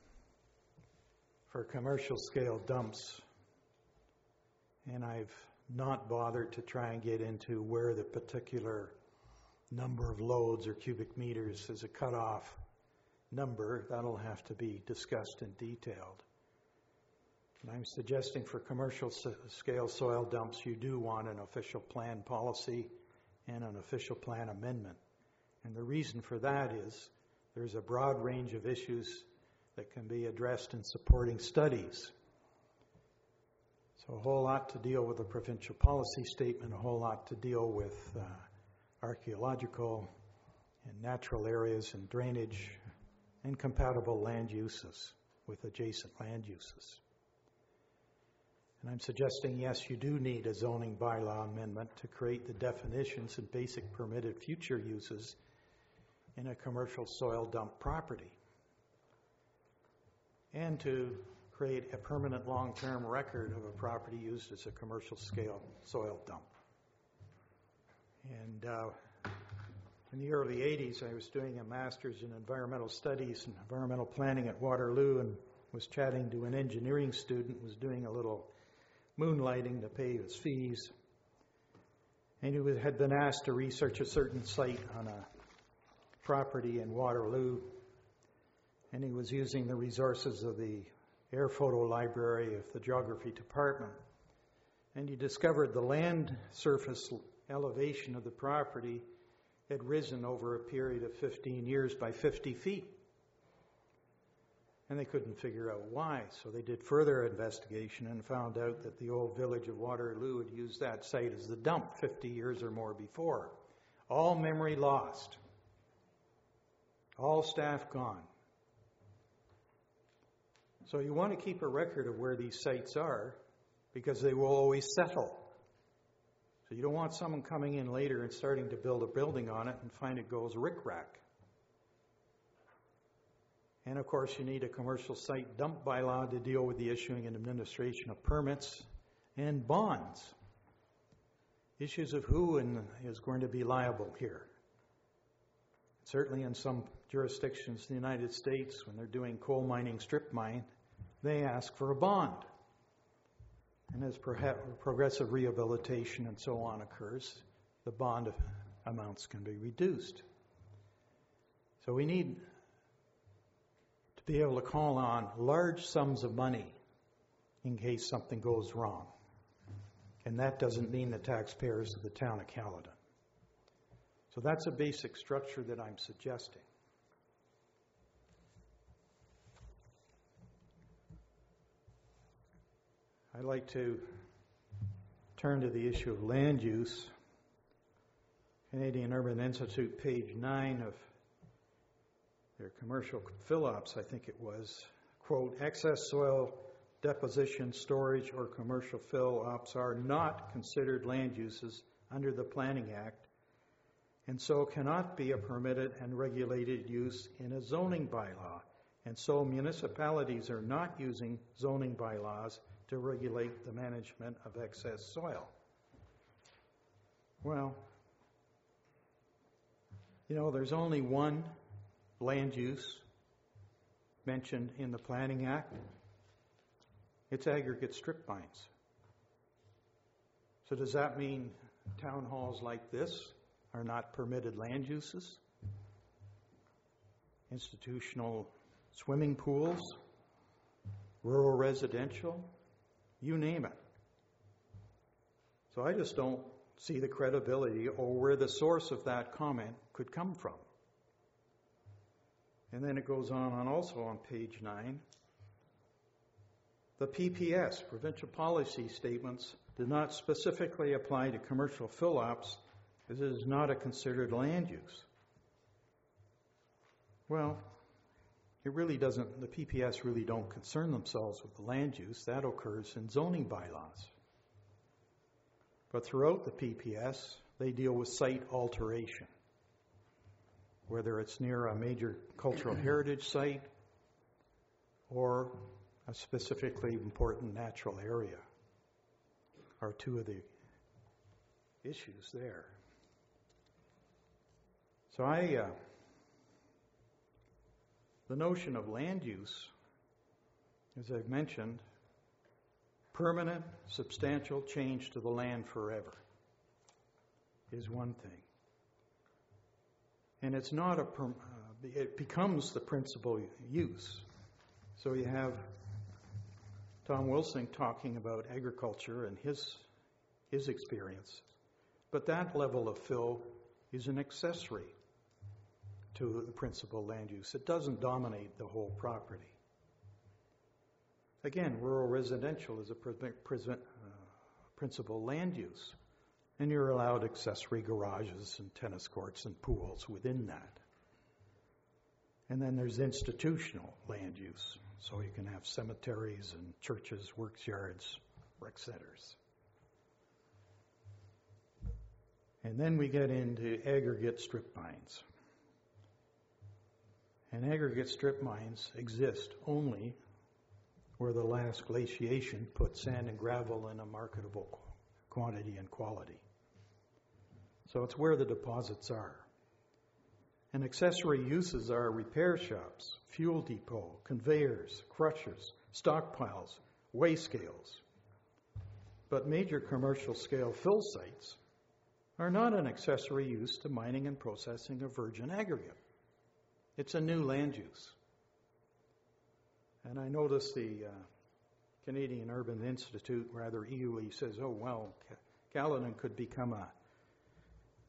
for commercial scale dumps, and I've not bothered to try and get into where the particular number of loads or cubic meters is a cutoff number. That'll have to be discussed and detailed. And I'm suggesting for commercial scale soil dumps, you do want an official plan policy and an official plan amendment. And the reason for that is there's a broad range of issues that can be addressed in supporting studies. So a whole lot to deal with the provincial policy statement, a whole lot to deal with archaeological and natural areas and drainage, incompatible land uses with adjacent land uses. And I'm suggesting, yes, you do need a zoning bylaw amendment to create the definitions and basic permitted future uses in a commercial soil dump property, and to create a permanent long-term record of a property used as a commercial scale soil dump. And in the early 80s, I was doing a master's in environmental studies and environmental planning at Waterloo, and was chatting to an engineering student who was doing a little moonlighting to pay his fees. And he had been asked to research a certain site on a property in Waterloo, and he was using the resources of the air photo library of the geography department. And he discovered the land surface elevation of the property had risen over a period of 15 years by 50 feet. And they couldn't figure out why, so they did further investigation and found out that the old village of Waterloo had used that site as the dump 50 years or more before. All memory lost. All staff gone. So you want to keep a record of where these sites are, because they will always settle. So you don't want someone coming in later and starting to build a building on it and find it goes rick-rack. And of course, you need a commercial site dump bylaw to deal with the issuing and administration of permits and bonds. Issues of who is going to be liable here. Certainly in some jurisdictions in the United States, when they're doing coal mining, strip mine, they ask for a bond. And as progressive rehabilitation and so on occurs, the bond amounts can be reduced. So we need to be able to call on large sums of money in case something goes wrong. And that doesn't mean the taxpayers of the town of Caledon. So that's a basic structure that I'm suggesting. I'd like to turn to the issue of land use. Canadian Urban Institute, page 9 of their commercial fill-ups, I think it was, quote, excess soil deposition, storage, or commercial fill-ups are not considered land uses under the Planning Act, and so cannot be a permitted and regulated use in a zoning bylaw. And so municipalities are not using zoning bylaws to regulate the management of excess soil. Well, you know, there's only one land use mentioned in the Planning Act. It's aggregate strip mines. So does that mean town halls like this are not permitted land uses? Institutional swimming pools, rural residential, you name it. So I just don't see the credibility or where the source of that comment could come from. And then it goes on also on page 9. The PPS, provincial policy statements, do not specifically apply to commercial fill-ups as it is not a considered land use. Well, it really doesn't, the PPS really don't concern themselves with the land use. That occurs in zoning bylaws. But throughout the PPS, they deal with site alteration, whether it's near a major cultural heritage site or a specifically important natural area are two of the issues there. So the notion of land use, as I've mentioned, permanent, substantial change to the land forever is one thing. And it's not it becomes the principal use. So you have Tom Wilson talking about agriculture and his experience. But that level of fill is an accessory to the principal land use. It doesn't dominate the whole property. Again, rural residential is a principal land use, and you're allowed accessory garages and tennis courts and pools within that. And then there's institutional land use, so you can have cemeteries and churches, works yards, rec centers. And then we get into aggregate strip mines. And aggregate strip mines exist only where the last glaciation put sand and gravel in a marketable quantity and quality. So it's where the deposits are. And accessory uses are repair shops, fuel depot, conveyors, crushers, stockpiles, weigh scales. But major commercial scale fill sites are not an accessory use to mining and processing of virgin aggregate. It's a new land use. And I notice the Canadian Urban Institute rather eagerly says, oh, well, Caledon could become a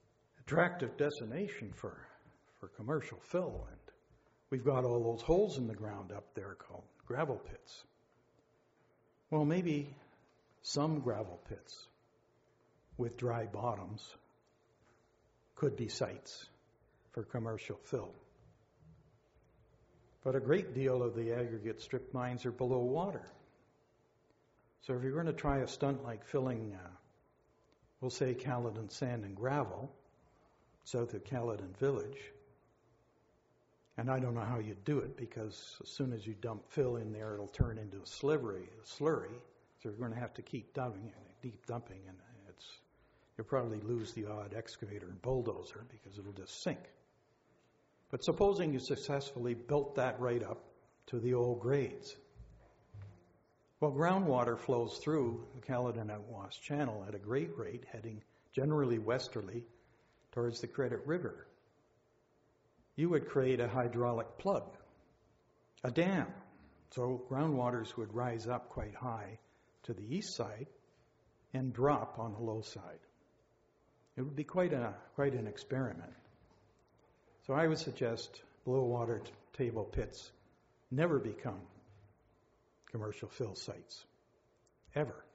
attractive destination for commercial fill, and we've got all those holes in the ground up there called gravel pits. Well, maybe some gravel pits with dry bottoms could be sites for commercial fill. But a great deal of the aggregate strip mines are below water. So if you're going to try a stunt like filling, we'll say Caledon Sand and Gravel, south of Caledon Village, and I don't know how you'd do it, because as soon as you dump fill in there, it'll turn into a slurry. So you're going to have to keep deep dumping, and you'll probably lose the odd excavator and bulldozer because it'll just sink. But supposing you successfully built that right up to the old grades. Well, groundwater flows through the Caledon Outwash Channel at a great rate, heading generally westerly towards the Credit River. You would create a hydraulic plug, a dam. So groundwaters would rise up quite high to the east side and drop on the low side. It would be quite an experiment. So I would suggest below water table pits never become commercial fill sites, ever.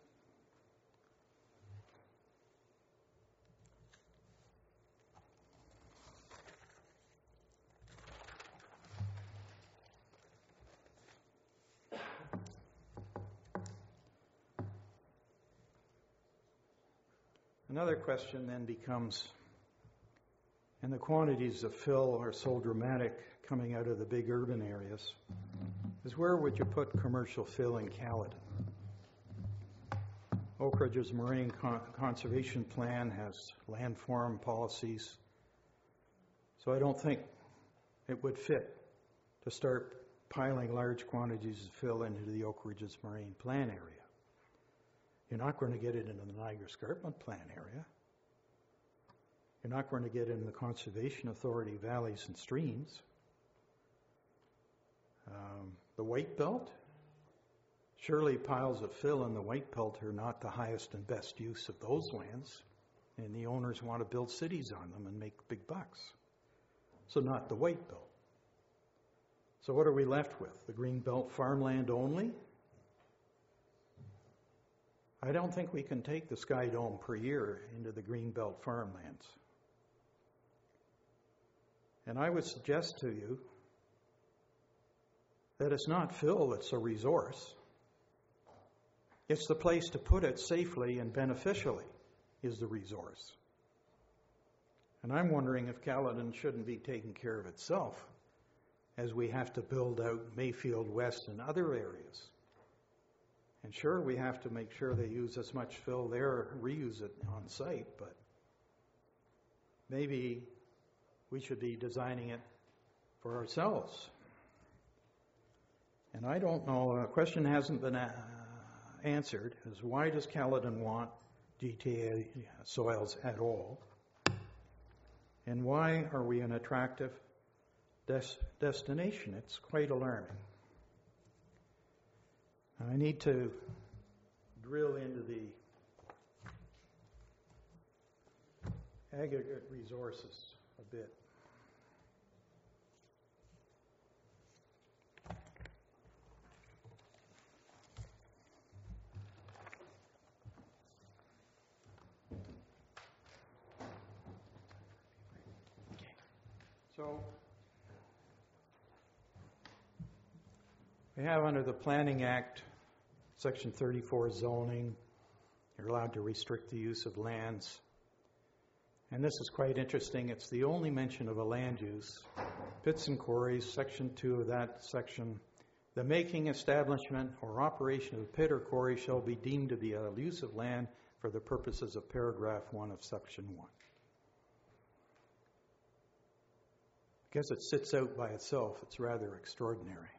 Another question then becomes, and the quantities of fill are so dramatic coming out of the big urban areas, is where would you put commercial fill in Caledon? Oak Ridge's Marine Conservation Plan has landform policies, so I don't think it would fit to start piling large quantities of fill into the Oak Ridge's Marine Plan area. You're not going to get it into the Niagara Escarpment Plan area. You're not going to get it in the Conservation Authority valleys and streams. The White Belt, surely piles of fill in the White Belt are not the highest and best use of those lands, and the owners want to build cities on them and make big bucks. So not the White Belt. So what are we left with? The Green Belt farmland only? I don't think we can take the Sky Dome per year into the Green Belt farmlands. And I would suggest to you that it's not fill, it's a resource. It's the place to put it safely and beneficially is the resource. And I'm wondering if Caledon shouldn't be taking care of itself as we have to build out Mayfield West and other areas. And sure, we have to make sure they use as much fill there, reuse it on site, but maybe we should be designing it for ourselves. And I don't know, a question hasn't been answered, is why does Caledon want GTA soils at all? And why are we an attractive destination? It's quite alarming. I need to drill into the aggregate resources a bit. So we have under the Planning Act, Section 34 zoning, you're allowed to restrict the use of lands. And this is quite interesting. It's the only mention of a land use. Pits and quarries, Section 2 of that section. The making, establishment, or operation of a pit or quarry shall be deemed to be a use of land for the purposes of paragraph 1 of Section 1. Because it sits out by itself, it's rather extraordinary.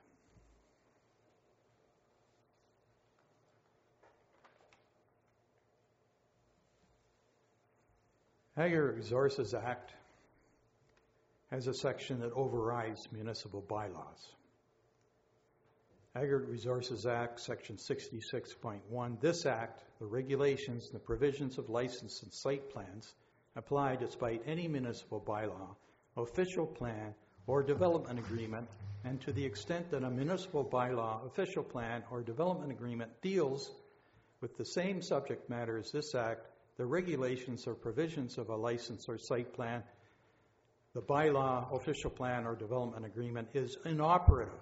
Aggregate Resources Act has a section that overrides municipal bylaws. Aggregate Resources Act, Section 66.1. This act, the regulations, and the provisions of license and site plans apply despite any municipal bylaw, official plan, or development agreement, and to the extent that a municipal bylaw, official plan, or development agreement deals with the same subject matter as this Act, the regulations or provisions of a license or site plan, the bylaw, official plan, or development agreement is inoperative.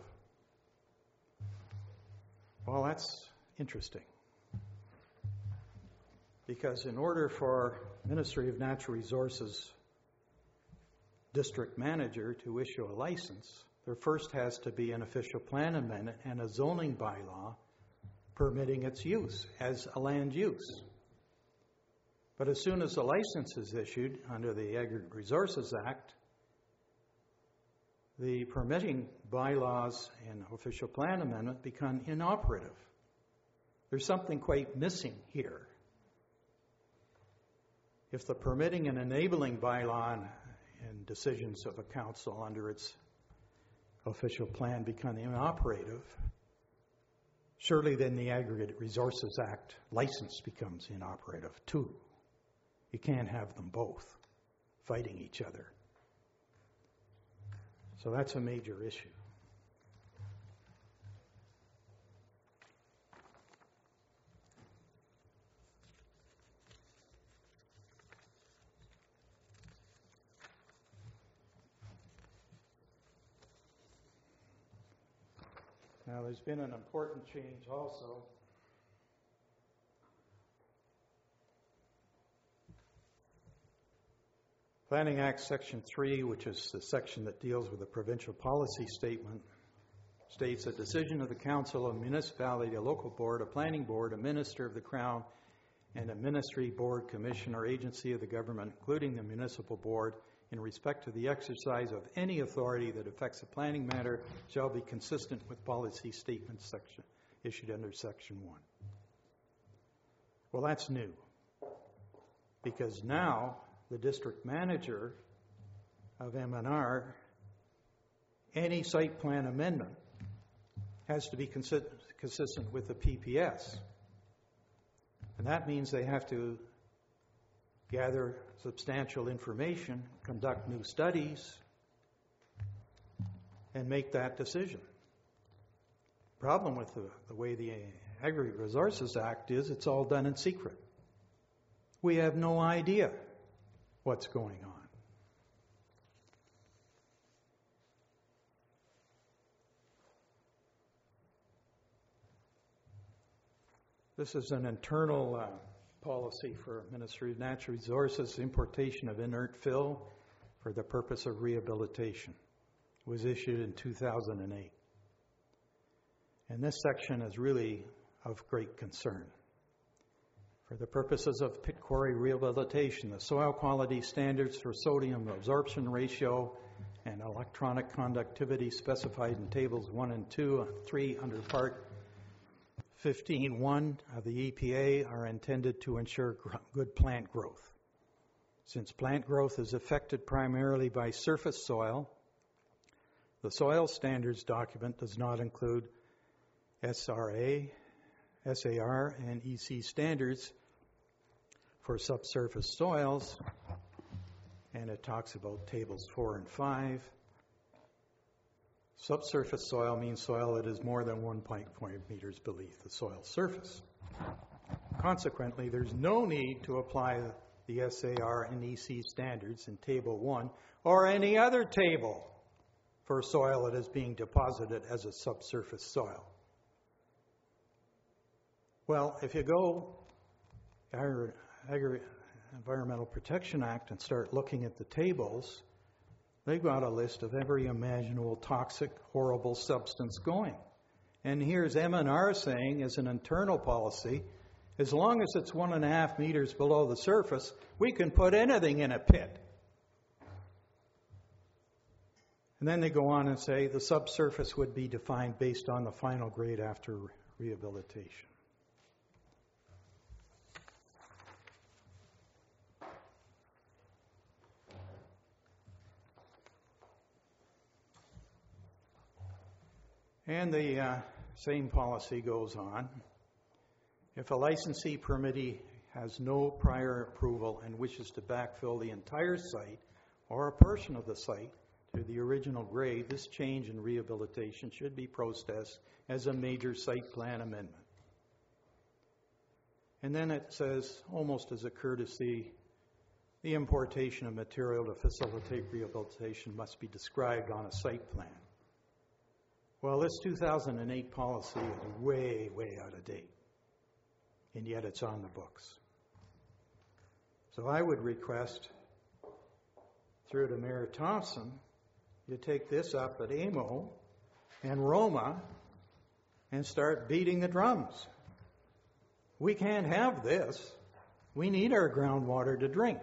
Well, that's interesting. Because in order for Ministry of Natural Resources district manager to issue a license, there first has to be an official plan amendment and a zoning bylaw permitting its use as a land use. But as soon as the license is issued under the Aggregate Resources Act, the permitting bylaws and official plan amendment become inoperative. There's something quite missing here. If the permitting and enabling bylaw and decisions of a council under its official plan become inoperative, surely then the Aggregate Resources Act license becomes inoperative too. You can't have them both fighting each other. So that's a major issue. Now, there's been an important change also. Planning Act Section 3, which is the section that deals with the provincial policy statement, states a decision of the council, a municipality, a local board, a planning board, a minister of the Crown, and a ministry, board, commission, or agency of the government, including the municipal board, in respect to the exercise of any authority that affects a planning matter shall be consistent with policy statement section issued under Section 1. Well, that's new, because now the district manager of M&R, any site plan amendment has to be consistent with the PPS. And that means they have to gather substantial information, conduct new studies, and make that decision. The problem with the way the Aggregate Resources Act is, it's all done in secret. We have no idea what's going on. This is an internal policy for Ministry of Natural Resources, importation of inert fill for the purpose of rehabilitation. It was issued in 2008. And this section is really of great concern. For the purposes of pit quarry rehabilitation, the soil quality standards for sodium absorption ratio and electronic conductivity specified in tables 1 and 2 and 3 under Part 15.1 of the EPA are intended to ensure good plant growth. Since plant growth is affected primarily by surface soil, the soil standards document does not include SRA, SAR, and EC standards for subsurface soils, and it talks about tables 4 and 5. Subsurface soil means soil that is more than 1.5 meters beneath the soil surface. Consequently, there's no need to apply the SAR and EC standards in Table 1 or any other table for soil that is being deposited as a subsurface soil. Well, if you go Environmental Protection Act and start looking at the tables, they've got a list of every imaginable toxic, horrible substance going. And here's M&R saying, as an internal policy, as long as it's 1.5 meters below the surface, we can put anything in a pit. And then they go on and say the subsurface would be defined based on the final grade after rehabilitation. And the same policy goes on. If a licensee permittee has no prior approval and wishes to backfill the entire site or a portion of the site to the original grade, this change in rehabilitation should be processed as a major site plan amendment. And then it says, almost as a courtesy, the importation of material to facilitate rehabilitation must be described on a site plan. Well, this 2008 policy is way, way out of date, and yet it's on the books. So I would request, through to Mayor Thompson, you take this up at AMO and Roma and start beating the drums. We can't have this. We need our groundwater to drink.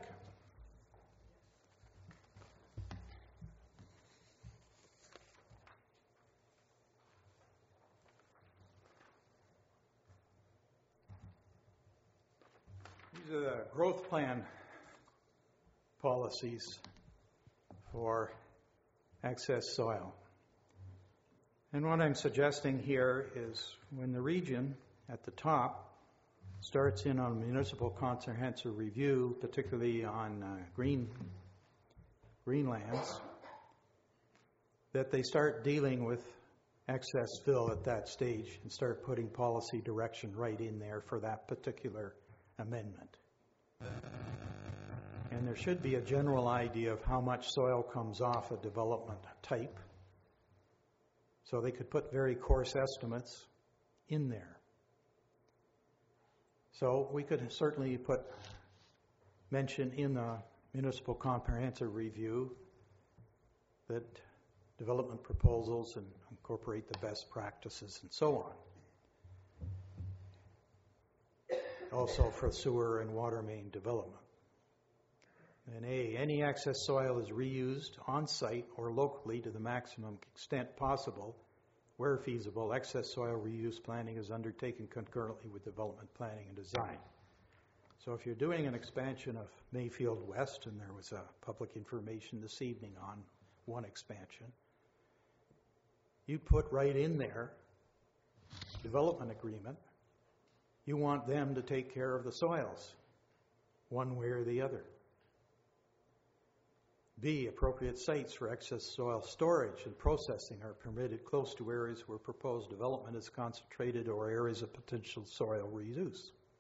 These are the growth plan policies for excess soil. And what I'm suggesting here is when the region at the top starts in on municipal comprehensive review, particularly on greenlands, that they start dealing with excess fill at that stage and start putting policy direction right in there for that particular amendment. And there should be a general idea of how much soil comes off a development type. So they could put very coarse estimates in there. So we could certainly mention in the municipal comprehensive review that development proposals and incorporate the best practices and so on. Also for sewer and water main development. And A, any excess soil is reused on-site or locally to the maximum extent possible. Where feasible, excess soil reuse planning is undertaken concurrently with development planning and design. So if you're doing an expansion of Mayfield West, and there was a public information this evening on one expansion, you'd put right in there, development agreement, you want them to take care of the soils, one way or the other. B, appropriate sites for excess soil storage and processing are permitted close to areas where proposed development is concentrated or areas of potential soil reuse.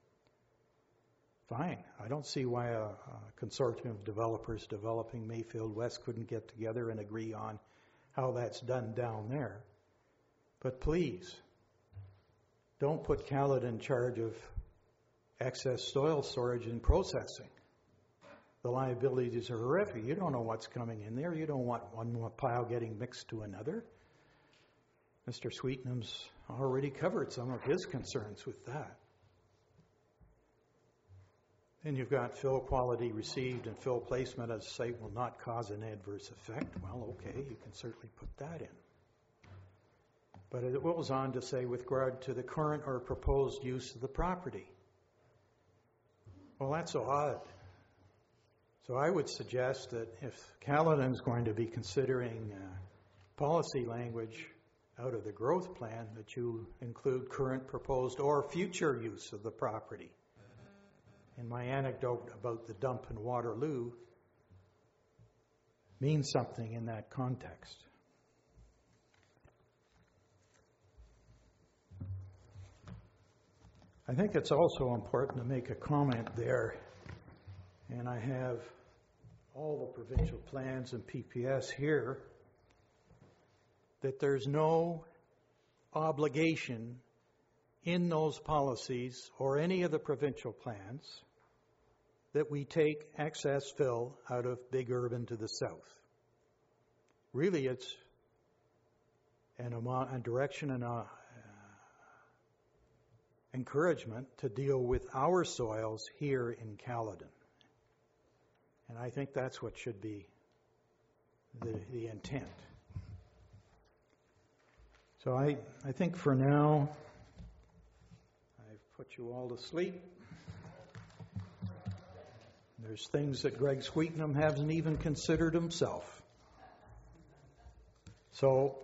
Fine. I don't see why a consortium of developers developing Mayfield West couldn't get together and agree on how that's done down there. But please, don't put Caledon in charge of excess soil storage and processing. The liabilities are horrific. You don't know what's coming in there. You don't want one more pile getting mixed to another. Mr. Sweetnam's already covered some of his concerns with that. Then you've got fill quality received and fill placement as a site will not cause an adverse effect. Well, okay, you can certainly put that in. But it goes on to say with regard to the current or proposed use of the property. Well, that's odd. So I would suggest that if Caledon's going to be considering policy language out of the growth plan, that you include current, proposed, or future use of the property. And my anecdote about the dump in Waterloo means something in that context. I think it's also important to make a comment there, and I have all the provincial plans and PPS here, that there's no obligation in those policies or any of the provincial plans that we take excess fill out of big urban to the south. Really, it's a direction and a encouragement to deal with our soils here in Caledon. And I think that's what should be the intent. So I think for now, I've put you all to sleep. There's things that Greg Sweetnam hasn't even considered himself. So,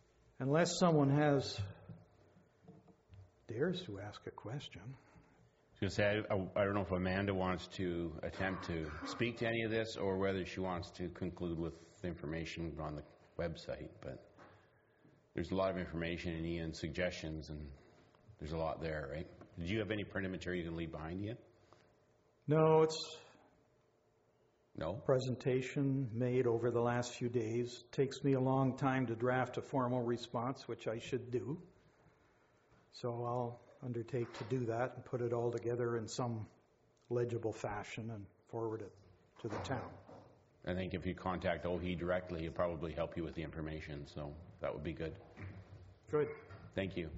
unless someone dares to ask a question, I was going to say, I don't know if Amanda wants to attempt to speak to any of this or whether she wants to conclude with the information on the website, but there's a lot of information in Ian's suggestions, and there's a lot there, right? Did you have any printed material you can leave behind, Ian? No, it's no presentation made over the last few days. Takes me a long time to draft a formal response, which I should do. So I'll undertake to do that and put it all together in some legible fashion and forward it to the town. I think if you contact OHE directly, he'll probably help you with the information, so that would be good. Good. Thank you.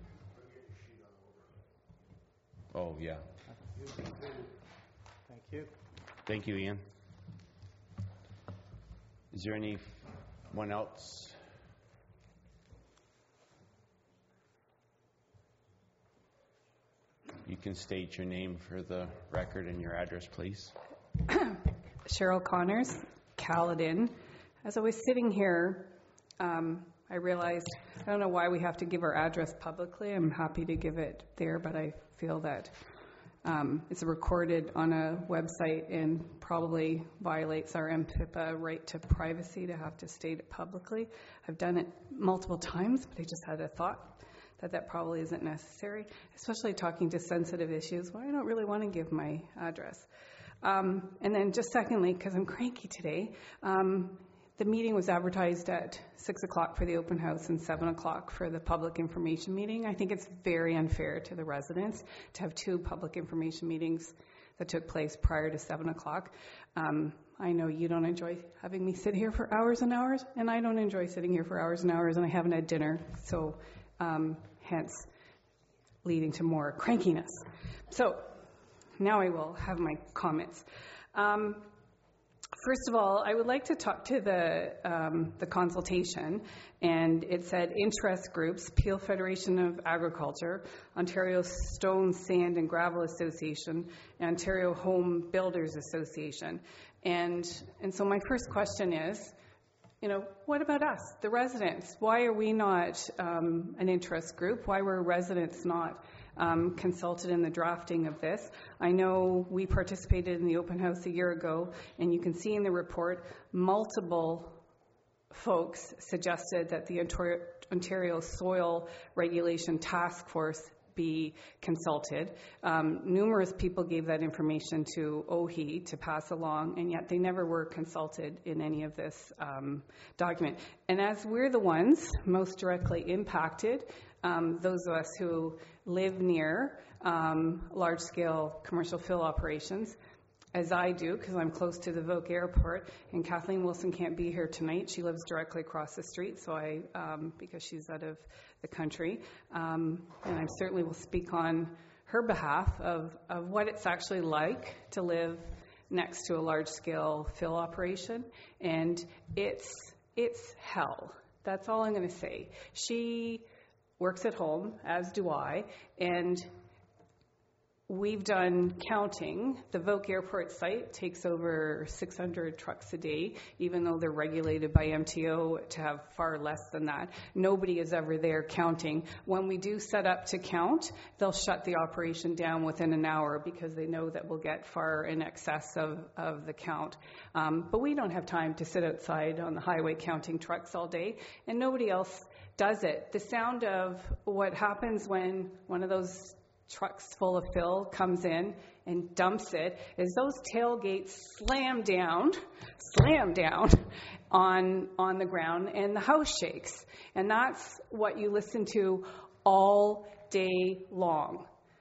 Oh, yeah. Thank you. Thank you, Ian. Is there anyone else? You can state your name for the record and your address, please. Cheryl Connors, Caledon. As I was sitting here, I realized, I don't know why we have to give our address publicly. I'm happy to give it there, but I feel that it's recorded on a website and probably violates our MPIPA right to privacy to have to state it publicly. I've done it multiple times, but I just had a thought that probably isn't necessary, especially talking to sensitive issues. Well, I don't really want to give my address. And then just secondly, because I'm cranky today, the meeting was advertised at 6 o'clock for the open house and 7 o'clock for the public information meeting. I think it's very unfair to the residents to have two public information meetings that took place prior to 7 o'clock. I know you don't enjoy having me sit here for hours and hours, and I don't enjoy sitting here for hours and hours, and I haven't had dinner, so hence leading to more crankiness. So now I will have my comments. First of all, I would like to talk to the consultation, and it said interest groups, Peel Federation of Agriculture, Ontario Stone, Sand and Gravel Association, and Ontario Home Builders Association. And so my first question is, what about us, the residents? Why are we not an interest group? Why were residents not consulted in the drafting of this? I know we participated in the open house a year ago, and you can see in the report multiple folks suggested that the Ontario Soil Regulation Task Force be consulted. Numerous people gave that information to OHE to pass along, and yet they never were consulted in any of this document. And as we're the ones most directly impacted, those of us who live near large-scale commercial fill operations, as I do, because I'm close to the Voke Airport, and Kathleen Wilson can't be here tonight. She lives directly across the street, so because she's out of the country, and I certainly will speak on her behalf of what it's actually like to live next to a large-scale fill operation, and it's hell. That's all I'm going to say. She works at home, as do I, and we've done counting. The Voke Airport site takes over 600 trucks a day, even though they're regulated by MTO to have far less than that. Nobody is ever there counting. When we do set up to count, they'll shut the operation down within an hour because they know that we'll get far in excess of the count. But we don't have time to sit outside on the highway counting trucks all day, and nobody else does it. The sound of what happens when one of those trucks full of fill comes in and dumps it is those tailgates slam down on the ground, and the house shakes. And that's what you listen to all day long.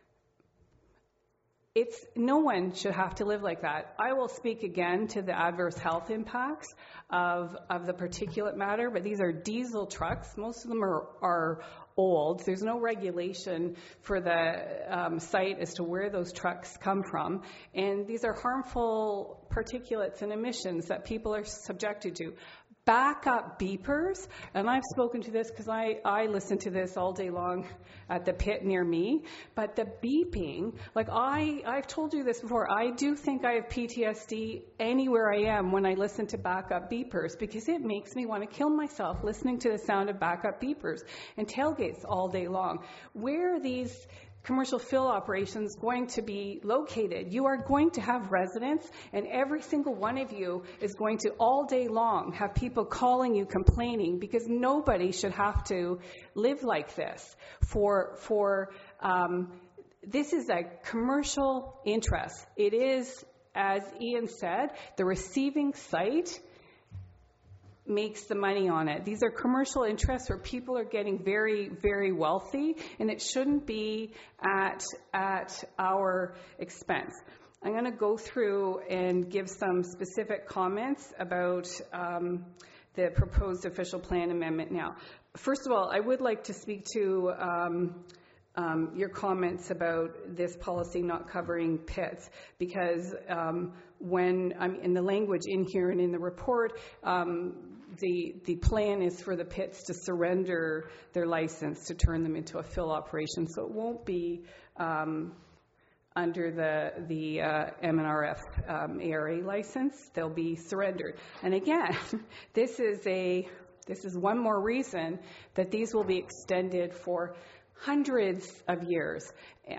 No one should have to live like that. I will speak again to the adverse health impacts of the particulate matter, but these are diesel trucks. Most of them are old. There's no regulation for the site as to where those trucks come from. And these are harmful particulates and emissions that people are subjected to. Backup beepers, and I've spoken to this because I listen to this all day long at the pit near me, but the beeping, like I've told you this before, I do think I have PTSD anywhere I am when I listen to backup beepers because it makes me want to kill myself listening to the sound of backup beepers and tailgates all day long. Where are these commercial fill operations going to be located? You are going to have residents, and every single one of you is going to all day long have people calling you, complaining, because nobody should have to live like this. This is a commercial interest. It is, as Ian said, the receiving site makes the money on it. These are commercial interests where people are getting very, very wealthy, and it shouldn't be at our expense. I'm going to go through and give some specific comments about the proposed official plan amendment now. First of all, I would like to speak to your comments about this policy not covering pits, because when I'm in the language in here and in the report, the plan is for the pits to surrender their license to turn them into a fill operation, so it won't be under the MNRF ARA license. They'll be surrendered. And again, this is one more reason that these will be extended for hundreds of years,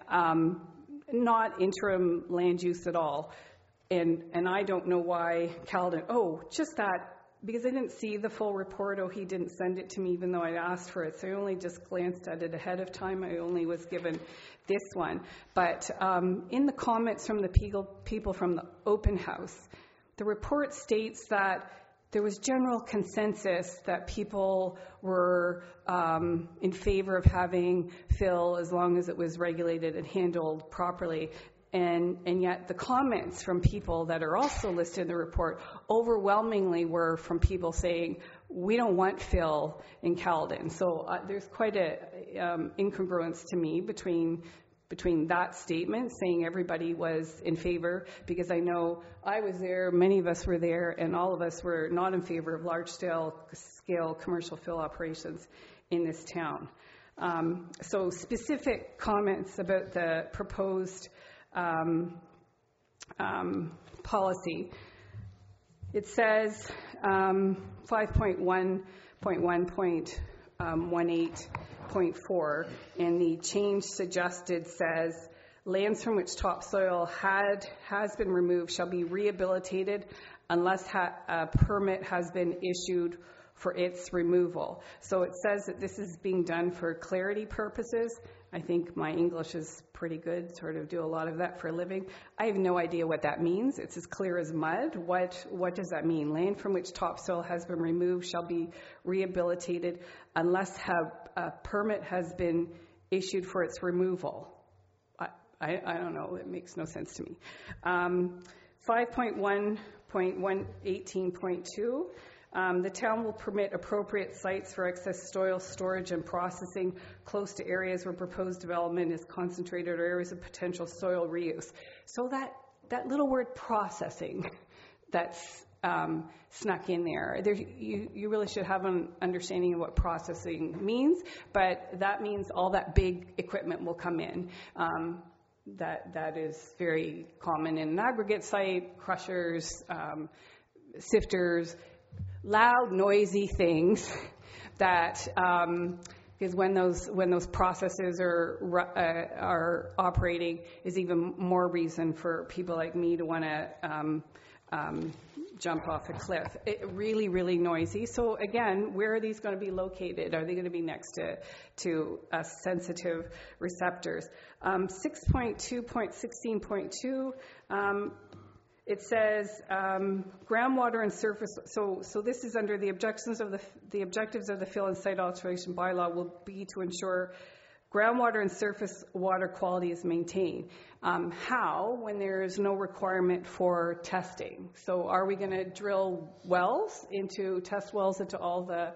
not interim land use at all. And I don't know why Caledon, because I didn't see the full report. He didn't send it to me even though I asked for it. So I only just glanced at it ahead of time. I only was given this one. But in the comments from the people from the open house, the report states that there was general consensus that people were in favor of having fill as long as it was regulated and handled properly. And yet the comments from people that are also listed in the report overwhelmingly were from people saying, we don't want fill in Caledon. So there's quite a incongruence to me between that statement saying everybody was in favor, because I know I was there, many of us were there, and all of us were not in favor of large-scale commercial fill operations in this town. So specific comments about the proposed policy. It says 5.1.1.18.4, and the change suggested says, lands from which topsoil has been removed shall be rehabilitated unless a permit has been issued for its removal. So it says that this is being done for clarity purposes. I think my English is pretty good, sort of do a lot of that for a living. I have no idea what that means. It's as clear as mud. What does that mean? Land from which topsoil has been removed shall be rehabilitated unless a permit has been issued for its removal. I don't know. It makes no sense to me. 5.1.118.2. The town will permit appropriate sites for excess soil storage and processing close to areas where proposed development is concentrated or areas of potential soil reuse. So that little word processing that's snuck in there, you really should have an understanding of what processing means, but that means all that big equipment will come in. That is very common in an aggregate site, crushers, sifters, loud, noisy things that, because when those processes are operating, is even more reason for people like me to want to jump off a cliff. Really, really noisy. So again, where are these going to be located? Are they going to be next to sensitive receptors? 6.2.16.2. It says groundwater and surface. So this is under the objectives of the fill and site alteration bylaw will be to ensure groundwater and surface water quality is maintained. How, when there is no requirement for testing? So are we going to drill test wells into all the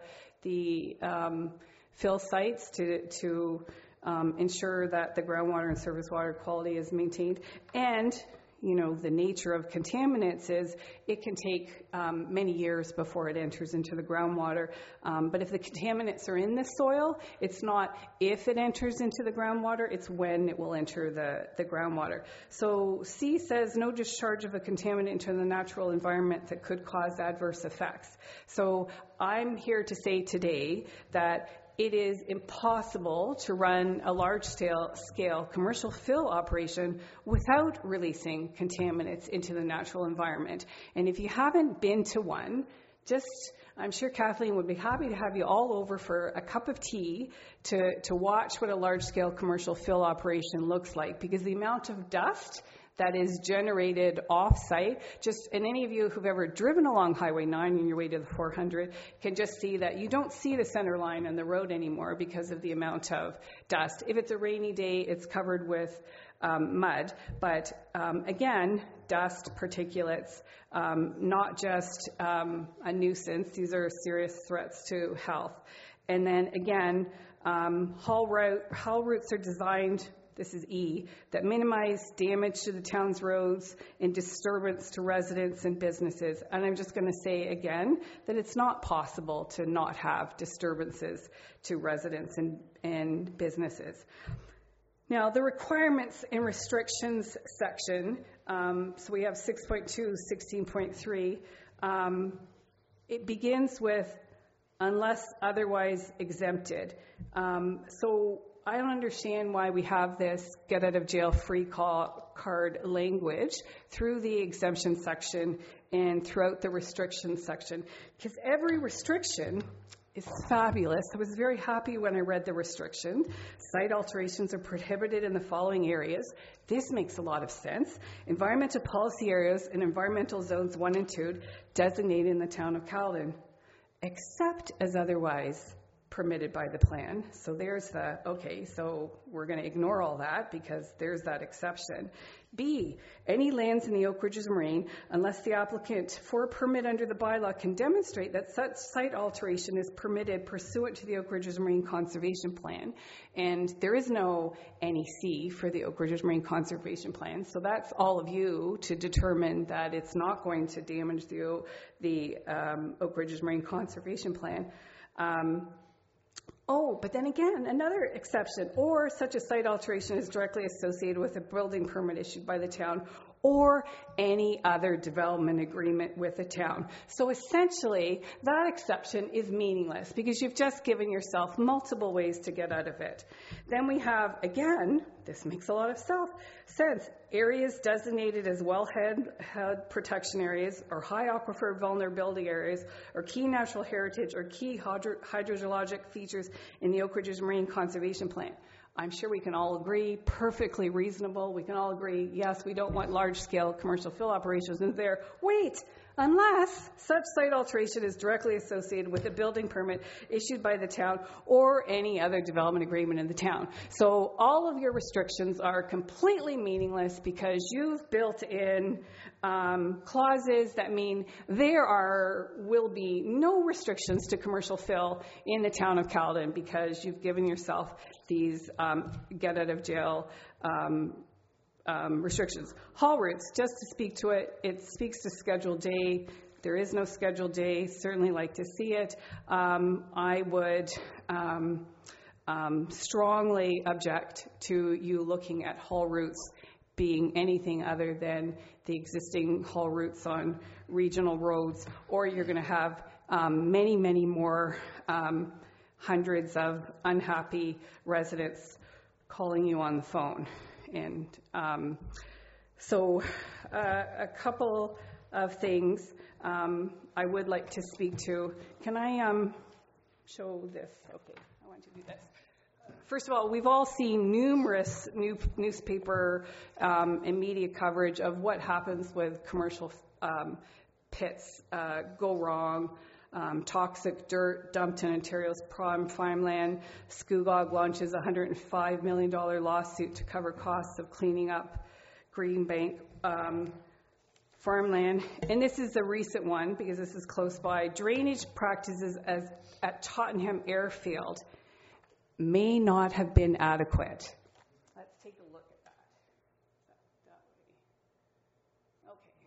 fill sites to ensure that the groundwater and surface water quality is maintained? And the nature of contaminants is it can take many years before it enters into the groundwater. But if the contaminants are in the soil, it's not if it enters into the groundwater, it's when it will enter the groundwater. So C says no discharge of a contaminant into the natural environment that could cause adverse effects. So I'm here to say today that it is impossible to run a large-scale commercial fill operation without releasing contaminants into the natural environment. And if you haven't been to one, I'm sure Kathleen would be happy to have you all over for a cup of tea to watch what a large-scale commercial fill operation looks like, because the amount of dust that is generated off-site, and any of you who've ever driven along Highway 9 on your way to the 400 can just see that you don't see the center line on the road anymore because of the amount of dust. If it's a rainy day, it's covered with mud, but again, dust, particulates, not just a nuisance. These are serious threats to health. And then again, haul routes are designed, this is E, that minimize damage to the town's roads and disturbance to residents and businesses. And I'm just going to say again that it's not possible to not have disturbances to residents and businesses. Now, the requirements and restrictions section, so we have 6.2, 16.3, it begins with unless otherwise exempted. So I don't understand why we have this get out of jail free card language through the exemption section and throughout the restrictions section, because every restriction is fabulous. I was very happy when I read the restriction. Site alterations are prohibited in the following areas. This makes a lot of sense. Environmental policy areas and environmental zones 1 and 2 designated in the town of Caledon, except as otherwise permitted by the plan. So there's so we're going to ignore all that because there's that exception. B, any lands in the Oak Ridges Moraine, unless the applicant for a permit under the bylaw can demonstrate that such site alteration is permitted pursuant to the Oak Ridges Marine Conservation Plan. And there is no NEC for the Oak Ridges Marine Conservation Plan, so that's all of you to determine that it's not going to damage the Oak Ridges Marine Conservation Plan. But then again, another exception, or such a site alteration is directly associated with a building permit issued by the town or any other development agreement with the town. So essentially, that exception is meaningless because you've just given yourself multiple ways to get out of it. Then we have, again, this makes a lot of sense, areas designated as wellhead protection areas or high aquifer vulnerability areas or key natural heritage or key hydrogeologic features in the Oak Ridges Marine Conservation Plan. I'm sure we can all agree, perfectly reasonable. We can all agree, yes, we don't want large-scale commercial fill operations in there. Wait, unless such site alteration is directly associated with a building permit issued by the town or any other development agreement in the town. So all of your restrictions are completely meaningless because you've built in clauses that mean there will be no restrictions to commercial fill in the town of Caledon because you've given yourself these get out of jail restrictions. Haul routes, just to speak to it, it speaks to Schedule J. There is no Schedule J. Certainly like to see it. I would strongly object to you looking at haul routes being anything other than the existing haul routes on regional roads, or you're going to have many, many more hundreds of unhappy residents calling you on the phone. And so a couple of things I would like to speak to. Can I show this? Okay, I want to do this. First of all, we've all seen numerous newspaper and media coverage of what happens with commercial pits go wrong. Toxic dirt dumped in Ontario's prime farmland. Scugog launches a $105 million lawsuit to cover costs of cleaning up Greenbank farmland. And this is the recent one because this is close by. Drainage practices at Tottenham Airfield may not have been adequate. Let's take a look at that. Okay.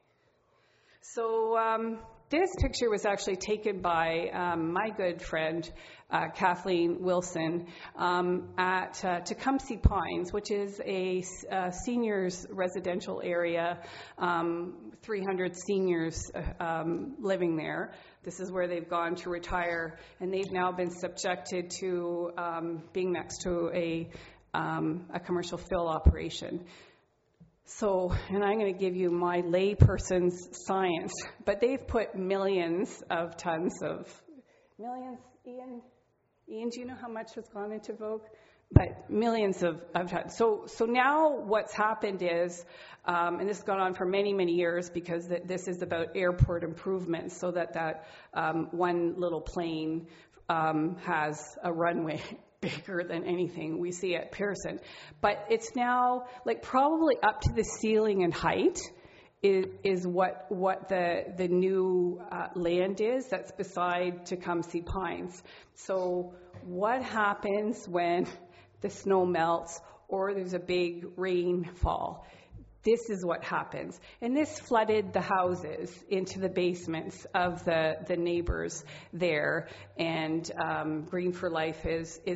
So this picture was actually taken by my good friend, Kathleen Wilson, at Tecumseh Pines, which is a seniors residential area, 300 seniors living there. This is where they've gone to retire, and they've now been subjected to being next to a commercial fill operation. So, and I'm going to give you my layperson's science, but they've put millions of tons of, millions, Ian, do you know how much has gone into Vogue? But millions of tons. So now what's happened is, and this has gone on for many, many years because this is about airport improvements so that one little plane has a runway bigger than anything we see at Pearson. But it's now like probably up to the ceiling in height is what the new land is that's beside Tecumseh Pines. So what happens when the snow melts or there's a big rainfall? This is what happens. And this flooded the houses into the basements of the neighbors there. And Green for Life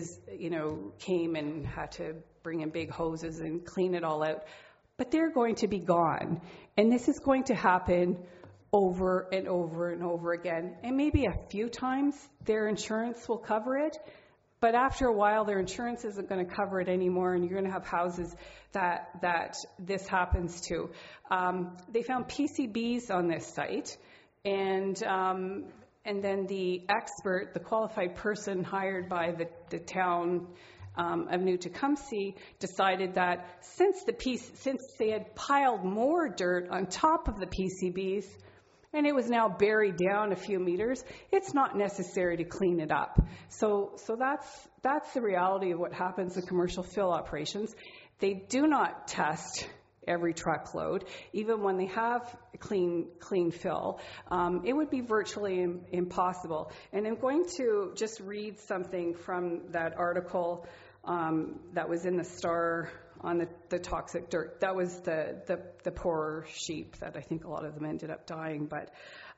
came and had to bring in big hoses and clean it all out. But they're going to be gone. And this is going to happen over and over and over again. And maybe a few times their insurance will cover it. But after a while, their insurance isn't going to cover it anymore, and you're going to have houses that this happens to. They found PCBs on this site, and then the expert, the qualified person hired by the town of New Tecumseh, decided that since they had piled more dirt on top of the PCBs, and it was now buried down a few meters, it's not necessary to clean it up. So that's the reality of what happens in commercial fill operations. They do not test every truckload, even when they have clean fill. It would be virtually impossible. And I'm going to just read something from that article that was in the Star on the toxic dirt. That was the poor sheep that I think a lot of them ended up dying. But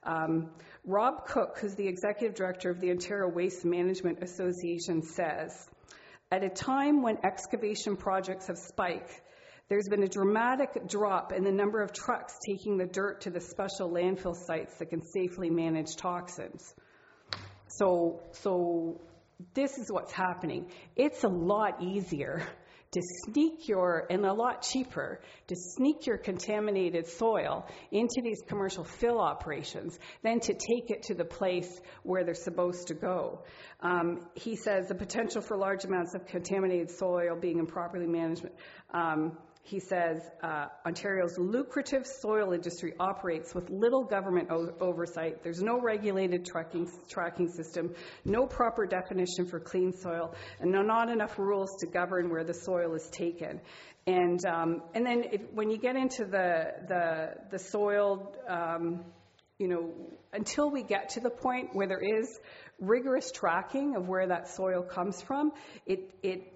Rob Cook, who's the executive director of the Ontario Waste Management Association, says, at a time when excavation projects have spiked, there's been a dramatic drop in the number of trucks taking the dirt to the special landfill sites that can safely manage toxins. So this is what's happening. It's a lot easier to sneak and a lot cheaper to sneak your contaminated soil into these commercial fill operations than to take it to the place where they're supposed to go. He says the potential for large amounts of contaminated soil being improperly managed. He says Ontario's lucrative soil industry operates with little government oversight. There's no regulated tracking system, no proper definition for clean soil, and not enough rules to govern where the soil is taken. And then when you get into the soil, until we get to the point where there is rigorous tracking of where that soil comes from, it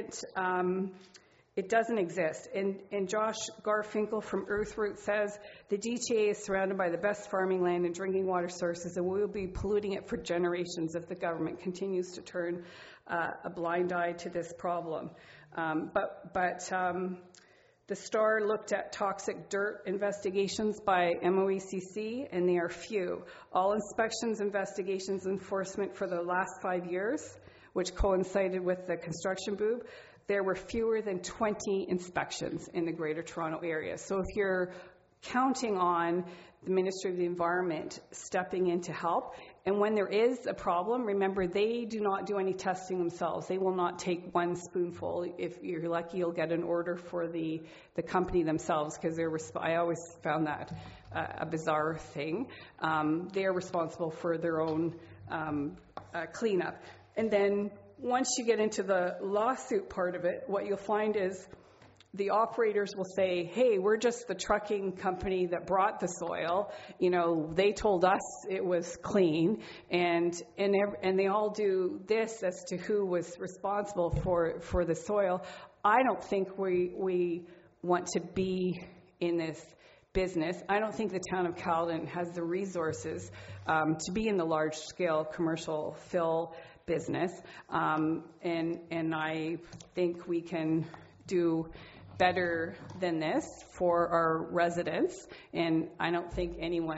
doesn't exist. And Josh Garfinkel from Earthroot says, the GTA is surrounded by the best farming land and drinking water sources, and we will be polluting it for generations if the government continues to turn a blind eye to this problem. But the Star looked at toxic dirt investigations by MOECC, and they are few. All inspections, investigations, enforcement for the last 5 years, which coincided with the construction boom, there were fewer than 20 inspections in the Greater Toronto Area. So if you're counting on the Ministry of the Environment stepping in to help, and when there is a problem, remember, they do not do any testing themselves. They will not take one spoonful. If you're lucky, you'll get an order for the company themselves, because I always found that a bizarre thing. They're responsible for their own cleanup. And then once you get into the lawsuit part of it, what you'll find is the operators will say, hey, we're just the trucking company that brought the soil. They told us it was clean. And they all do this as to who was responsible for the soil. I don't think we want to be in this business. I don't think the town of Caledon has the resources to be in the large-scale commercial fill business, and I think we can do better than this for our residents, and I don't think anyone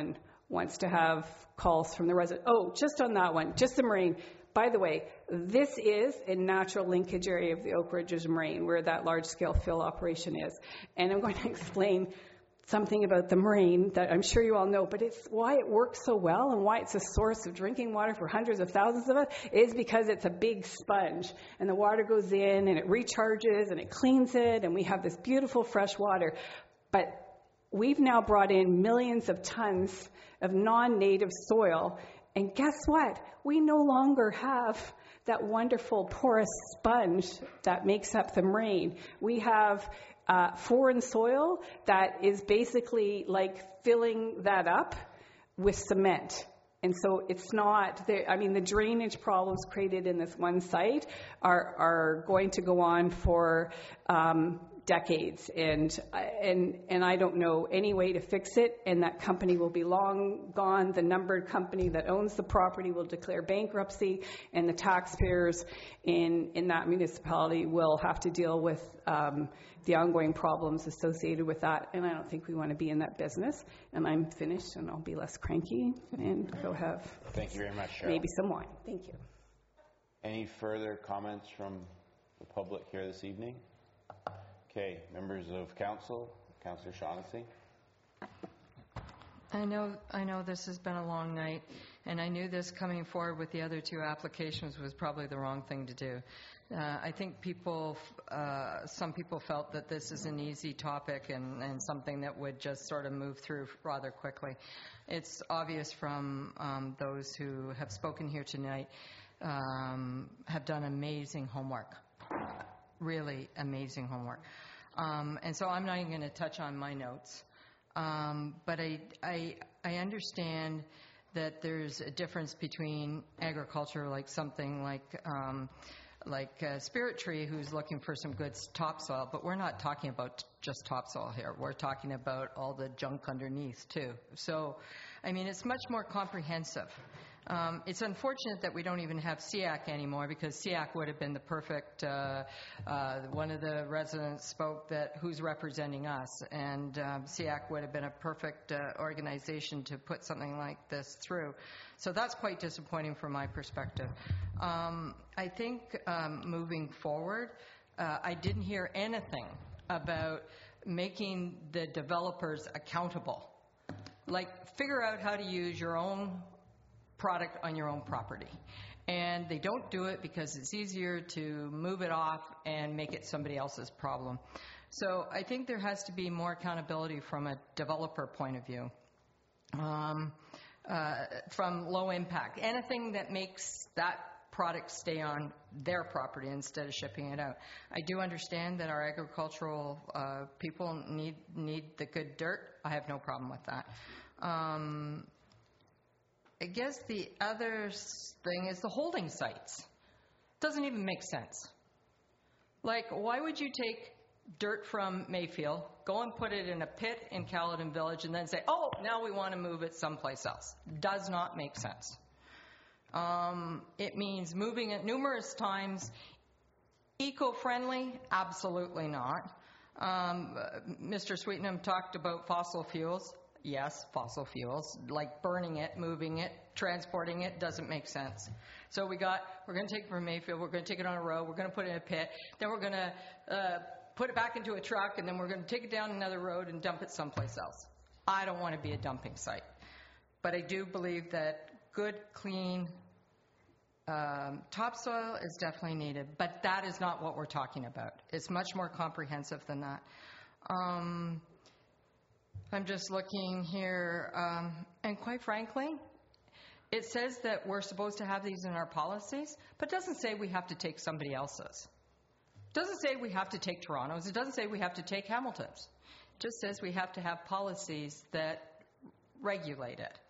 wants to have calls from the resident. Oh, just on that one, just the marine. By the way, this is a natural linkage area of the Oak Ridges Marine where that large-scale fill operation is. And I'm going to explain something about the marine that I'm sure you all know, but it's why it works so well and why it's a source of drinking water for hundreds of thousands of us is because it's a big sponge. And the water goes in and it recharges and it cleans it, and we have this beautiful fresh water. But we've now brought in millions of tons of non-native soil, and guess what? We no longer have that wonderful porous sponge that makes up the marine. We have foreign soil that is basically like filling that up with cement. And so it's not, the drainage problems created in this one site are going to go on for decades, and I don't know any way to fix it, and that company will be long gone. The numbered company that owns the property will declare bankruptcy, and the taxpayers in that municipality will have to deal with the ongoing problems associated with that, and I don't think we want to be in that business. And I'm finished, and I'll be less cranky and go have Thank you very much, Cheryl. maybe some wine. Thank you. Any further comments from the public here this evening? Okay, members of council, Councillor Shaughnessy. I know this has been a long night, and I knew this coming forward with the other two applications was probably the wrong thing to do. I think some people felt that this is an easy topic and something that would just sort of move through rather quickly. It's obvious from those who have spoken here tonight have done amazing homework, really amazing homework. And so I'm not even going to touch on my notes. But I understand that there's a difference between agriculture, like something like Spirit Tree, who's looking for some good topsoil, but we're not talking about just topsoil here. We're talking about all the junk underneath, too. So, it's much more comprehensive. It's unfortunate that we don't even have SEAC anymore, because SEAC would have been the perfect, one of the residents spoke that who's representing us, and SEAC would have been a perfect organization to put something like this through. So that's quite disappointing from my perspective. I think moving forward, I didn't hear anything about making the developers accountable. Like, figure out how to use your own product on your own property. And they don't do it because it's easier to move it off and make it somebody else's problem. So I think there has to be more accountability from a developer point of view. From low impact. Anything that makes that product stay on their property instead of shipping it out. I do understand that our agricultural people need the good dirt. I have no problem with that. I guess the other thing is the holding sites. Doesn't even make sense. Like, why would you take dirt from Mayfield, go and put it in a pit in Caledon Village, and then say, oh, now we want to move it someplace else? Does not make sense. It means moving it numerous times. Eco-friendly? Absolutely not. Mr. Sweetnam talked about fossil fuels. Yes, fossil fuels, like burning it, moving it, transporting it, doesn't make sense. So we're going to take it from Mayfield, we're going to take it on a road, we're going to put it in a pit, then we're going to put it back into a truck, and then we're going to take it down another road and dump it someplace else. I don't want to be a dumping site. But I do believe that good, clean topsoil is definitely needed. But that is not what we're talking about. It's much more comprehensive than that. I'm just looking here, and quite frankly, it says that we're supposed to have these in our policies, but it doesn't say we have to take somebody else's. It doesn't say we have to take Toronto's. It doesn't say we have to take Hamilton's. It just says we have to have policies that regulate it.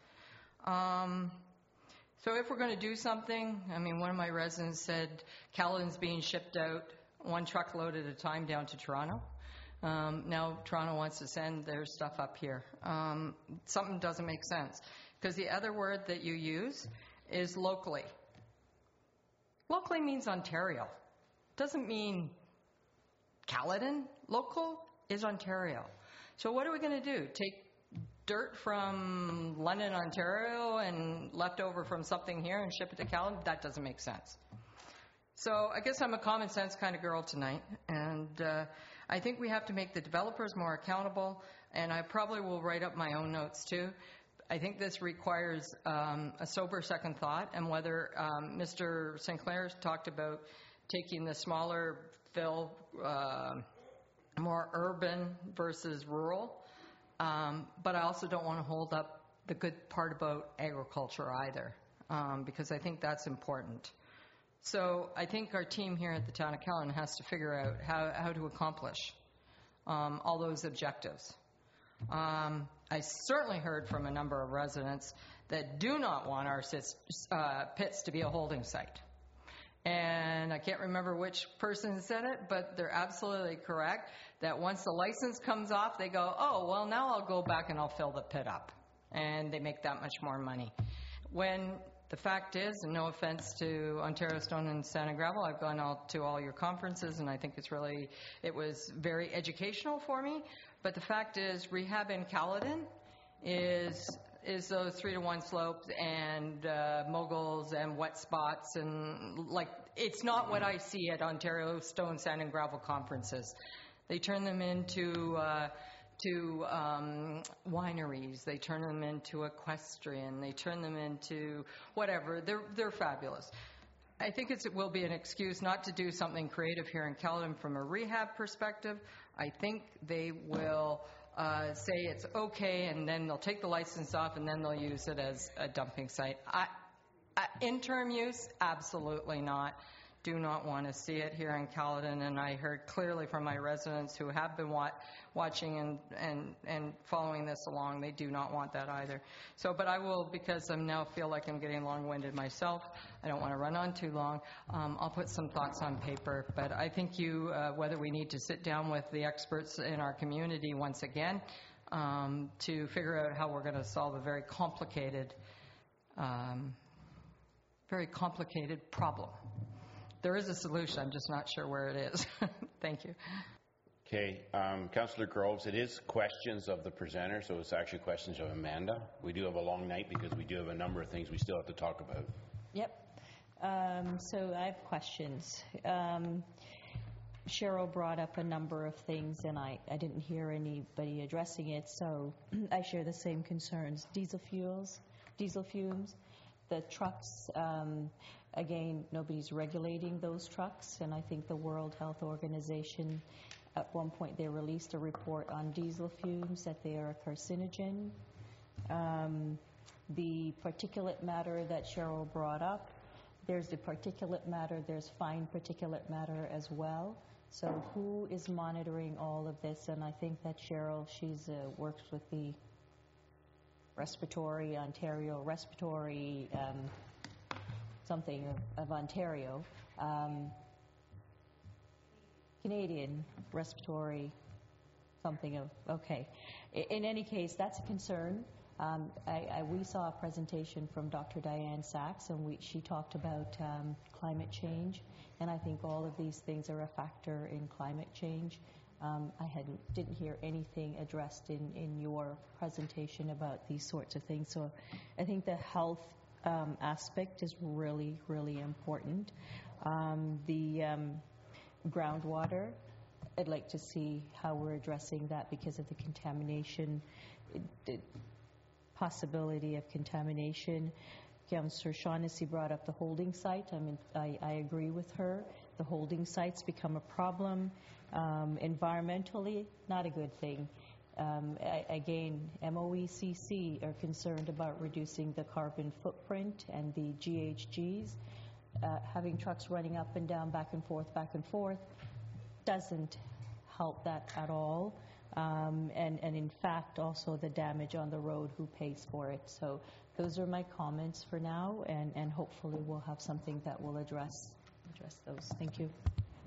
So if we're going to do something, one of my residents said Caledon's being shipped out one truckload at a time down to Toronto. Now Toronto wants to send their stuff up here. Something doesn't make sense. Because the other word that you use is locally. Locally means Ontario. Doesn't mean Caledon. Local is Ontario. So what are we going to do? Take dirt from London, Ontario, and left over from something here and ship it to Caledon, that doesn't make sense. So I guess I'm a common sense kind of girl tonight, and I think we have to make the developers more accountable, and I probably will write up my own notes too. I think this requires a sober second thought, and whether Mr. Sinclair talked about taking the smaller fill, more urban versus rural, but I also don't want to hold up the good part about agriculture either, because I think that's important. So I think our team here at the town of Caledon has to figure out how to accomplish all those objectives. I certainly heard from a number of residents that do not want our pits to be a holding site. And I can't remember which person said it, but they're absolutely correct that once the license comes off, they go, oh, well, now I'll go back and I'll fill the pit up. And they make that much more money. When the fact is, and no offense to Ontario Stone and Sand and Gravel, I've gone to all your conferences, and I think it was very educational for me. But the fact is, rehab in Caledon is those 3-to-1 slopes and moguls and wet spots, and it's not what I see at Ontario Stone, Sand and Gravel conferences. They turn them into wineries, they turn them into equestrian, they turn them into whatever. They're fabulous. I think it will be an excuse not to do something creative here in Caledon from a rehab perspective. I think they will say it's okay, and then they'll take the license off, and then they'll use it as a dumping site. Interim use, absolutely not. Do not want to see it here in Caledon, and I heard clearly from my residents who have been watching and following this along, they do not want that either. So, but I will, because I now feel like I'm getting long-winded myself, I don't want to run on too long, I'll put some thoughts on paper, but I think whether we need to sit down with the experts in our community once again to figure out how we're going to solve a very complicated problem. There is a solution. I'm just not sure where it is. Thank you. Okay. Councillor Groves, it is questions of the presenter, so it's actually questions of Amanda. We do have a long night because we do have a number of things we still have to talk about. Yep. So I have questions. Cheryl brought up a number of things, and I didn't hear anybody addressing it, so I share the same concerns. Diesel fumes, the trucks. Again, nobody's regulating those trucks, and I think the World Health Organization, at one point they released a report on diesel fumes, that they are a carcinogen. The particulate matter that Cheryl brought up, there's the particulate matter, there's fine particulate matter as well. So who is monitoring all of this? And I think that Cheryl, she's works with the Ontario Respiratory something of Ontario, Canadian Respiratory something of, okay. In any case, that's a concern. We saw a presentation from Dr. Diane Sachs, and she talked about climate change, and I think all of these things are a factor in climate change. I didn't hear anything addressed in your presentation about these sorts of things, so I think the health aspect is really, really important. The groundwater, I'd like to see how we're addressing that because of the contamination, the possibility of contamination. Councillor Shaughnessy brought up the holding site. I agree with her. The holding sites become a problem. Environmentally, not a good thing. Again, MOECC are concerned about reducing the carbon footprint and the GHGs. Having trucks running up and down, back and forth, doesn't help that at all. And in fact, also the damage on the road, who pays for it. So those are my comments for now, and hopefully we'll have something that will address those. Thank you.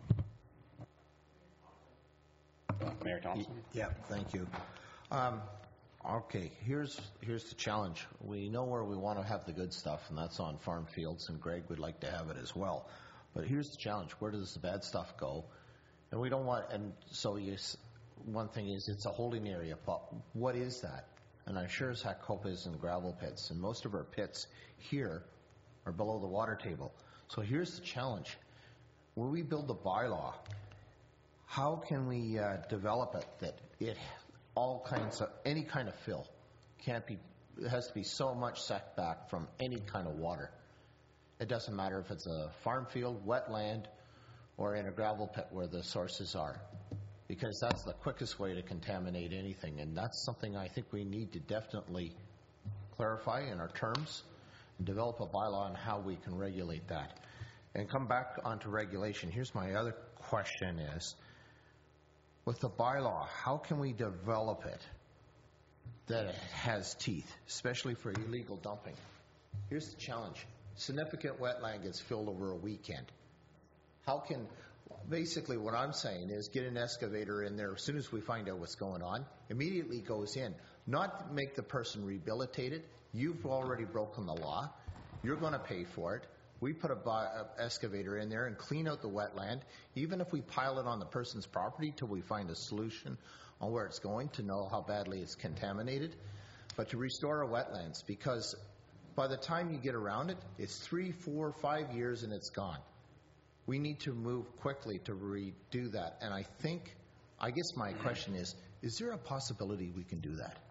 Mayor Thompson? Yeah, thank you. Okay, here's the challenge. We know where we want to have the good stuff, and that's on farm fields, and Greg would like to have it as well. But here's the challenge. Where does the bad stuff go? And we don't want, and so one thing is it's a holding area, but what is that? and I sure as heck hope is in gravel pits. And most of our pits here are below the water table. So here's the challenge. When we build a bylaw, how can we develop it that it any kind of fill can't be, it has to be so much setback from any kind of water. It doesn't matter if it's a farm field, wetland, or in a gravel pit where the sources are, because that's the quickest way to contaminate anything, and that's something I think we need to definitely clarify in our terms and develop a bylaw on how we can regulate that. And come back onto regulation. Here's my other question is, with the bylaw, how can we develop it that it has teeth, especially for illegal dumping? Here's the challenge. Significant wetland gets filled over a weekend. How can, basically what I'm saying is get an excavator in there as soon as we find out what's going on, immediately goes in. Not make the person rehabilitated. You've already broken the law. You're going to pay for it. We put a excavator in there and clean out the wetland, even if we pile it on the person's property till we find a solution on where it's going to know how badly it's contaminated. But to restore our wetlands, because by the time you get around it, it's 3, 4, 5 years and it's gone. We need to move quickly to redo that. And I guess my question is there a possibility we can do that?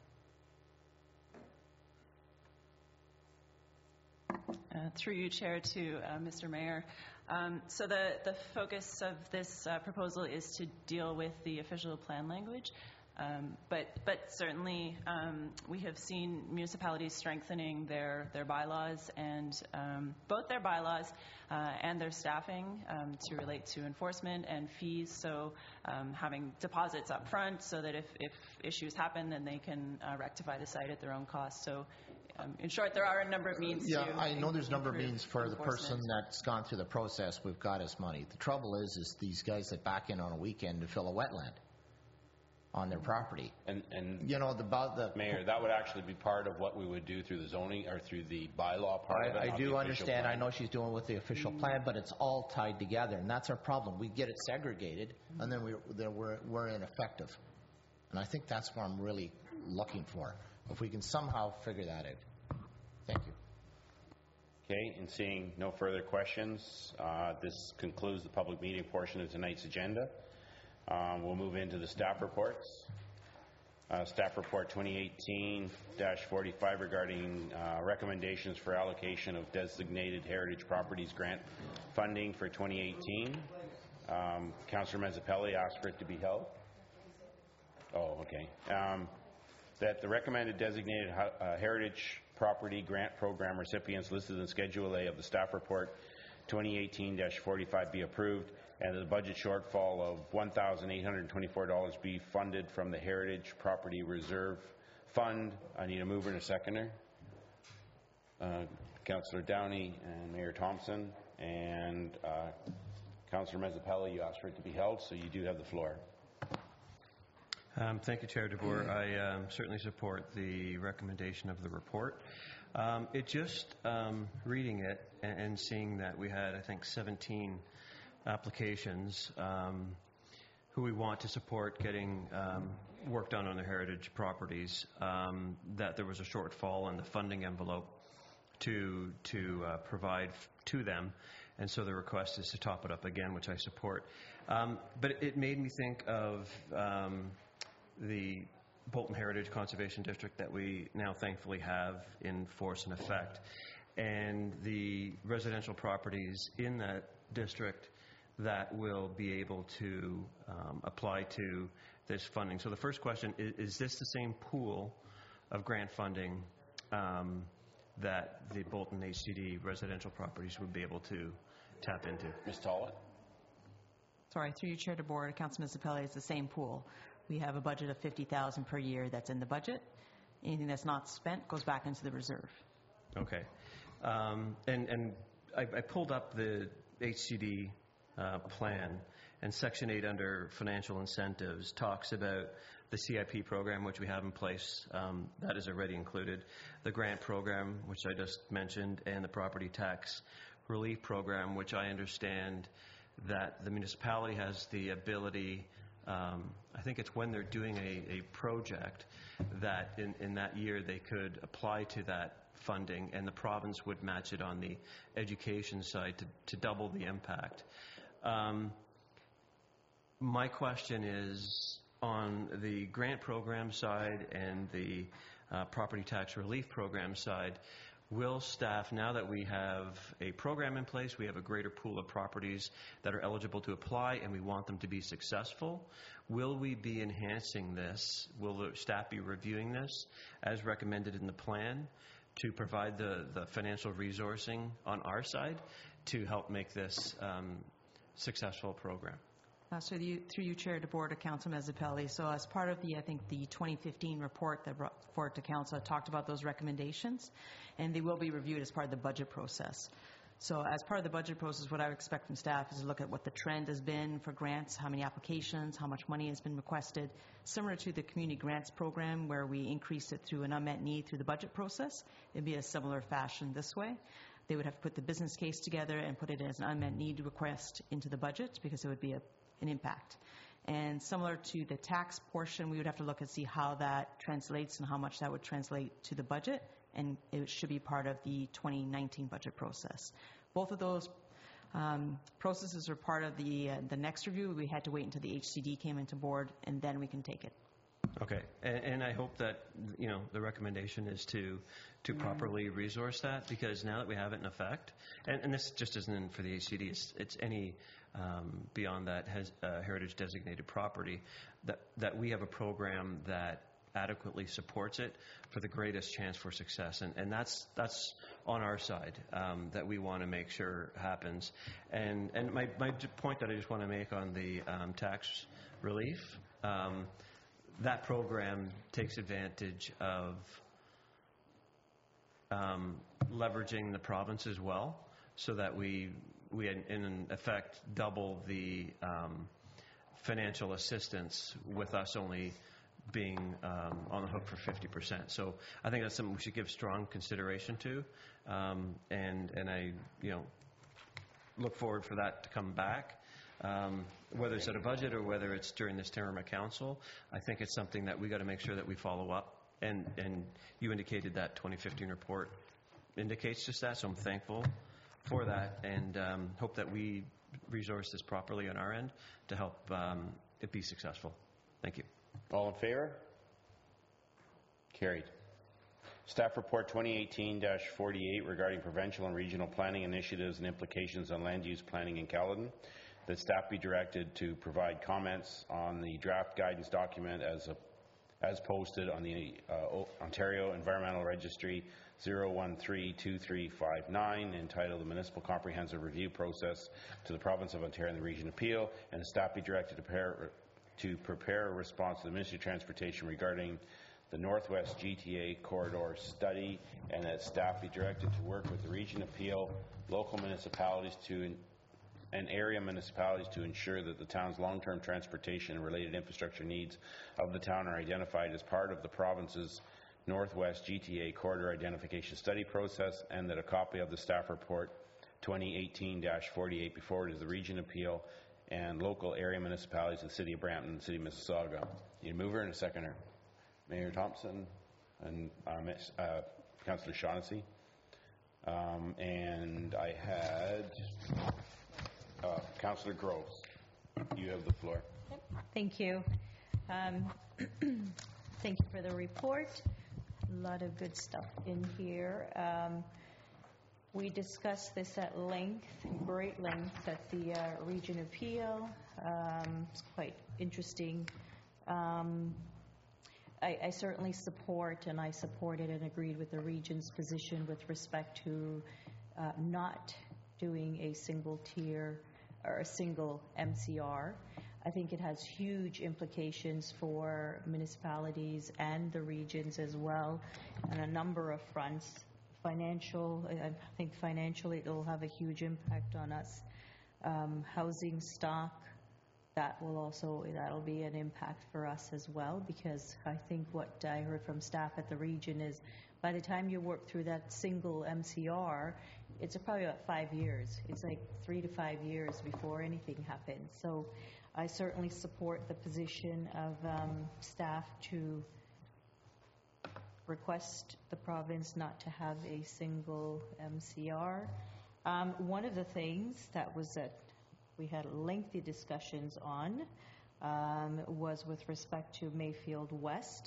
Through you, Chair, to Mr. Mayor. So the focus of this proposal is to deal with the official plan language. But certainly we have seen municipalities strengthening their bylaws and both their bylaws and their staffing to relate to enforcement and fees. So having deposits up front so that if issues happen, then they can rectify the site at their own cost. So in short, there are a number of means to I know there's a number of improve means for the person enforcement. that's gone through the process. We've got his money. The trouble is these guys that back in on a weekend to fill a wetland on their property. And you know, the Mayor, that would actually be part of what we would do through the zoning or through the bylaw part of it. I not do the official understand. plan. I know she's doing with the official plan, but it's all tied together, and that's our problem. We get it segregated, and then we're ineffective. And I think that's what I'm really looking for. If we can somehow figure that out. Thank you. Okay, and seeing no further questions, this concludes the public meeting portion of tonight's agenda. We'll move into the staff reports. Staff report 2018-45 regarding recommendations for allocation of designated heritage properties grant funding for 2018. Councillor Mazzapelli asked for it to be held. Oh, okay. That the recommended designated heritage property grant program recipients listed in Schedule A of the staff report 2018-45 be approved, and the budget shortfall of $1,824 be funded from the Heritage Property Reserve Fund. I need a mover and a seconder. Councillor Downey and Mayor Thompson, and Councillor Mazzapelli, you asked for it to be held, so you do have the floor. Thank you, Chair DeBoer. I certainly support the recommendation of the report. Reading it and seeing that we had, I think, 17 applications who we want to support getting work done on their heritage properties, that there was a shortfall in the funding envelope to provide to them, and so the request is to top it up again, which I support. But it made me think of the Bolton Heritage Conservation District that we now thankfully have in force and effect, and the residential properties in that district that will be able to apply to this funding. So the first question is this the same pool of grant funding that the Bolton HCD residential properties would be able to tap into? Ms. Tollett? Sorry, through you, Chair DeBoer, Councilman Mazzapelli, it's the same pool. We have a budget of $50,000 per year that's in the budget. Anything that's not spent goes back into the reserve. Okay. And I pulled up the HCD plan, and Section 8 under financial incentives talks about the CIP program, which we have in place. That is already included. The grant program, which I just mentioned, and the property tax relief program, which I understand that the municipality has the ability I think it's when they're doing a project that in that year they could apply to that funding, and the province would match it on the education side to double the impact. My question is, on the grant program side and the property tax relief program side, will staff, now that we have a program in place, we have a greater pool of properties that are eligible to apply and we want them to be successful, will we be enhancing this? Will the staff be reviewing this as recommended in the plan to provide the financial resourcing on our side to help make this successful program? So through you, Chair DeBoer, to Council Mezzapelli. So as part of the 2015 report that brought forward to Council, talked about those recommendations, and they will be reviewed as part of the budget process. So as part of the budget process, what I would expect from staff is to look at what the trend has been for grants, how many applications, how much money has been requested, similar to the community grants program where we increased it through an unmet need through the budget process. It'd be a similar fashion this way. They would have to put the business case together and put it as an unmet need request into the budget because it would be an impact. And similar to the tax portion, we would have to look and see how that translates and how much that would translate to the budget, and it should be part of the 2019 budget process. Both of those processes are part of the next review. We had to wait until the HCD came into board, and then we can take it. Okay, and I hope that, you know, the recommendation is to properly resource that, because now that we have it in effect, and this just isn't for the HCD, it's any beyond that has heritage designated property, that we have a program that adequately supports it for the greatest chance for success, and that's on our side, that we want to make sure happens. And my point that I just want to make on the tax relief, that program takes advantage of leveraging the province as well, so that we in effect double the financial assistance with us only being on the hook for 50%. So I think that's something we should give strong consideration to, and I look forward for that to come back. Whether it's at a budget or whether it's during this term of council, I think it's something that we got to make sure that we follow up. And you indicated that 2015 report indicates just that, so I'm thankful for that, and hope that we resource this properly on our end to help it be successful. Thank you. All in favor? Carried. Staff report 2018-48 regarding provincial and regional planning initiatives and implications on land use planning in Caledon. That staff be directed to provide comments on the draft guidance document as posted on the Ontario Environmental Registry 0132359, entitled The Municipal Comprehensive Review Process to the Province of Ontario and the Region of Peel, and the staff be directed to prepare a response to the Ministry of Transportation regarding the Northwest GTA Corridor study, and that staff be directed to work with the Region of Peel, local municipalities and area municipalities to ensure that the town's long-term transportation and related infrastructure needs of the town are identified as part of the province's Northwest GTA Corridor Identification Study process, and that a copy of the staff report 2018-48 be forwarded to the Region of Peel and local area municipalities of the City of Brampton and City of Mississauga. You mover and a seconder. Mayor Thompson and Councillor Shaughnessy. And I had Councillor Groves. You have the floor. Thank you. Thank you for the report. A lot of good stuff in here. We discussed this at length, great length, at the Region of Peel. It's quite interesting. I certainly support, and I supported and agreed with the region's position with respect to not doing a single tier or a single MCR. I think it has huge implications for municipalities and the regions as well on a number of fronts. Financial, I think financially it will have a huge impact on us. Housing stock, that'll be an impact for us as well, because I think what I heard from staff at the region is by the time you work through that single MCR, it's probably about 5 years. It's like 3 to 5 years before anything happens. So I certainly support the position of staff to request the province not to have a single MCR. One of the things that was that we had lengthy discussions on was with respect to Mayfield West,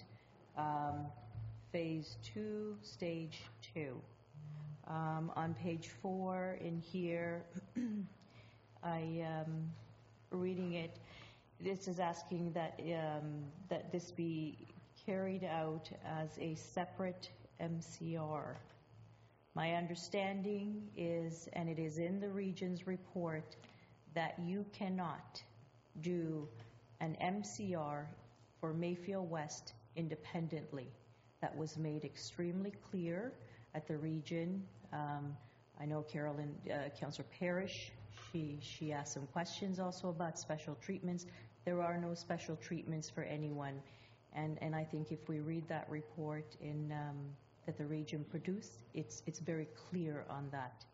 Phase 2, Stage 2. On page 4 in here, I reading it, this is asking that that this be carried out as a separate MCR. My understanding is, and it is in the region's report, that you cannot do an MCR for Mayfield West independently. That was made extremely clear at the region. I know Carolyn, Councillor Parrish, she asked some questions also about special treatments. There are no special treatments for anyone. And I think if we read that report in that the region produced, it's very clear on that.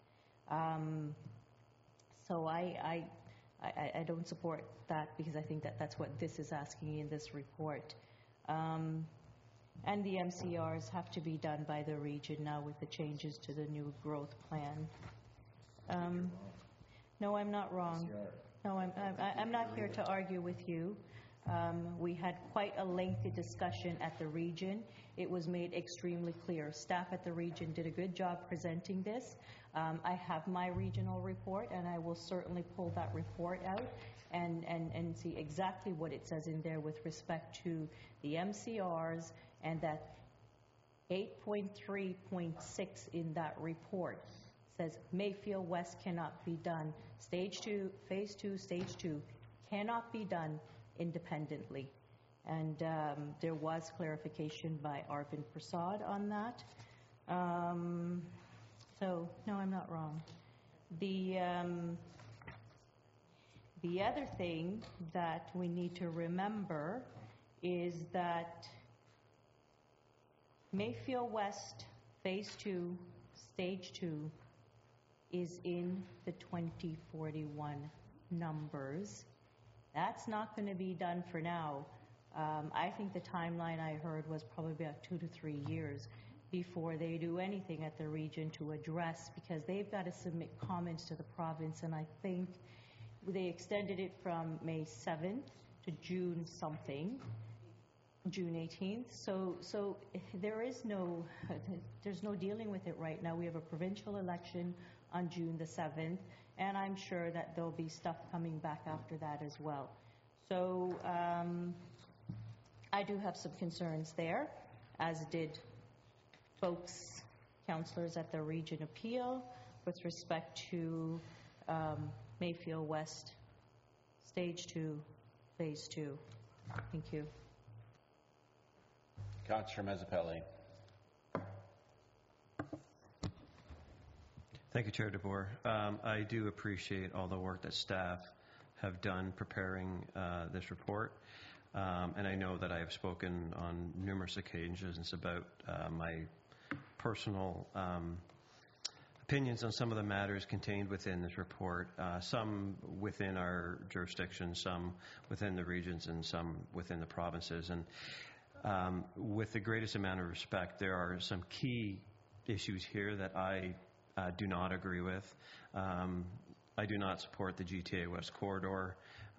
So I don't support that, because I think that that's what this is asking in this report. And the MCRs have to be done by the region now with the changes to the new growth plan. No, I'm not wrong. No, I'm not here to argue with you. We had quite a lengthy discussion at the region. It was made extremely clear. Staff at the region did a good job presenting this. I have my regional report, and I will certainly pull that report out and see exactly what it says in there with respect to the MCRs, and that 8.3.6 in that report says Mayfield West cannot be done. Stage 2, Phase 2, Stage 2 cannot be done independently. And there was clarification by Arvind Prasad on that. So, no, I'm not wrong. The other thing that we need to remember is that Mayfield West Phase 2, Stage 2 is in the 2041 numbers. That's not going to be done for now. I think the timeline I heard was probably about 2 to 3 years before they do anything at the region to address, because they've got to submit comments to the province, and I think they extended it from May 7th to June something, June 18th. So there's no dealing with it right now. We have a provincial election on June the 7th, and I'm sure that there'll be stuff coming back after that as well. So I do have some concerns there, as did folks, councillors at the region appeal, with respect to Mayfield West Stage 2, Phase 2. Thank you. Councillor Mazzapelli. Thank you, Chair DeBoer. I do appreciate all the work that staff have done preparing this report. And I know that I have spoken on numerous occasions about my personal opinions on some of the matters contained within this report, some within our jurisdiction, some within the regions, and some within the provinces. And with the greatest amount of respect, there are some key issues here that I do not agree with. I do not support the GTA West Corridor.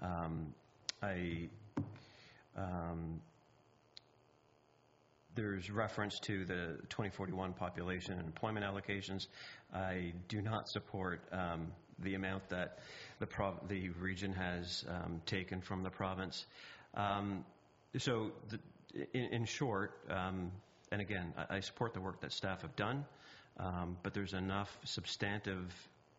There's reference to the 2041 population and employment allocations. I do not support the amount that the region has taken from the province. So in short, and again, I support the work that staff have done, but there's enough substantive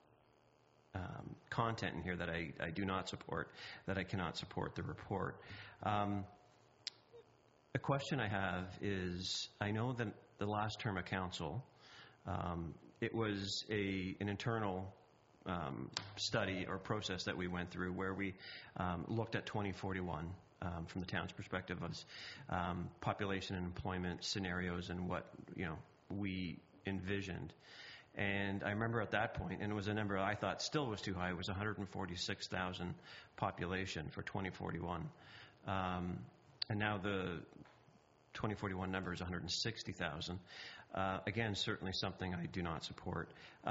content in here that I do not support, that I cannot support the report. A question I have is, I know that the last term of council, it was an internal study or process that we went through where we looked at 2041 from the town's perspective as population and employment scenarios and what we envisioned. And I remember at that point, and it was a number I thought still was too high, it was 146,000 population for 2041. And now the 2041 number is 160,000. Again, certainly something I do not support.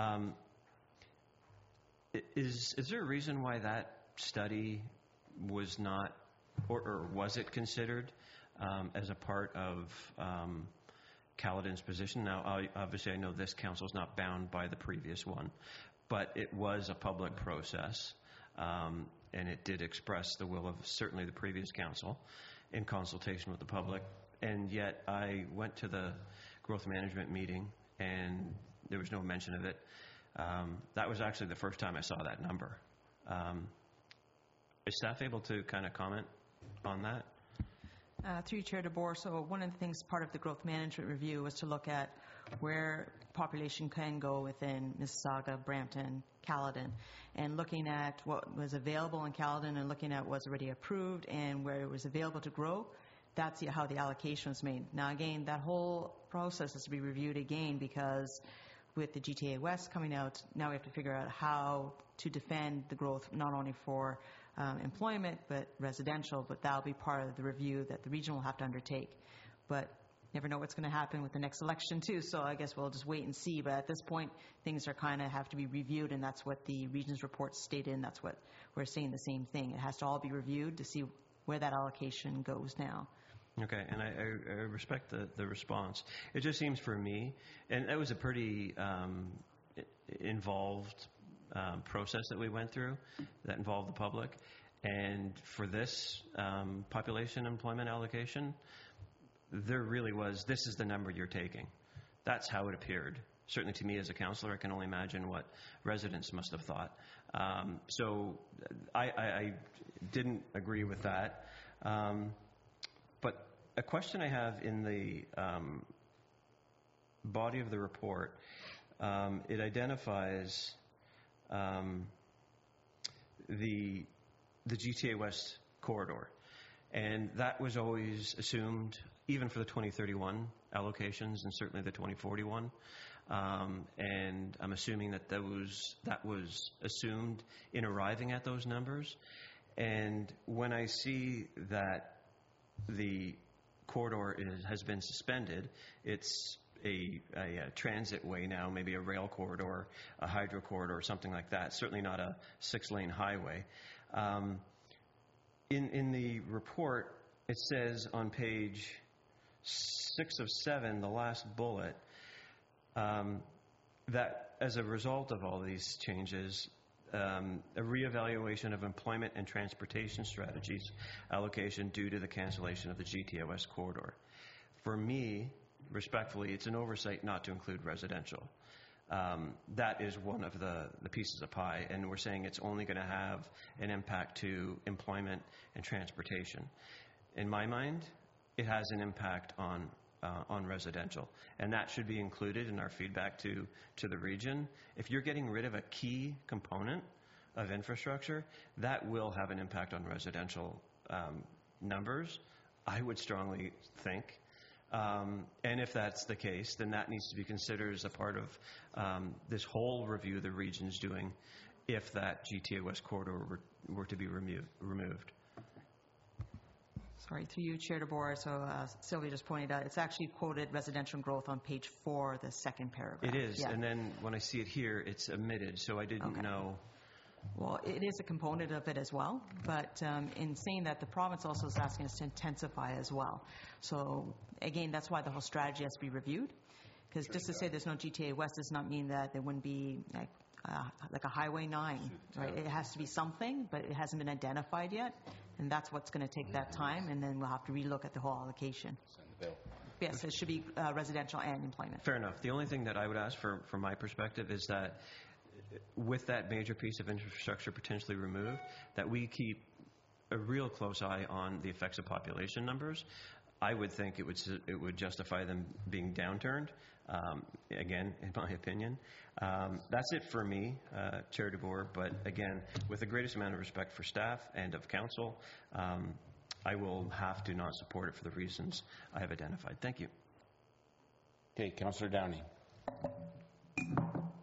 Is there a reason why that study was not, or was it considered as a part of Caledon's position? Now, obviously, I know this council is not bound by the previous one, but it was a public process, and it did express the will of certainly the previous council in consultation with the public. And yet, I went to the growth management meeting, and there was no mention of it. That was actually the first time I saw that number. Is staff able to kind of comment on that? Through you, Chair DeBoer, so one of the things part of the growth management review was to look at where population can go within Mississauga, Brampton, Caledon, and looking at what was available in Caledon and looking at what's already approved and where it was available to grow. That's how the allocation was made. Now, again, that whole process has to be reviewed again because with the GTA West coming out, now we have to figure out how to defend the growth not only for employment but residential, but that'll be part of the review that the region will have to undertake. But never know what's going to happen with the next election too, so I guess we'll just wait and see. But at this point, things are kind of have to be reviewed, and that's what the region's report stated, and that's what we're saying, the same thing. It has to all be reviewed to see where that allocation goes now. Okay, and I respect the response. It just seems for me, and that was a pretty involved process that we went through that involved the public. And for this population employment allocation, there really was, this is the number you're taking. That's how it appeared. Certainly to me as a councillor, I can only imagine what residents must have thought. So I didn't agree with that. But a question I have in the body of the report, it identifies the GTA West corridor. And that was always assumed, even for the 2031 allocations and certainly the 2041. And I'm assuming that that was assumed in arriving at those numbers. And when I see that the corridor has been suspended, it's a transit way now, maybe a rail corridor, a hydro corridor, or something like that. Certainly not a 6-lane highway. In the report, it says on page 6 of 7, the last bullet, that as a result of all these changes, a reevaluation of employment and transportation strategies allocation due to the cancellation of the GTA West corridor. For me, respectfully, it's an oversight not to include residential. That is one of the pieces of pie, and we're saying it's only going to have an impact to employment and transportation. In my mind, it has an impact on residential, and that should be included in our feedback to the region. If you're getting rid of a key component of infrastructure, that will have an impact on residential numbers, I would strongly think. And if that's the case, then that needs to be considered as a part of this whole review the region's doing if that GTA West corridor were to be removed. Sorry, through you, Chair DeBoer. So Sylvia just pointed out, it's actually quoted residential growth on page 4, the second paragraph. It is, yeah. And then when I see it here, it's omitted, so I didn't know. Well, it is a component of it as well, but in saying that, the province also is asking us to intensify as well. So again, that's why the whole strategy has to be reviewed, because just to say there's no GTA West does not mean that there wouldn't be like a Highway 9, right? It has to be something, but it hasn't been identified yet, and that's what's going to take that time, and then we'll have to relook at the whole allocation. Yes, it should be residential and employment. Fair enough. The only thing that I would ask from my perspective is that with that major piece of infrastructure potentially removed, that we keep a real close eye on the effects of population numbers. I would think it would justify them being downturned, again, in my opinion. That's it for me, Chair DeBoer, but again, with the greatest amount of respect for staff and of council, I will have to not support it for the reasons I have identified. Thank you. Okay, Councillor Downey.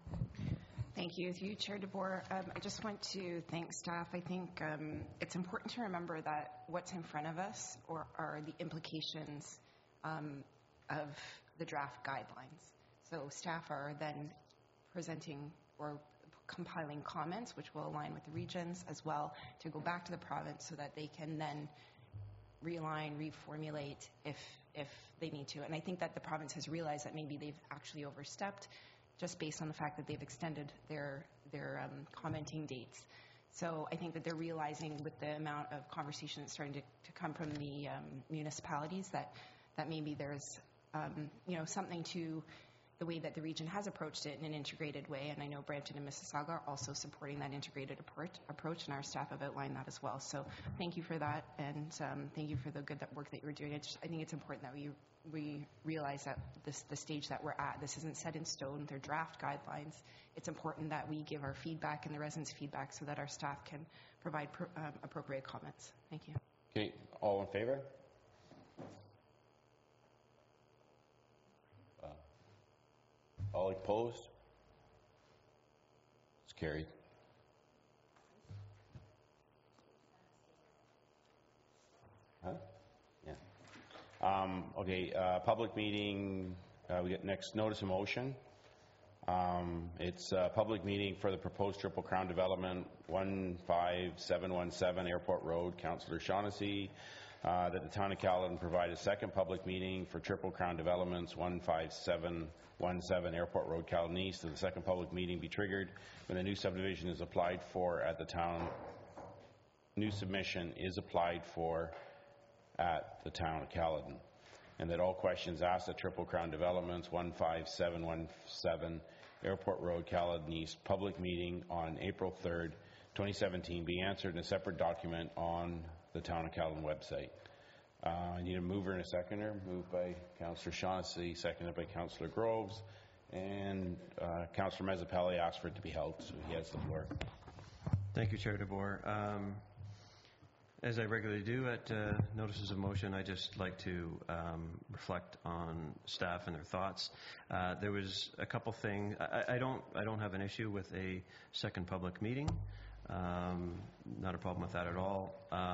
Thank you. Through you, Chair DeBoer. I just want to thank staff. I think it's important to remember that what's in front of us are the implications of the draft guidelines. So staff are then presenting or compiling comments, which will align with the regions as well, to go back to the province so that they can then realign, reformulate if they need to. And I think that the province has realized that maybe they've actually overstepped just based on the fact that they've extended their commenting dates. So I think that they're realizing with the amount of conversation that's starting to come from the municipalities that maybe there's something to the way that the region has approached it in an integrated way. And I know Brampton and Mississauga are also supporting that integrated approach, and our staff have outlined that as well. So thank you for that, and thank you for the good work that you're doing. I think it's important that we realize that the stage that we're at, this isn't set in stone. They're draft guidelines. It's important that we give our feedback and the residents' feedback so that our staff can provide appropriate comments. Thank you. Okay, all in favor? All opposed? It's carried. Huh? Yeah. Okay, public meeting, we get next notice of motion. It's a public meeting for the proposed Triple Crown development, 15717 Airport Road, Councillor Shaughnessy, that the town of Caledon provide a second public meeting for Triple Crown developments, 15717 Airport Road, Caledon East, and the second public meeting be triggered when the new subdivision is applied for at the town. New submission is applied for at the town of Caledon, and that all questions asked at Triple Crown Developments, 15717 Airport Road, Caledon East, public meeting on April 3rd, 2017, be answered in a separate document on the town of Caledon website. I need a mover and a seconder. Moved by Councillor Shaughnessy, seconded by Councillor Groves, and Councillor Mezzapelli asked for it to be held, so he has the floor. Thank you, Chair DeBoer. As I regularly do at notices of motion, I just like to reflect on staff and their thoughts. There was a couple things. I don't have an issue with a second public meeting. Not a problem with that at all.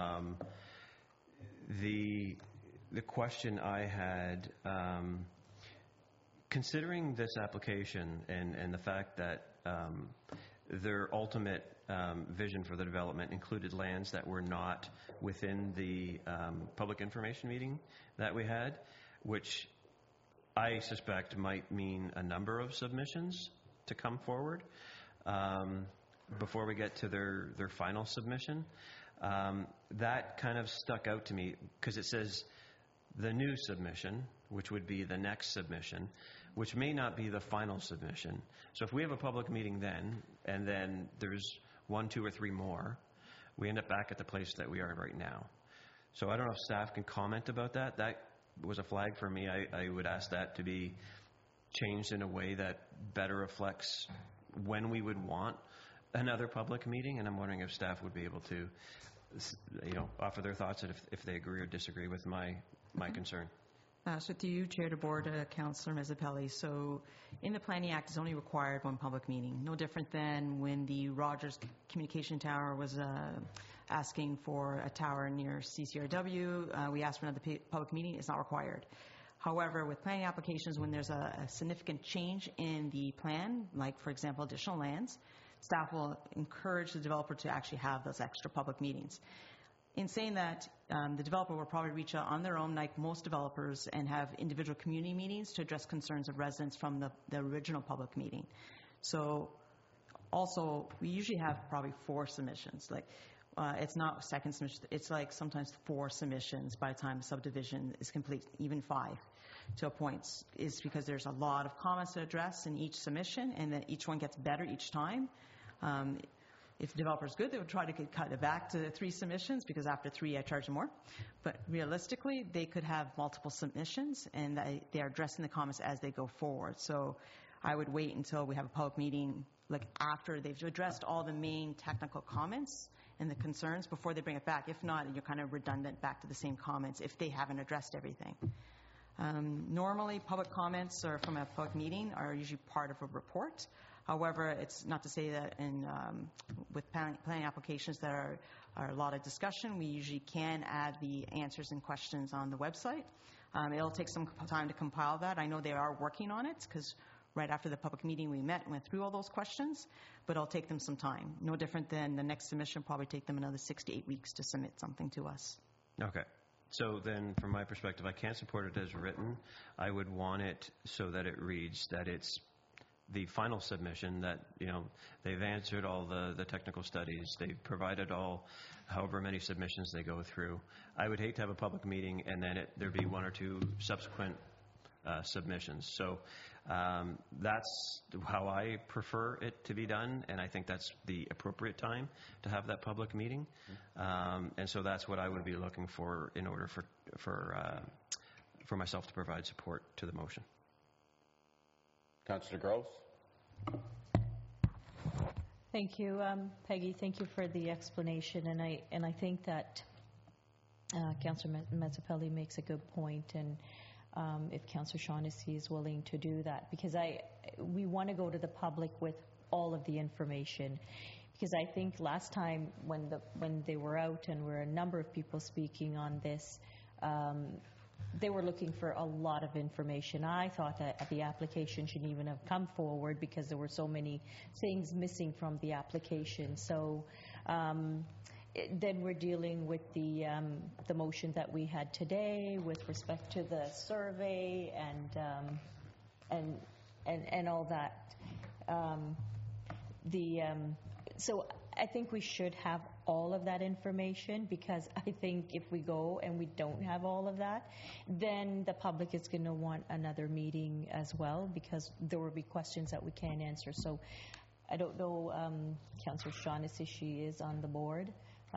The question I had, considering this application and the fact that their ultimate vision for the development included lands that were not within the public information meeting that we had, which I suspect might mean a number of submissions to come forward before we get to their final submission. That kind of stuck out to me because it says the new submission, which would be the next submission, which may not be the final submission. So if we have a public meeting then, and then there's 1, 2, or 3 more, we end up back at the place that we are right now. So I don't know if staff can comment about that. That was a flag for me. I would ask that to be changed in a way that better reflects when we would want another public meeting, and I'm wondering if staff would be able to offer their thoughts and if they agree or disagree with my concern. So to you, Chair DeBoer, Councillor Mezzapelli. So in the Planning Act, it's only required 1 public meeting. No different than when the Rogers Communication Tower was asking for a tower near CCRW. We asked for another public meeting. It's not required. However, with planning applications, when there's a significant change in the plan, like, for example, additional lands, staff will encourage the developer to actually have those extra public meetings. In saying that, the developer will probably reach out on their own, like most developers, and have individual community meetings to address concerns of residents from the original public meeting. So also, we usually have probably 4 submissions. Like, it's not second submission, it's like sometimes 4 submissions by the time subdivision is complete, even 5 to a point, is because there's a lot of comments to address in each submission, and that each one gets better each time. If the developer's good, they would try to cut it back to 3 submissions, because after 3, I charge them more. But realistically, they could have multiple submissions, and they are addressing the comments as they go forward. So I would wait until we have a public meeting, like after they've addressed all the main technical comments and the concerns before they bring it back. If not, you're kind of redundant back to the same comments if they haven't addressed everything. Normally, public comments from a public meeting are usually part of a report. However, it's not to say that with planning applications that are a lot of discussion, we usually can add the answers and questions on the website. It'll take some time to compile that. I know they are working on it because right after the public meeting we met and went through all those questions, but it'll take them some time. No different than the next submission, probably take them another 6 to 8 weeks to submit something to us. Okay. So then, from my perspective, I can't support it as written. I would want it so that it reads that it's the final submission, that, you know, they've answered all the technical studies, they've provided all, however many submissions they go through. I would hate to have a public meeting and then there be 1 or 2 subsequent submissions. So that's how I prefer it to be done, and I think that's the appropriate time to have that public meeting. And so that's what I would be looking for in order for myself to provide support to the motion. Councillor Groves. Thank you, Peggy. Thank you for the explanation, and I think that Councillor Mazzapelli makes a good point, and if Councillor Shaughnessy is willing to do that, because we want to go to the public with all of the information, because I think last time when they were out and were a number of people speaking on this, they were looking for a lot of information. I thought that the application shouldn't even have come forward because there were so many things missing from the application. So then we're dealing with the motion that we had today with respect to the survey and all that. So I think we should have all of that information, because I think if we go and we don't have all of that, then the public is going to want another meeting as well, because there will be questions that we can't answer. So I don't know, Councillor Shaughnessy, she is on the board,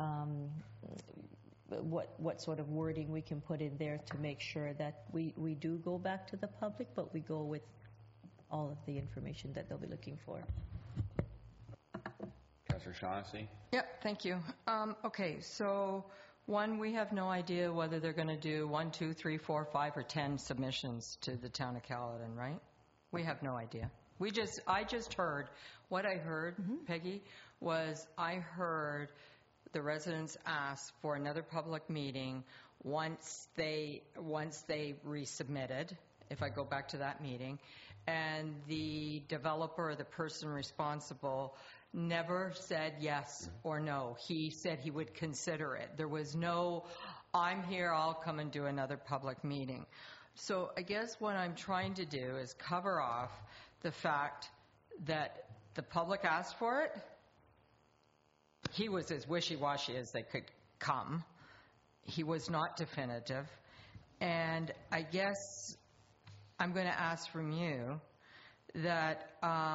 what sort of wording we can put in there to make sure that we do go back to the public, but we go with all of the information that they'll be looking for. Councillor Shaughnessy. Yep, thank you. Okay, so one, we have no idea whether they're going to do 1, 2, 3, 4, 5, or 10 submissions to the town of Caledon, right? We have no idea. I just heard, what I heard, Peggy, was I heard the residents ask for another public meeting once they resubmitted, if I go back to that meeting, and the developer or the person responsible never said yes or no. He said he would consider it. There was no, I'm here, I'll come and do another public meeting. So I guess what I'm trying to do is cover off the fact that the public asked for it. He was as wishy-washy as they could come. He was not definitive. And I guess I'm going to ask from you that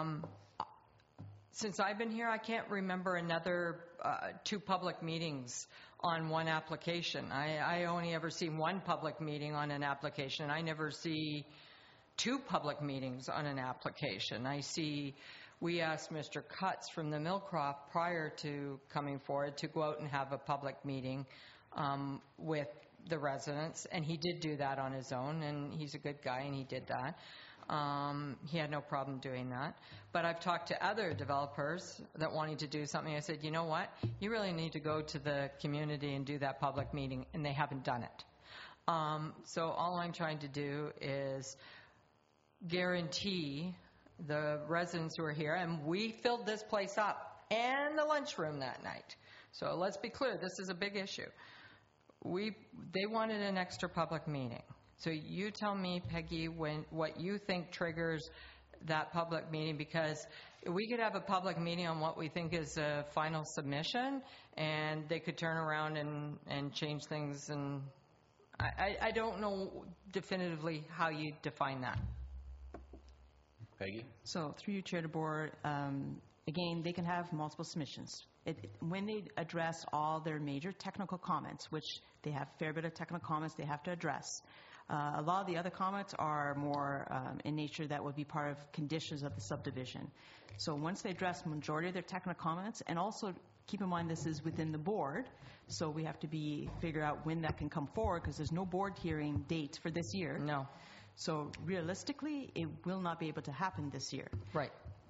since I've been here, I can't remember another 2 public meetings on one application. I only ever see 1 public meeting on an application. I never see 2 public meetings on an application. We asked Mr. Cutts from the Millcroft prior to coming forward to go out and have a public meeting with the residents, and he did do that on his own, and he's a good guy, and he did that. He had no problem doing that. But I've talked to other developers that wanted to do something. I said, you know what? You really need to go to the community and do that public meeting, and they haven't done it. So all I'm trying to do is guarantee the residents who are here, and we filled this place up and the lunchroom that night. So let's be clear, this is a big issue. They wanted an extra public meeting. So you tell me, Peggy, what you think triggers that public meeting, because we could have a public meeting on what we think is a final submission, and they could turn around and change things, and I don't know definitively how you define that. Peggy? So through you, Chair of the Board, again, they can have multiple submissions. When they address all their major technical comments, which they have a fair bit of technical comments they have to address, a lot of the other comments are more in nature that would be part of conditions of the subdivision. So once they address the majority of their technical comments, and also keep in mind this is within the board, so we have to figure out when that can come forward, because there's no board hearing dates for this year. No. So realistically, it will not be able to happen this year. Right.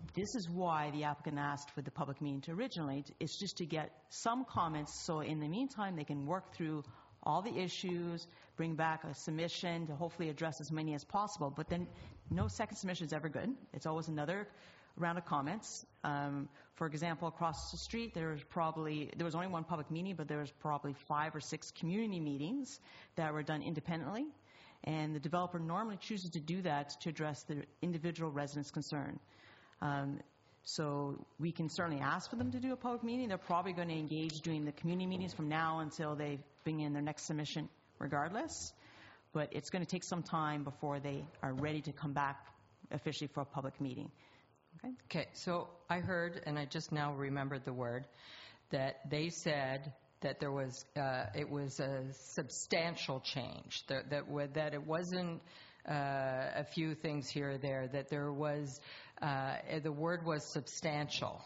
this is why the applicant asked for the public meeting to originally. It's just to get some comments, so in the meantime, they can work through all the issues, bring back a submission to hopefully address as many as possible. But then no second submission is ever good. It's always another round of comments. For example, across the street, there was only one public meeting, but there was probably 5 or 6 community meetings that were done independently. And the developer normally chooses to do that to address the individual residents' concern. So we can certainly ask for them to do a public meeting. They're probably going to engage doing the community meetings from now until they bring in their next submission regardless. But it's going to take some time before they are ready to come back officially for a public meeting. Okay, so I heard, and I just now remembered the word, that they said that there was, it was a substantial change, that it wasn't a few things here or there, that there was, the word was substantial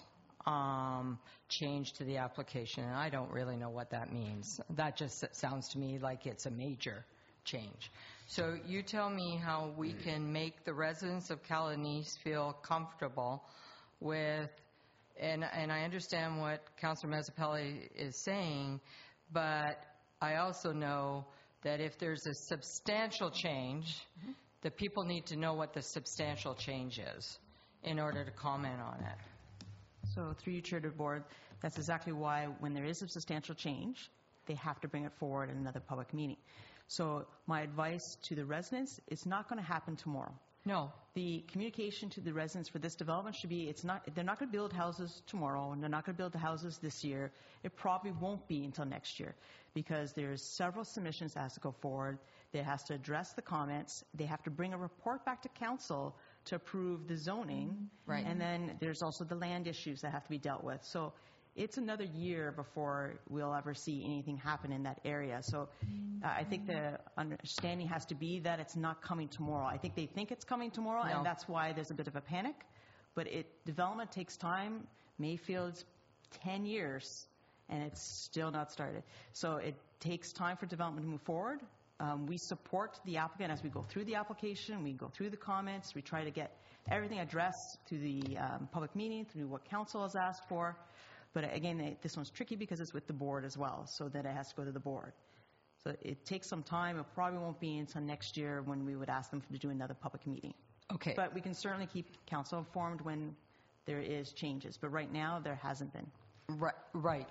change to the application, and I don't really know what that means. That just sounds to me like it's a major change. So you tell me how we can make the residents of Caledonice feel comfortable with, and I understand what Councillor Mazzapelli is saying, but I also know that if there's a substantial change, the people need to know what the substantial change is in order to comment on it. So through you, Chair of the Board, that's exactly why when there is a substantial change, they have to bring it forward in another public meeting. So my advice to the residents, it's not going to happen tomorrow. No. The communication to the residents for this development should be, they're not going to build houses tomorrow, and they're not going to build the houses this year. It probably won't be until next year, because there's several submissions that has to go forward. They has to address the comments. They have to bring a report back to council to approve the zoning. Right. And then there's also the land issues that have to be dealt with. So it's another year before we'll ever see anything happen in that area. So I think the understanding has to be that it's not coming tomorrow. I think they think it's coming tomorrow, No. and that's why there's a bit of a panic. But development takes time. Mayfield's 10 years, and it's still not started. So it takes time for development to move forward. We support the applicant as we go through the application, we go through the comments, we try to get everything addressed through the public meeting, through what council has asked for. But again, this one's tricky because it's with the board as well, so that it has to go to the board. So it takes some time. It probably won't be until next year when we would ask them to do another public meeting. Okay. But we can certainly keep council informed when there is changes. But right now, there hasn't been. Right.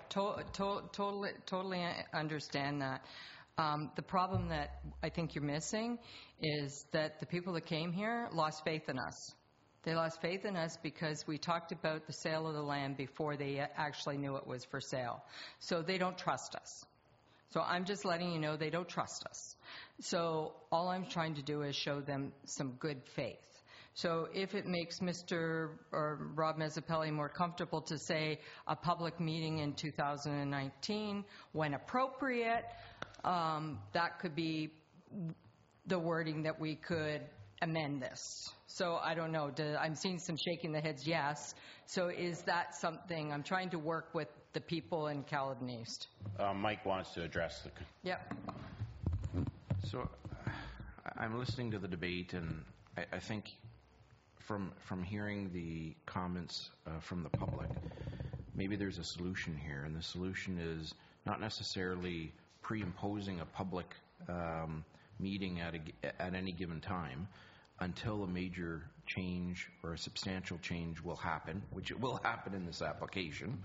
Totally understand that. The problem that I think you're missing is that the people that came here lost faith in us. They lost faith in us because we talked about the sale of the land before they actually knew it was for sale. So they don't trust us. So I'm just letting you know they don't trust us. So all I'm trying to do is show them some good faith. So if it makes Mr. or Rob Mazzapelli more comfortable to say a public meeting in 2019 when appropriate, that could be the wording that we could amend this. So I don't know. I'm seeing some shaking the heads, yes. So is that something? I'm trying to work with the people in Caledon East. Mike wants to address the... Yep. So I'm listening to the debate, and I think from hearing the comments from the public, maybe there's a solution here, and the solution is not necessarily pre-imposing a public meeting at any given time until a major change or a substantial change will happen, which it will happen in this application.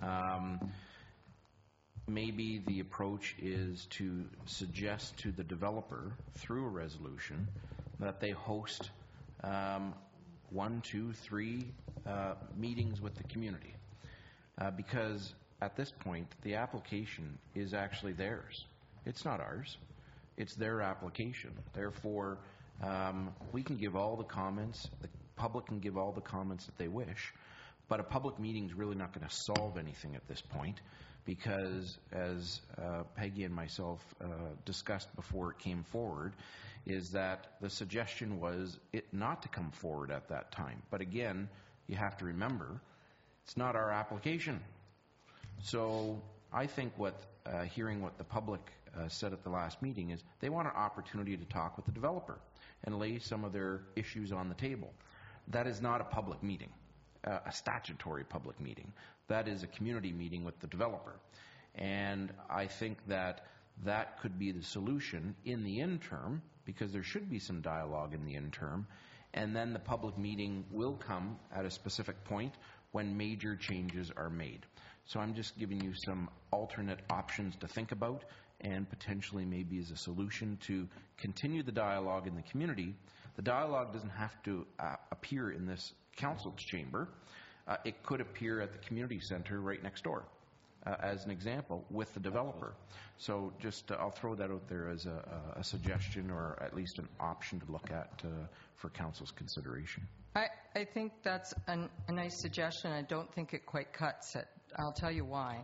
Maybe the approach is to suggest to the developer through a resolution that they host 1, 2, 3 meetings with the community. Because at this point, the application is actually theirs. It's not ours. It's their application. Therefore, we can give all the comments, the public can give all the comments that they wish, but a public meeting is really not going to solve anything at this point, because as Peggy and myself discussed before it came forward, is that the suggestion was it not to come forward at that time. But again, you have to remember, it's not our application. So I think hearing what the public said at the last meeting is they want an opportunity to talk with the developer and lay some of their issues on the table. That is not a public meeting. a statutory public meeting. That is a community meeting with the developer. And I think that that could be the solution in the interim, because there should be some dialogue in the interim, and then the public meeting will come at a specific point when major changes are made. So I'm just giving you some alternate options to think about, and potentially maybe as a solution to continue the dialogue in the community. The dialogue doesn't have to appear in this council's chamber. It could appear at the community center right next door, as an example, with the developer. So just I'll throw that out there as a suggestion, or at least an option to look at for council's consideration. I think that's a nice suggestion. I don't think it quite cuts it. I'll tell you why.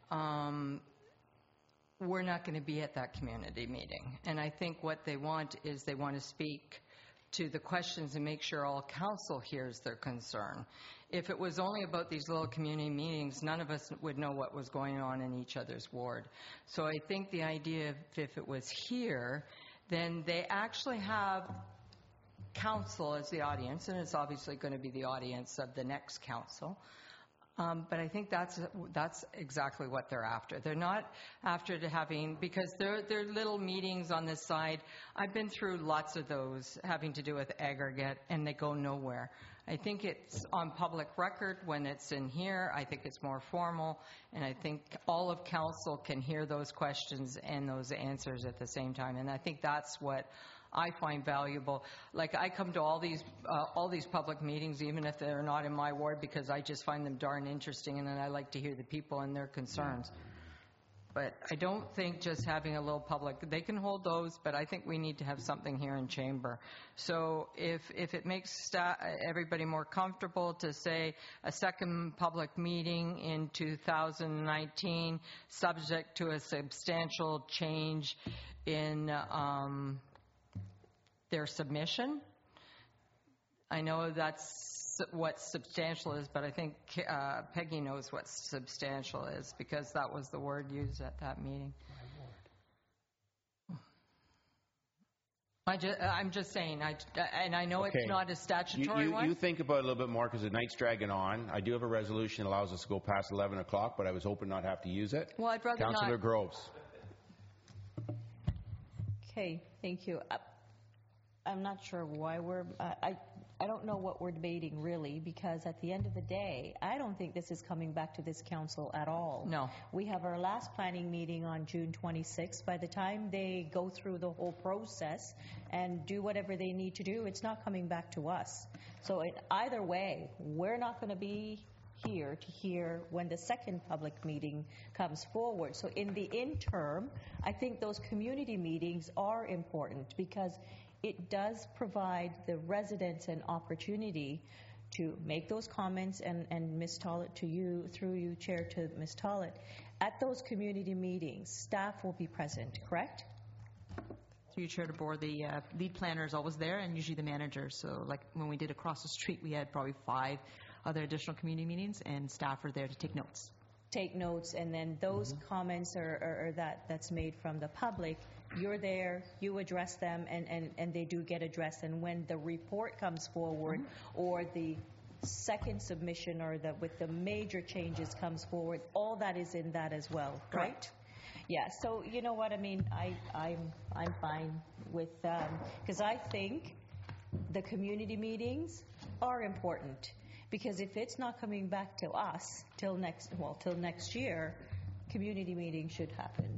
We're not going to be at that community meeting. And I think what they want is they want to speak to the questions and make sure all council hears their concern. If it was only about these little community meetings, none of us would know what was going on in each other's ward. So I think the idea, if it was here, then they actually have council as the audience, and it's obviously going to be the audience of the next council. But I think that's exactly what they're after. They're not after having, because they're little meetings on this side. I've been through lots of those having to do with aggregate, and they go nowhere. I think it's on public record when it's in here. I think it's more formal, and I think all of council can hear those questions and those answers at the same time. And I think that's what I find valuable. Like, I come to all these public meetings, even if they're not in my ward, because I just find them darn interesting, and then I like to hear the people and their concerns. But I don't think just having a little public, they can hold those, but I think we need to have something here in chamber. So if it makes everybody more comfortable to say a second public meeting in 2019, subject to a substantial change in their submission. I know that's what substantial is, but I think Peggy knows what substantial is, because that was the word used at that meeting. I'm just saying, and I know it's not a statutory one. You think about it a little bit more, because the night's dragging on. I do have a resolution that allows us to go past 11 o'clock, but I was hoping not to have to use it. Well, I'd rather Councillor not. Groves. Okay, thank you. I'm not sure why I don't know what we're debating really, because at the end of the day, I don't think this is coming back to this council at all. No. We have our last planning meeting on June 26th. By the time they go through the whole process and do whatever they need to do, it's not coming back to us. So either way, we're not going to be here to hear when the second public meeting comes forward. So in the interim, I think those community meetings are important, because it does provide the residents an opportunity to make those comments, and Ms. Tollett, to you, through you, Chair, to Ms. Tollett. At those community meetings, staff will be present, correct? Through you, Chair to Board, the lead planner is always there, and usually the manager. So like when we did across the street, we had probably 5 other additional community meetings, and staff are there to take notes. Take notes, and then those comments that's made from the public, you're there, you address them, and they do get addressed. And when the report comes forward, or the second submission, or with the major changes comes forward, all that is in that as well, right? Correct. Yeah, so you know what I mean, I'm fine with, because I think the community meetings are important, because if it's not coming back to us till next year, community meetings should happen.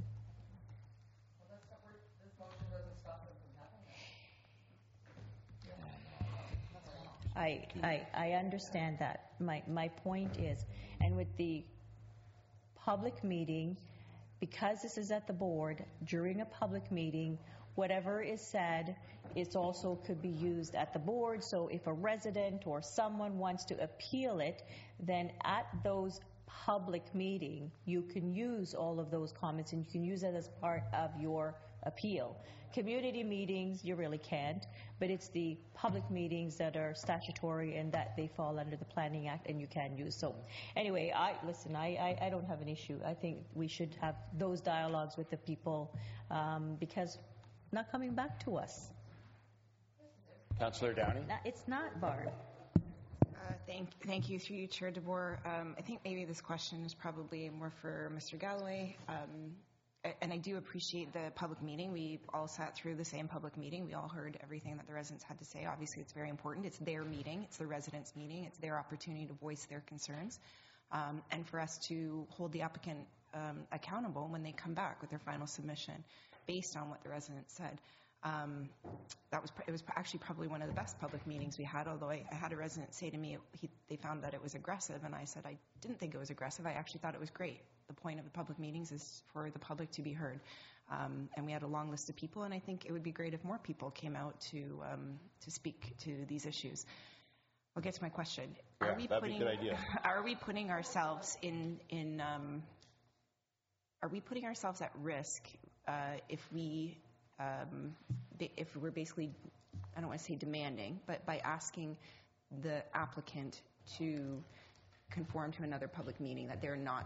I understand that. My point is, and with the public meeting, because this is at the board, during a public meeting, whatever is said, it also could be used at the board. So if a resident or someone wants to appeal it, then at those public meeting, you can use all of those comments, and you can use it as part of your appeal. Community meetings, you really can't, but it's the public meetings that are statutory and that they fall under the Planning Act and you can use. So anyway, I don't have an issue. I think we should have those dialogues with the people, because not coming back to us. Councillor Downey? It's not, Barb. Thank you, through you, Chair DeBoer. I think maybe this question is probably more for Mr. Galloway. And I do appreciate the public meeting. We all sat through the same public meeting. We all heard everything that the residents had to say. Obviously, it's very important. It's their meeting. It's the residents' meeting. It's their opportunity to voice their concerns. And for us to hold the applicant accountable when they come back with their final submission based on what the residents said. It was actually probably one of the best public meetings we had, although I had a resident say to me they found that it was aggressive, and I said I didn't think it was aggressive. I actually thought it was great. The point of the public meetings is for the public to be heard. And we had a long list of people, and I think it would be great if more people came out to speak to these issues. I'll get to my question. Yeah, that'd be a good idea. Are we putting ourselves are we putting ourselves at risk if we're basically, I don't want to say demanding, but by asking the applicant to conform to another public meeting that they're not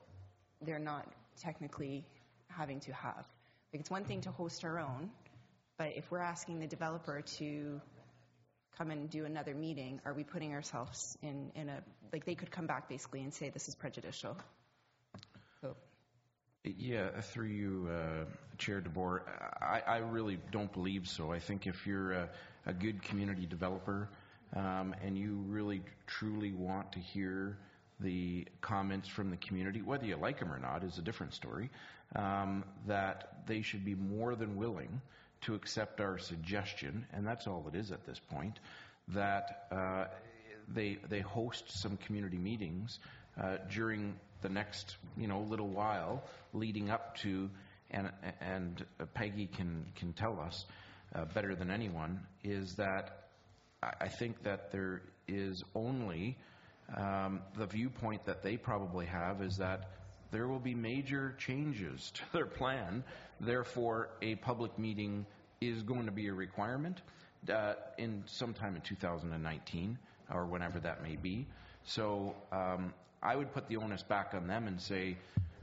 technically having to have? Like, it's one thing to host our own, but if we're asking the developer to come and do another meeting, are we putting ourselves in a, like, they could come back basically and say this is prejudicial? So. Yeah, through you, Chair DeBoer, I really don't believe so. I think if you're a good community developer and you really truly want to hear the comments from the community, whether you like them or not is a different story, that they should be more than willing to accept our suggestion, and that's all it is at this point, that they host some community meetings during the next little while leading up to, and Peggy can tell us better than anyone, is that I think that there is only the viewpoint that they probably have is that there will be major changes to their plan, therefore a public meeting is going to be a requirement in sometime in 2019 or whenever that may be. So I would put the onus back on them and say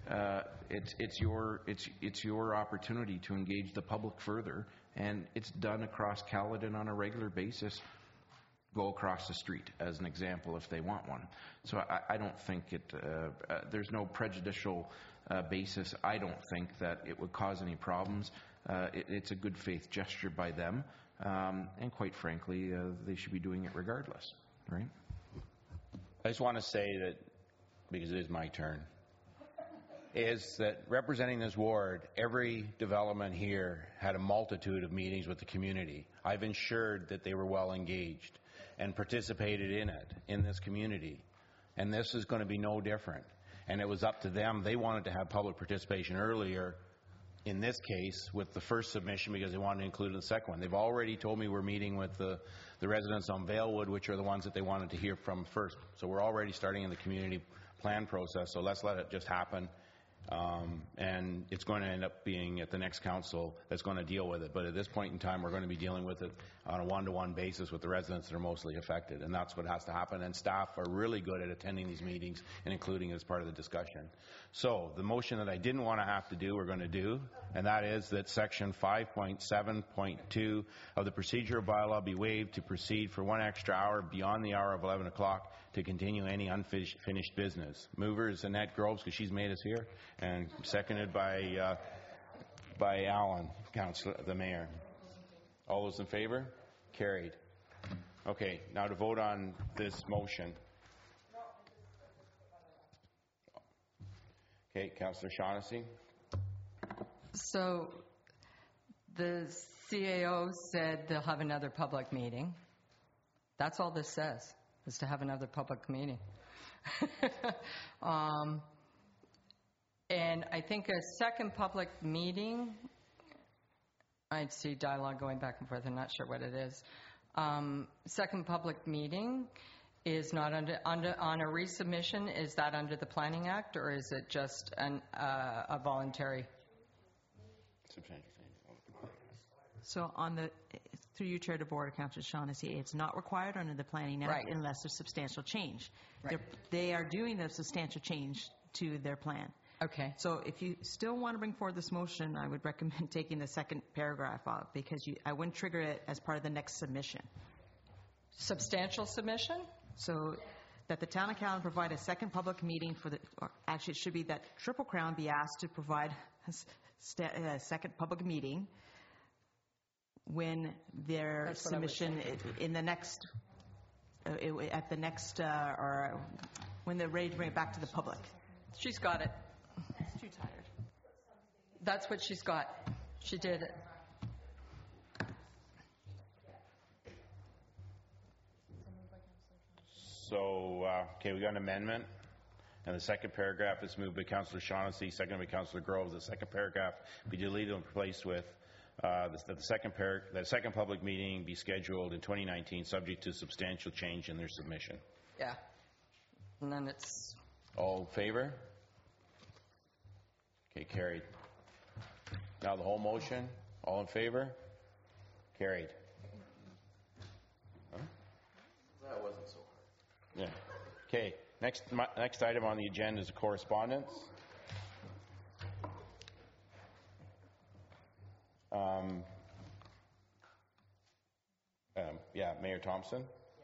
it's your opportunity to engage the public further, and it's done across Caledon on a regular basis. Go across the street as an example if they want one. So I don't think there's no prejudicial basis. I don't think that it would cause any problems. It's a good faith gesture by them, and quite frankly, they should be doing it regardless, right? I just want to say that, because it is my turn, is that representing this ward, every development here had a multitude of meetings with the community. I've ensured that they were well engaged and participated in it, in this community. And this is going to be no different. And it was up to them. They wanted to have public participation earlier, in this case, with the first submission, because they wanted to include the second one. They've already told me we're meeting with the residents on Valewood, which are the ones that they wanted to hear from first. So we're already starting in the community plan process, so let's let it just happen. And it's going to end up being at the next council that's going to deal with it. But at this point in time, we're going to be dealing with it on a one-to-one basis with the residents that are mostly affected. And that's what has to happen. And staff are really good at attending these meetings and including it as part of the discussion. So the motion that I didn't want to have to do, we're going to do, and that is that section 5.7.2 of the procedural bylaw be waived to proceed for 1 extra hour beyond the hour of 11 o'clock to continue any unfinished business. Mover is Annette Groves, because she's made us here, and seconded by Alan, Councillor, the Mayor. All those in favor? Carried. Okay, now to vote on this motion. Okay, Councillor Shaughnessy. So the CAO said they'll have another public meeting. That's all this says, is to have another public meeting. And I think a second public meeting, I'd see dialogue going back and forth, I'm not sure what it is. Second public meeting is not under on a resubmission, is that under the Planning Act, or is it just a voluntary? So on the, through you, Chair DeBoer, Councillor Shaughnessy, it's not required under the Planning Act unless there's substantial change. Right. They are doing a substantial change to their plan. Okay. So if you still want to bring forward this motion, I would recommend taking the second paragraph out, because I wouldn't trigger it as part of the next submission. Substantial submission? So that the town of Caledon provide a second public meeting for the, or actually it should be that Triple Crown be asked to provide a second public meeting when their That's what I was submission in the next, at the next, or when they're ready to bring it back to the public. She's got it. Too tired. That's what she's got. She did it. So, okay, we got an amendment, and the second paragraph is moved by Councillor Shaughnessy, seconded by Councillor Groves. The second paragraph be deleted and replaced with that the second public meeting be scheduled in 2019, subject to substantial change in their submission. Yeah. And then it's... All in favor? Okay, carried. Now the whole motion, all in favor? Carried. Huh? That wasn't so hard. Yeah. Okay, next item on the agenda is correspondence. Yeah, Mayor Thompson.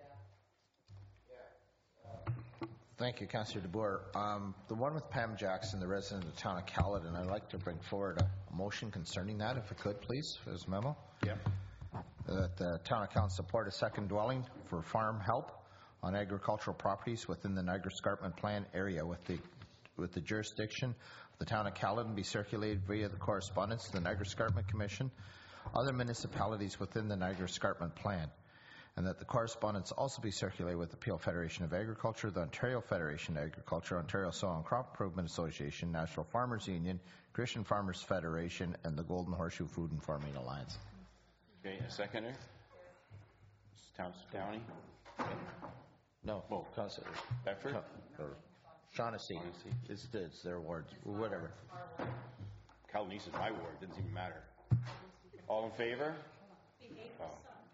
Thank you, Councillor DeBoer. The one with Pam Jackson, the resident of the town of Caledon, I'd like to bring forward a motion concerning that, if I could, please, for this memo. Yep. That the town of Caledon support a second dwelling for farm help on agricultural properties within the Niagara Escarpment Plan area with the jurisdiction of the town of Caledon be circulated via the correspondence to the Niagara Escarpment Commission, other municipalities within the Niagara Escarpment Plan, and that the correspondence also be circulated with the Peel Federation of Agriculture, the Ontario Federation of Agriculture, Ontario Soil and Crop Improvement Association, National Farmers Union, Christian Farmers Federation, and the Golden Horseshoe Food and Farming Alliance. Okay, a seconder? Councillor Downey? No, Councillor Bedford? Or Shaughnessy. It's their wards, whatever. Caledonice is my ward, doesn't even matter. All in favor? Oh.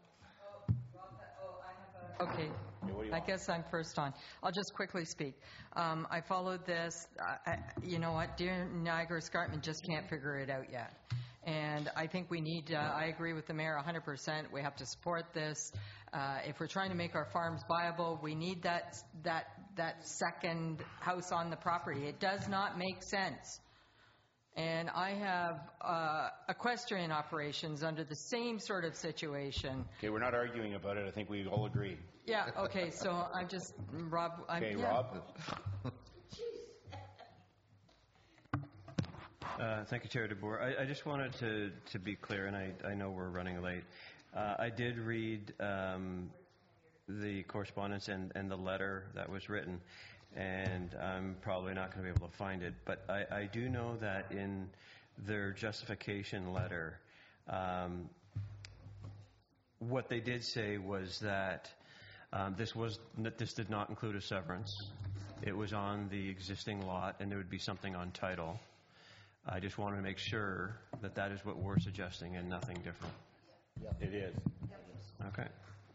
Okay, I guess I'm first on. I'll just quickly speak. I followed this. You know what, dear Niagara Escarpment just can't figure it out yet. And I think we need, I agree with the mayor 100%. We have to support this. If we're trying to make our farms viable, we need that second house on the property. It does not make sense. And I have equestrian operations under the same sort of situation. Okay, we're not arguing about it. I think we all agree. Yeah, okay, so I'm just, Rob. Okay, yeah. Rob. Thank you, Chair DeBoer. I just wanted to be clear, and I know we're running late. I did read the correspondence and the letter that was written, and I'm probably not going to be able to find it, but I do know that in their justification letter, what they did say was that this did not include a severance. It was on the existing lot, and there would be something on title. I just wanted to make sure that that is what we're suggesting and nothing different. Yep. It is. Okay.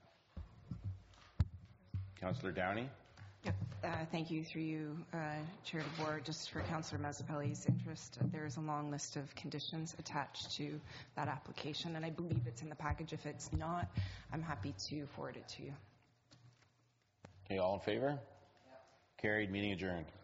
Councillor Downey? Thank you, through you, Chair DeBoer. Just for Councillor Mazzapelli's interest, there is a long list of conditions attached to that application, and I believe it's in the package. If it's not, I'm happy to forward it to you. Okay, all in favor? Yep. Carried, meeting adjourned.